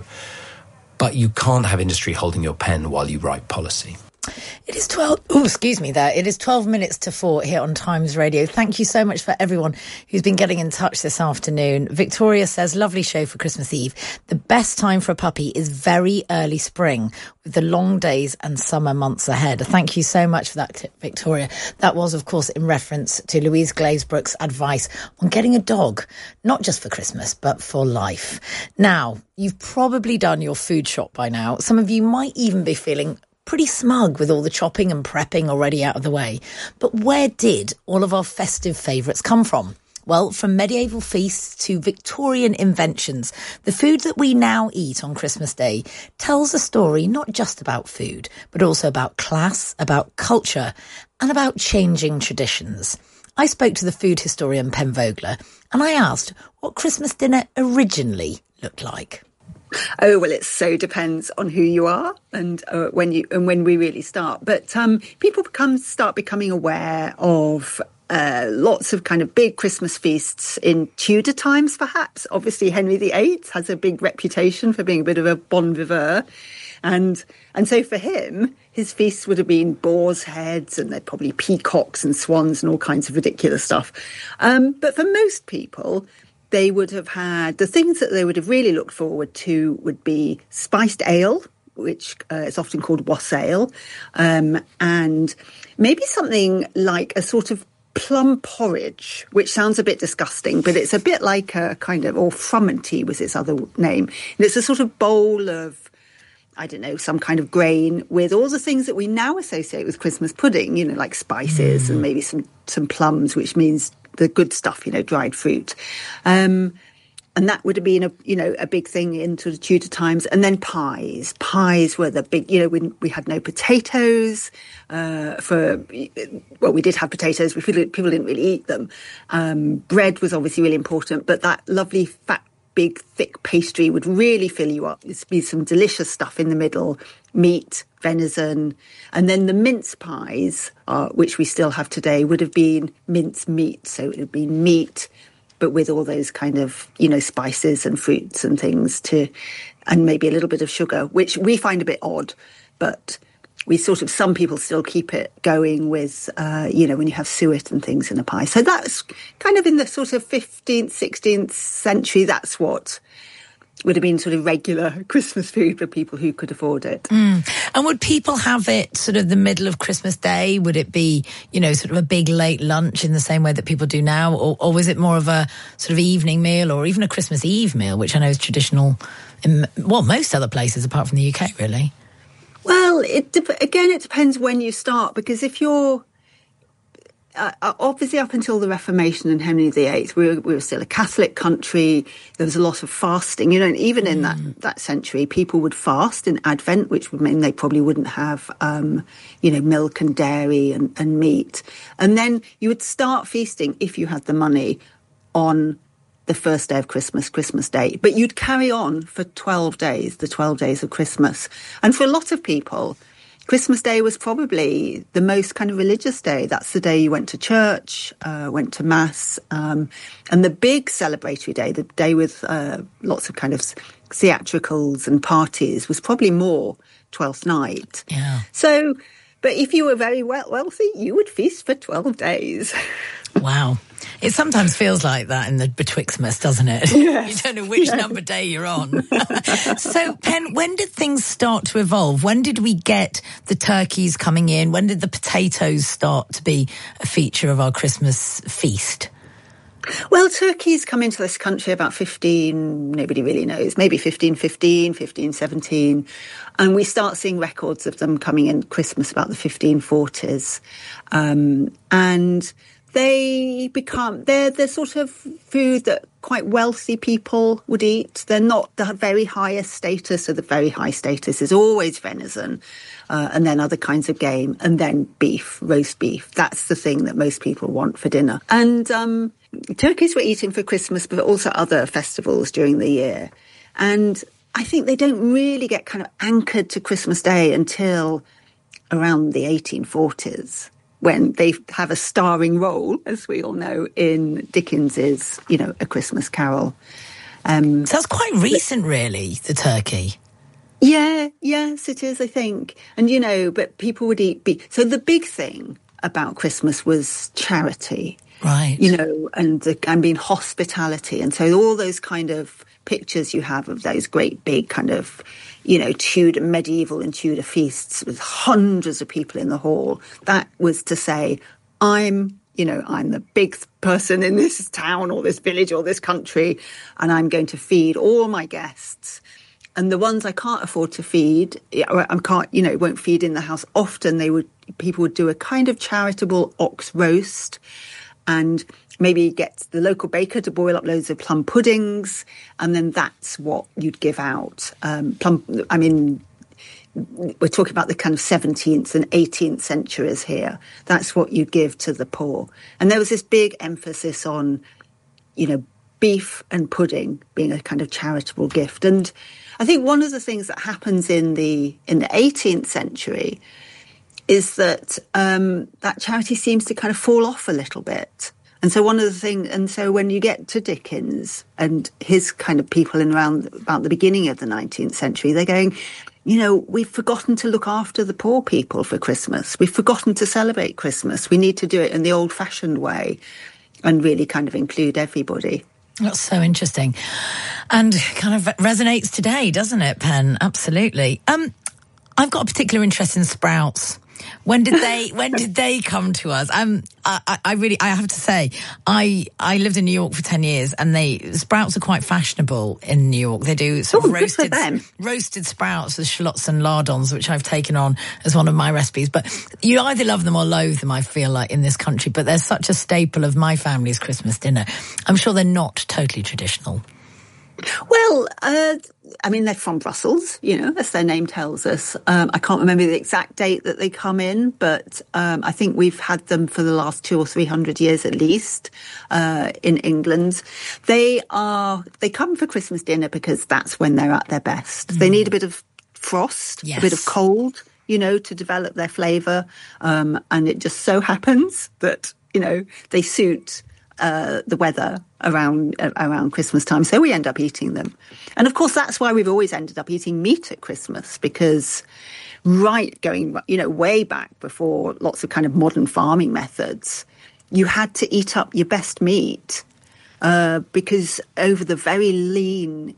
but you can't have industry holding your pen while you write policy. It is 12. Oh, excuse me there. It is 12 minutes to 4 here on Times Radio. Thank you so much for everyone who's been getting in touch this afternoon. Victoria says, lovely show for Christmas Eve. The best time for a puppy is very early spring with the long days and summer months ahead. Thank you so much for that, Victoria. That was, of course, in reference to Louise Glazebrook's advice on getting a dog, not just for Christmas, but for life. Now, you've probably done your food shop by now. Some of you might even be feeling pretty smug with all the chopping and prepping already out of the way. But where did all of our festive favourites come from? Well, from medieval feasts to Victorian inventions, the food that we now eat on Christmas Day tells a story not just about food, but also about class, about culture, and about changing traditions. I spoke to the food historian Pen Vogler, and I asked what Christmas dinner originally looked like. Oh, well, it so depends on who you are and when we really start. But people start becoming aware of lots of kind of big Christmas feasts in Tudor times, perhaps. Obviously, Henry VIII has a big reputation for being a bit of a bon viveur. And so for him, his feasts would have been boar's heads, and they're probably peacocks and swans and all kinds of ridiculous stuff. But for most people, they would have had, the things that they would have really looked forward to would be spiced ale, which is often called wassail, and maybe something like a sort of plum porridge, which sounds a bit disgusting, but it's a bit like a kind of, or frumenty was its other name. And it's a sort of bowl of, I don't know, some kind of grain with all the things that we now associate with Christmas pudding, like spices and maybe some plums, which means the good stuff, dried fruit. And that would have been a big thing in sort of Tudor times. And then pies. Pies were the big, we had no potatoes we did have potatoes, but people didn't really eat them. Bread was obviously really important, but that lovely fat big, thick pastry would really fill you up. There'd be some delicious stuff in the middle, meat, venison. And then the mince pies, which we still have today, would have been mince meat. So it would be meat, but with all those kind of, spices and fruits and things and maybe a little bit of sugar, which we find a bit odd, but some people still keep it going with, when you have suet and things in a pie. So that's kind of in the sort of 15th, 16th century, that's what would have been sort of regular Christmas food for people who could afford it. And would people have it sort of the middle of Christmas Day? Would it be, sort of a big late lunch in the same way that people do now? Or was it more of a sort of evening meal or even a Christmas Eve meal, which I know is traditional in, most other places apart from the UK, really? Well, it depends when you start, because if you're obviously up until the Reformation and Henry VIII, we were still a Catholic country. There was a lot of fasting, and even in that century, people would fast in Advent, which would mean they probably wouldn't have, milk and dairy and meat. And then you would start feasting if you had the money on the first day of Christmas, Christmas Day. But you'd carry on for 12 days, the 12 days of Christmas. And for a lot of people, Christmas Day was probably the most kind of religious day. That's the day you went to church, went to Mass. And the big celebratory day, the day with lots of kind of theatricals and parties, was probably more Twelfth Night. Yeah. So, but if you were very wealthy, you would feast for 12 days. Wow. It sometimes feels like that in the Betwixtmas, doesn't it? Yes. You don't know which number day you're on. So, Pen, when did things start to evolve? When did we get the turkeys coming in? When did the potatoes start to be a feature of our Christmas feast? Well, turkeys come into this country about 15, nobody really knows, maybe 1515, 1517. And we start seeing records of them coming in Christmas about the 1540s. And they're the sort of food that quite wealthy people would eat. They're not the very highest status, so the very high status is always venison, and then other kinds of game, and then beef, roast beef. That's the thing that most people want for dinner. And turkeys were eaten for Christmas, but also other festivals during the year. And I think they don't really get kind of anchored to Christmas Day until around the 1840s. When they have a starring role, as we all know, in Dickens's, A Christmas Carol. So that's quite recent, really, the turkey. Yeah, yes, it is, I think. And, but people would eat beef. So the big thing about Christmas was charity. Right. And being hospitality. And so all those kind of pictures you have of those great big kind of, Tudor, medieval and Tudor feasts with hundreds of people in the hall. That was to say, I'm the big person in this town or this village or this country, and I'm going to feed all my guests. And the ones I can't afford to feed, won't feed in the house. Often people would do a kind of charitable ox roast and maybe get the local baker to boil up loads of plum puddings, and then that's what you'd give out. We're talking about the kind of 17th and 18th centuries here. That's what you'd give to the poor. And there was this big emphasis on, beef and pudding being a kind of charitable gift. And I think one of the things that happens in the 18th century is that that charity seems to kind of fall off a little bit. And so when you get to Dickens and his kind of people in around about the beginning of the 19th century, they're going, we've forgotten to look after the poor people for Christmas. We've forgotten to celebrate Christmas. We need to do it in the old-fashioned way and really kind of include everybody. That's so interesting. And kind of resonates today, doesn't it, Pen? Absolutely. I've got a particular interest in sprouts. When did they come to us? I have to say, I lived in New York for 10 years, and sprouts are quite fashionable in New York. They do sort of roasted sprouts with shallots and lardons, which I've taken on as one of my recipes. But you either love them or loathe them, I feel like, in this country. But they're such a staple of my family's Christmas dinner. I'm sure they're not totally traditional. Well, I mean, they're from Brussels, as their name tells us. I can't remember the exact date that they come in, but I think we've had them for the last 200 or 300 years at least in England. They come for Christmas dinner because that's when they're at their best. They need a bit of frost, a bit of cold, to develop their flavour. And it just so happens that, they suit the weather around Christmas time. So we end up eating them. And of course, that's why we've always ended up eating meat at Christmas, because going, way back before lots of kind of modern farming methods, you had to eat up your best meat. Because over the very lean,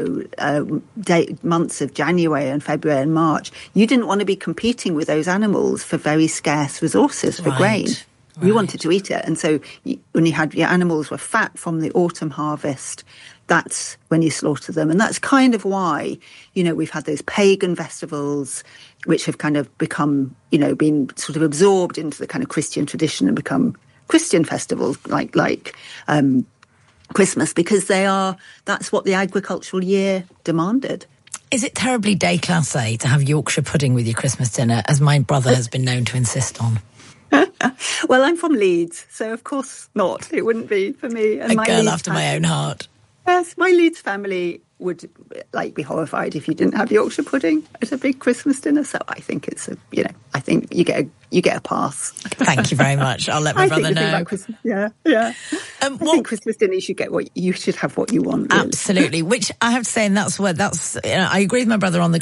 months of January and February and March, you didn't want to be competing with those animals for very scarce resources for grain. You wanted to eat it. And so when your animals were fat from the autumn harvest, that's when you slaughter them. And that's kind of why, we've had those pagan festivals, which have kind of become, been sort of absorbed into the kind of Christian tradition and become Christian festivals like Christmas, because that's what the agricultural year demanded. Is it terribly déclassé to have Yorkshire pudding with your Christmas dinner, as my brother has been known to insist on? Well, I'm from Leeds, so of course not. It wouldn't be for me. And a girl after my own heart. Yes, my Leeds family would be horrified if you didn't have Yorkshire pudding at a big Christmas dinner. So I think I think you get a pass. Thank you very much. I'll let my brother know. Yeah. I think Christmas dinner you should have what you want. Really. Absolutely. Which I have to say, and I agree with my brother on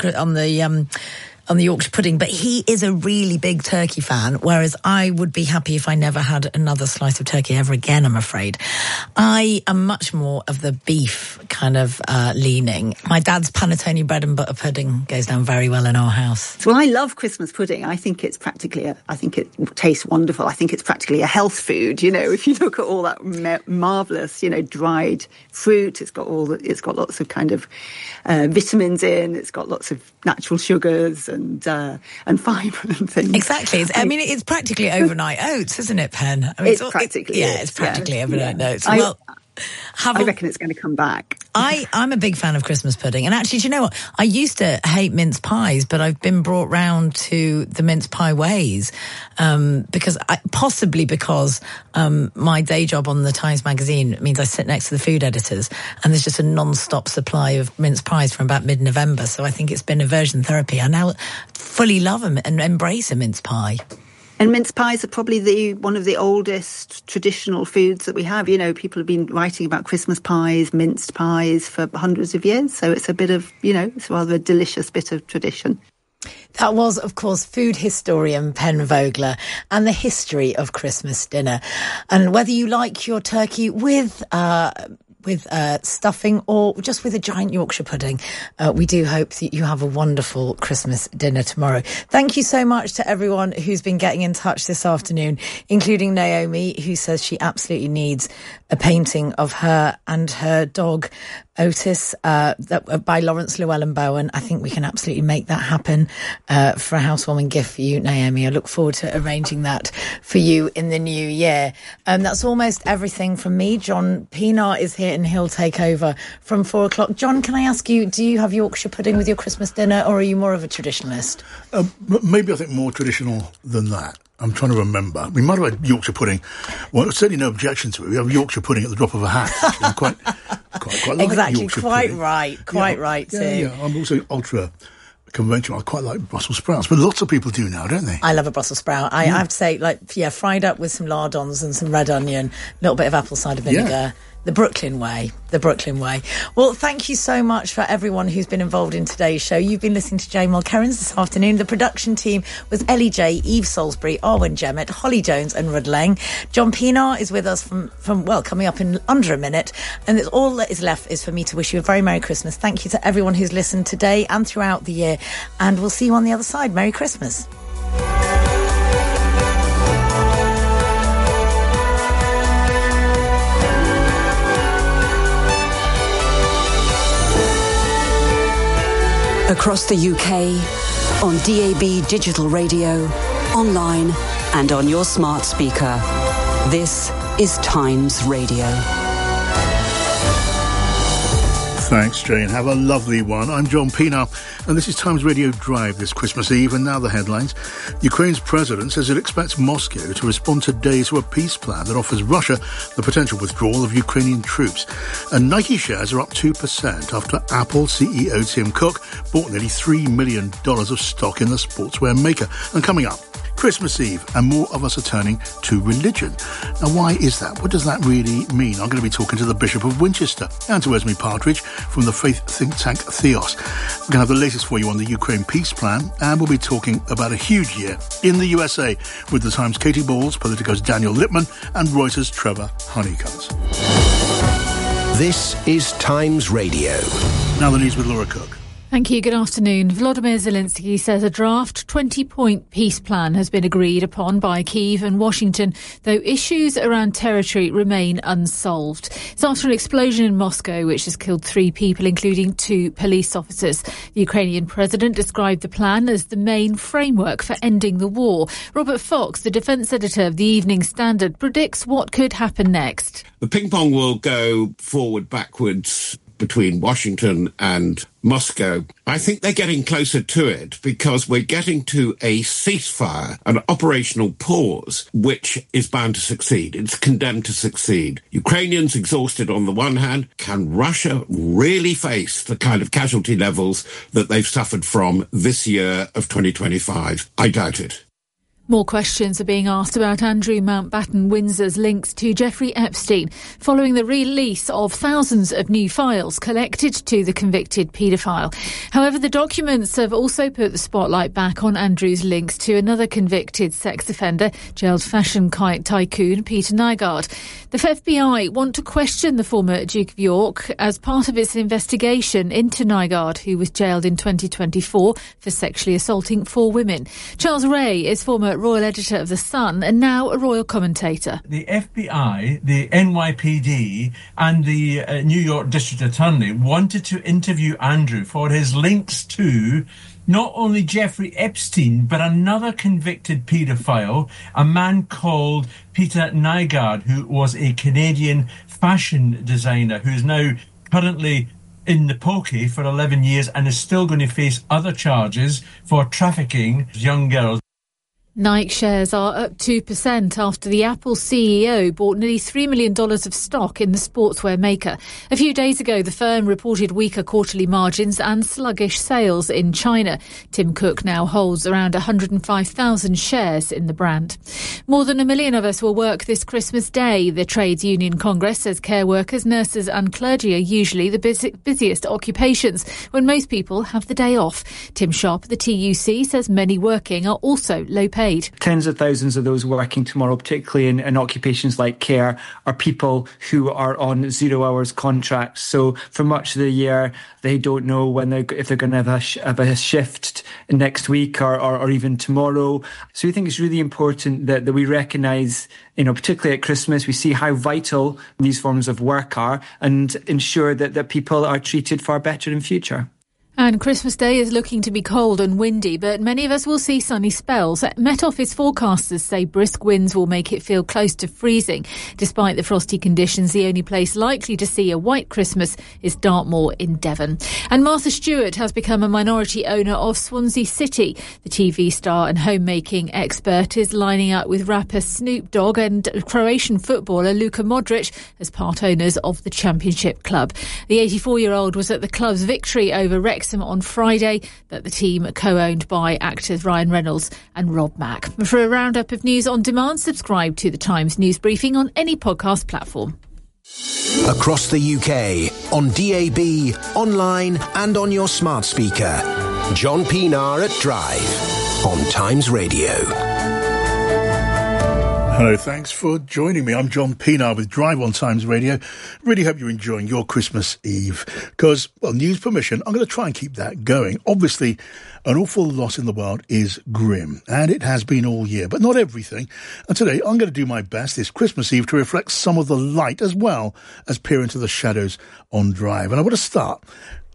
the Yorkshire pudding, but he is a really big turkey fan, whereas I would be happy if I never had another slice of turkey ever again, I'm afraid. I am much more of the beef kind of leaning. My dad's panettone bread and butter pudding goes down very well in our house. Well, I love Christmas pudding. I think it tastes wonderful. I think it's practically a health food, if you look at all that marvellous, dried fruit. It's got lots of kind of vitamins in. It's got lots of natural sugars and fibre and things. Exactly. It's practically overnight oats, isn't it, Pen? It's practically overnight oats. I reckon it's going to come back. I'm a big fan of Christmas pudding. And actually, do you know what? I used to hate mince pies, but I've been brought round to the mince pie ways because my day job on the Times magazine means I sit next to the food editors, and there's just a non-stop supply of mince pies from about mid-November. So I think it's been aversion therapy. I now fully love them and embrace a mince pie. And mince pies are probably one of the oldest traditional foods that we have. People have been writing about Christmas pies, minced pies for hundreds of years. So it's a bit of, it's rather a delicious bit of tradition. That was, of course, food historian Pen Vogler and the history of Christmas dinner. And whether you like your turkey with stuffing or just with a giant Yorkshire pudding, we do hope that you have a wonderful Christmas dinner tomorrow. Thank you so much to everyone who's been getting in touch this afternoon, including Naomi, who says she absolutely needs a painting of her and her dog Otis by Lawrence Llewellyn Bowen. I think we can absolutely make that happen for a housewarming gift for you, Naomi. I look forward to arranging that for you in the new year. That's almost everything from me. John Pienaar is here and he'll take over from 4 o'clock. John, can I ask you, do you have Yorkshire pudding with your Christmas dinner, or are you more of a traditionalist? Maybe I think more traditional than that. I'm trying to remember. We might have had Yorkshire pudding. Well, certainly no objection to it. We have Yorkshire pudding at the drop of a hat. I'm quite like exactly, Yorkshire quite pudding. right too. Yeah, I'm also ultra conventional. I quite like Brussels sprouts, but lots of people do now, don't they? I love a Brussels sprout. I have to say, fried up with some lardons and some red onion, a little bit of apple cider vinegar. Yeah. The Brooklyn way. Well, thank you so much for everyone who's been involved in today's show. You've been listening to Jane Mulkerrins this afternoon. The production team was Ellie J, Eve Salisbury, Arwen Jemmett, Holly Jones and Rud Lang. John Pienaar is with us from coming up in under a minute. And all that is left is for me to wish you a very Merry Christmas. Thank you to everyone who's listened today and throughout the year. And we'll see you on the other side. Merry Christmas. Across the UK, on DAB digital radio, online and on your smart speaker. This is Times Radio. Thanks, Jane. Have a lovely one. I'm John Pienaar, and this is Times Radio Drive this Christmas Eve. And now the headlines. Ukraine's president says it expects Moscow to respond today to a peace plan that offers Russia the potential withdrawal of Ukrainian troops. And Nike shares are up 2% after Apple CEO Tim Cook bought nearly $3 million of stock in the sportswear maker. And coming up, Christmas Eve, and more of us are turning to religion. Now, why is that? What does that really mean? I'm going to be talking to the Bishop of Winchester and to Esme Partridge from the faith think tank Theos. We're going to have the latest for you on the Ukraine peace plan, and we'll be talking about a huge year in the USA with the Times' Katie Balls, Politico's Daniel Lippman, and Reuters' Trevor Honeycutt. This is Times Radio. Now the news with Laura Cook. Thank you. Good afternoon. Volodymyr Zelensky says a draft 20-point peace plan has been agreed upon by Kyiv and Washington, though issues around territory remain unsolved. It's after an explosion in Moscow, which has killed 3 people, including 2 police officers. The Ukrainian president described the plan as the main framework for ending the war. Robert Fox, the defence editor of the Evening Standard, predicts what could happen next. The ping pong will go forward, backwards between Washington and Moscow. I think they're getting closer to it because we're getting to a ceasefire, an operational pause, which is bound to succeed. It's condemned to succeed. Ukrainians exhausted on the one hand. Can Russia really face the kind of casualty levels that they've suffered from this year of 2025? I doubt it. More questions are being asked about Andrew Mountbatten Windsor's links to Jeffrey Epstein following the release of thousands of new files collected to the convicted paedophile. However, the documents have also put the spotlight back on Andrew's links to another convicted sex offender, jailed fashion tycoon Peter Nygard. The FBI want to question the former Duke of York as part of its investigation into Nygard, who was jailed in 2024 for sexually assaulting 4 women. Charles Ray is former royal editor of The Sun and now a royal commentator. The FBI, the NYPD and the New York District Attorney wanted to interview Andrew for his links to not only Jeffrey Epstein, but another convicted paedophile, a man called Peter Nygard, who was a Canadian fashion designer who is now currently in the pokey for 11 years and is still going to face other charges for trafficking young girls. Nike shares are up 2% after the Apple CEO bought nearly $3 million of stock in the sportswear maker. A few days ago, the firm reported weaker quarterly margins and sluggish sales in China. Tim Cook now holds around 105,000 shares in the brand. More than 1 million of us will work this Christmas Day. The Trades Union Congress says care workers, nurses and clergy are usually the busiest occupations when most people have the day off. Tim Sharp of the TUC says many working are also low paid. Tens of thousands of those working tomorrow, particularly in occupations like care, are people who are on 0 hours contracts. So for much of the year, they don't know if they're going to have a shift next week or even tomorrow. So we think it's really important that we recognise, particularly at Christmas, we see how vital these forms of work are and ensure that people are treated far better in future. And Christmas Day is looking to be cold and windy, but many of us will see sunny spells. Met Office forecasters say brisk winds will make it feel close to freezing. Despite the frosty conditions, the only place likely to see a white Christmas is Dartmoor in Devon. And Martha Stewart has become a minority owner of Swansea City. The TV star and homemaking expert is lining up with rapper Snoop Dogg and Croatian footballer Luka Modric as part owners of the Championship club. The 84-year-old was at the club's victory over Wrexham on Friday, that the team co-owned by actors Ryan Reynolds and Rob Mack. For a roundup of news on demand, subscribe to the Times News Briefing on any podcast platform. Across the UK, on DAB, online and on your smart speaker. John Pienaar at Drive on Times Radio. Hello, thanks for joining me. I'm John Pienaar with Drive on Times Radio. Really hope you're enjoying your Christmas Eve because, news permission, I'm going to try and keep that going. Obviously, an awful lot in the world is grim, and it has been all year, but not everything. And today, I'm going to do my best this Christmas Eve to reflect some of the light as well as peer into the shadows on Drive. And I want to start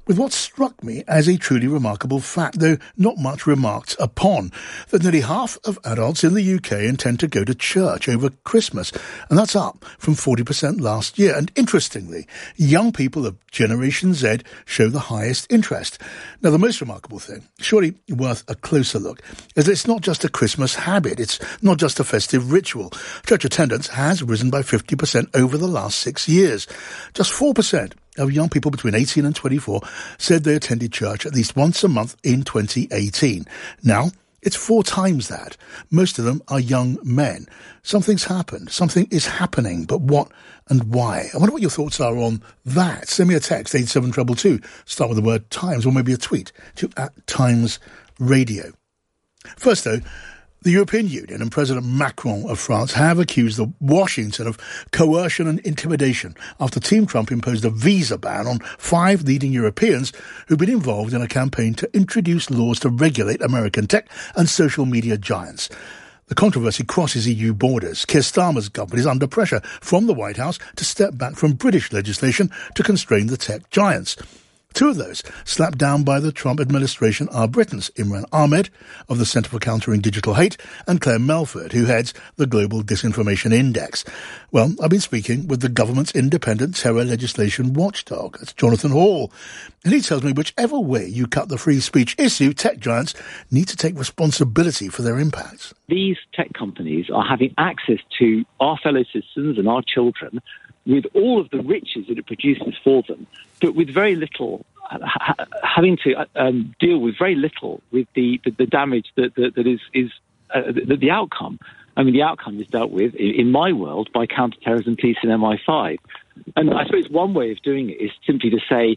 with what struck me as a truly remarkable fact, though not much remarked upon, that nearly half of adults in the UK intend to go to church over Christmas, and that's up from 40% last year. And interestingly, young people of Generation Z show the highest interest. Now, the most remarkable thing, surely worth a closer look, is that it's not just a Christmas habit, it's not just a festive ritual. Church attendance has risen by 50% over the last 6 years. Just 4% of young people between 18 and 24 said they attended church at least once a month in 2018. Now, it's 4 times that. Most of them are young men. Something's happened. Something is happening. But what and why? I wonder what your thoughts are on that. Send me a text, 87222. Start with the word Times, or maybe a tweet to @TimesRadio. First, though, the European Union and President Macron of France have accused Washington of coercion and intimidation after Team Trump imposed a visa ban on 5 leading Europeans who've been involved in a campaign to introduce laws to regulate American tech and social media giants. The controversy crosses EU borders. Keir Starmer's government is under pressure from the White House to step back from British legislation to constrain the tech giants. 2 of those slapped down by the Trump administration are Britons, Imran Ahmed of the Centre for Countering Digital Hate and Claire Melford, who heads the Global Disinformation Index. Well, I've been speaking with the government's independent terror legislation watchdog. That's Jonathan Hall. And he tells me whichever way you cut the free speech issue, tech giants need to take responsibility for their impacts. These tech companies are having access to our fellow citizens and our children with all of the riches that it produces for them, but with very little, having to deal with very little with the damage that is the outcome. I mean, the outcome is dealt with, in my world, by counterterrorism police and MI5. And I suppose one way of doing it is simply to say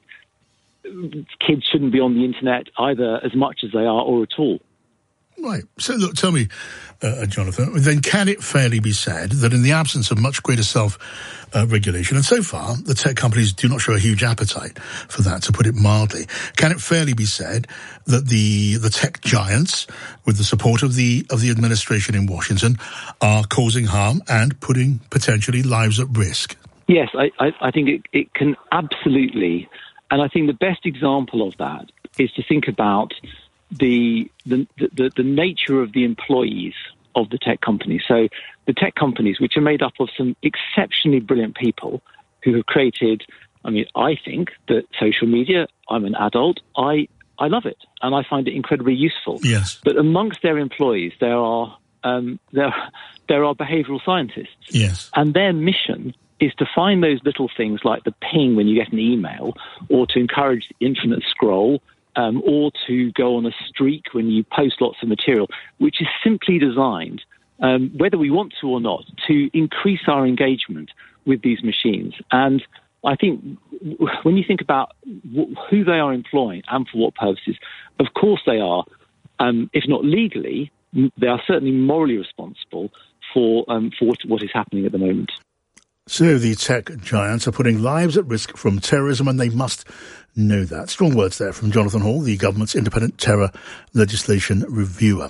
kids shouldn't be on the internet either as much as they are or at all. Right. So, look, tell me, Jonathan, then can it fairly be said that in the absence of much greater self-regulation, and so far the tech companies do not show a huge appetite for that, to put it mildly, can it fairly be said that the tech giants, with the support of the administration in Washington, are causing harm and putting potentially lives at risk? Yes, I think it can absolutely. And I think the best example of that is to think about the nature of the employees of the tech companies. So the tech companies, which are made up of some exceptionally brilliant people who have created, I mean, I think that social media, I'm an adult, I love it and I find it incredibly useful. Yes. But amongst their employees, there are behavioral scientists. Yes. And their mission is to find those little things like the ping when you get an email, or to encourage the infinite scroll, or to go on a streak when you post lots of material, which is simply designed, whether we want to or not, to increase our engagement with these machines. And I think when you think about who they are employing and for what purposes, of course they are, if not legally, they are certainly morally responsible for what is happening at the moment. So the tech giants are putting lives at risk from terrorism, and they must know that. Strong words there from Jonathan Hall, the government's independent terror legislation reviewer.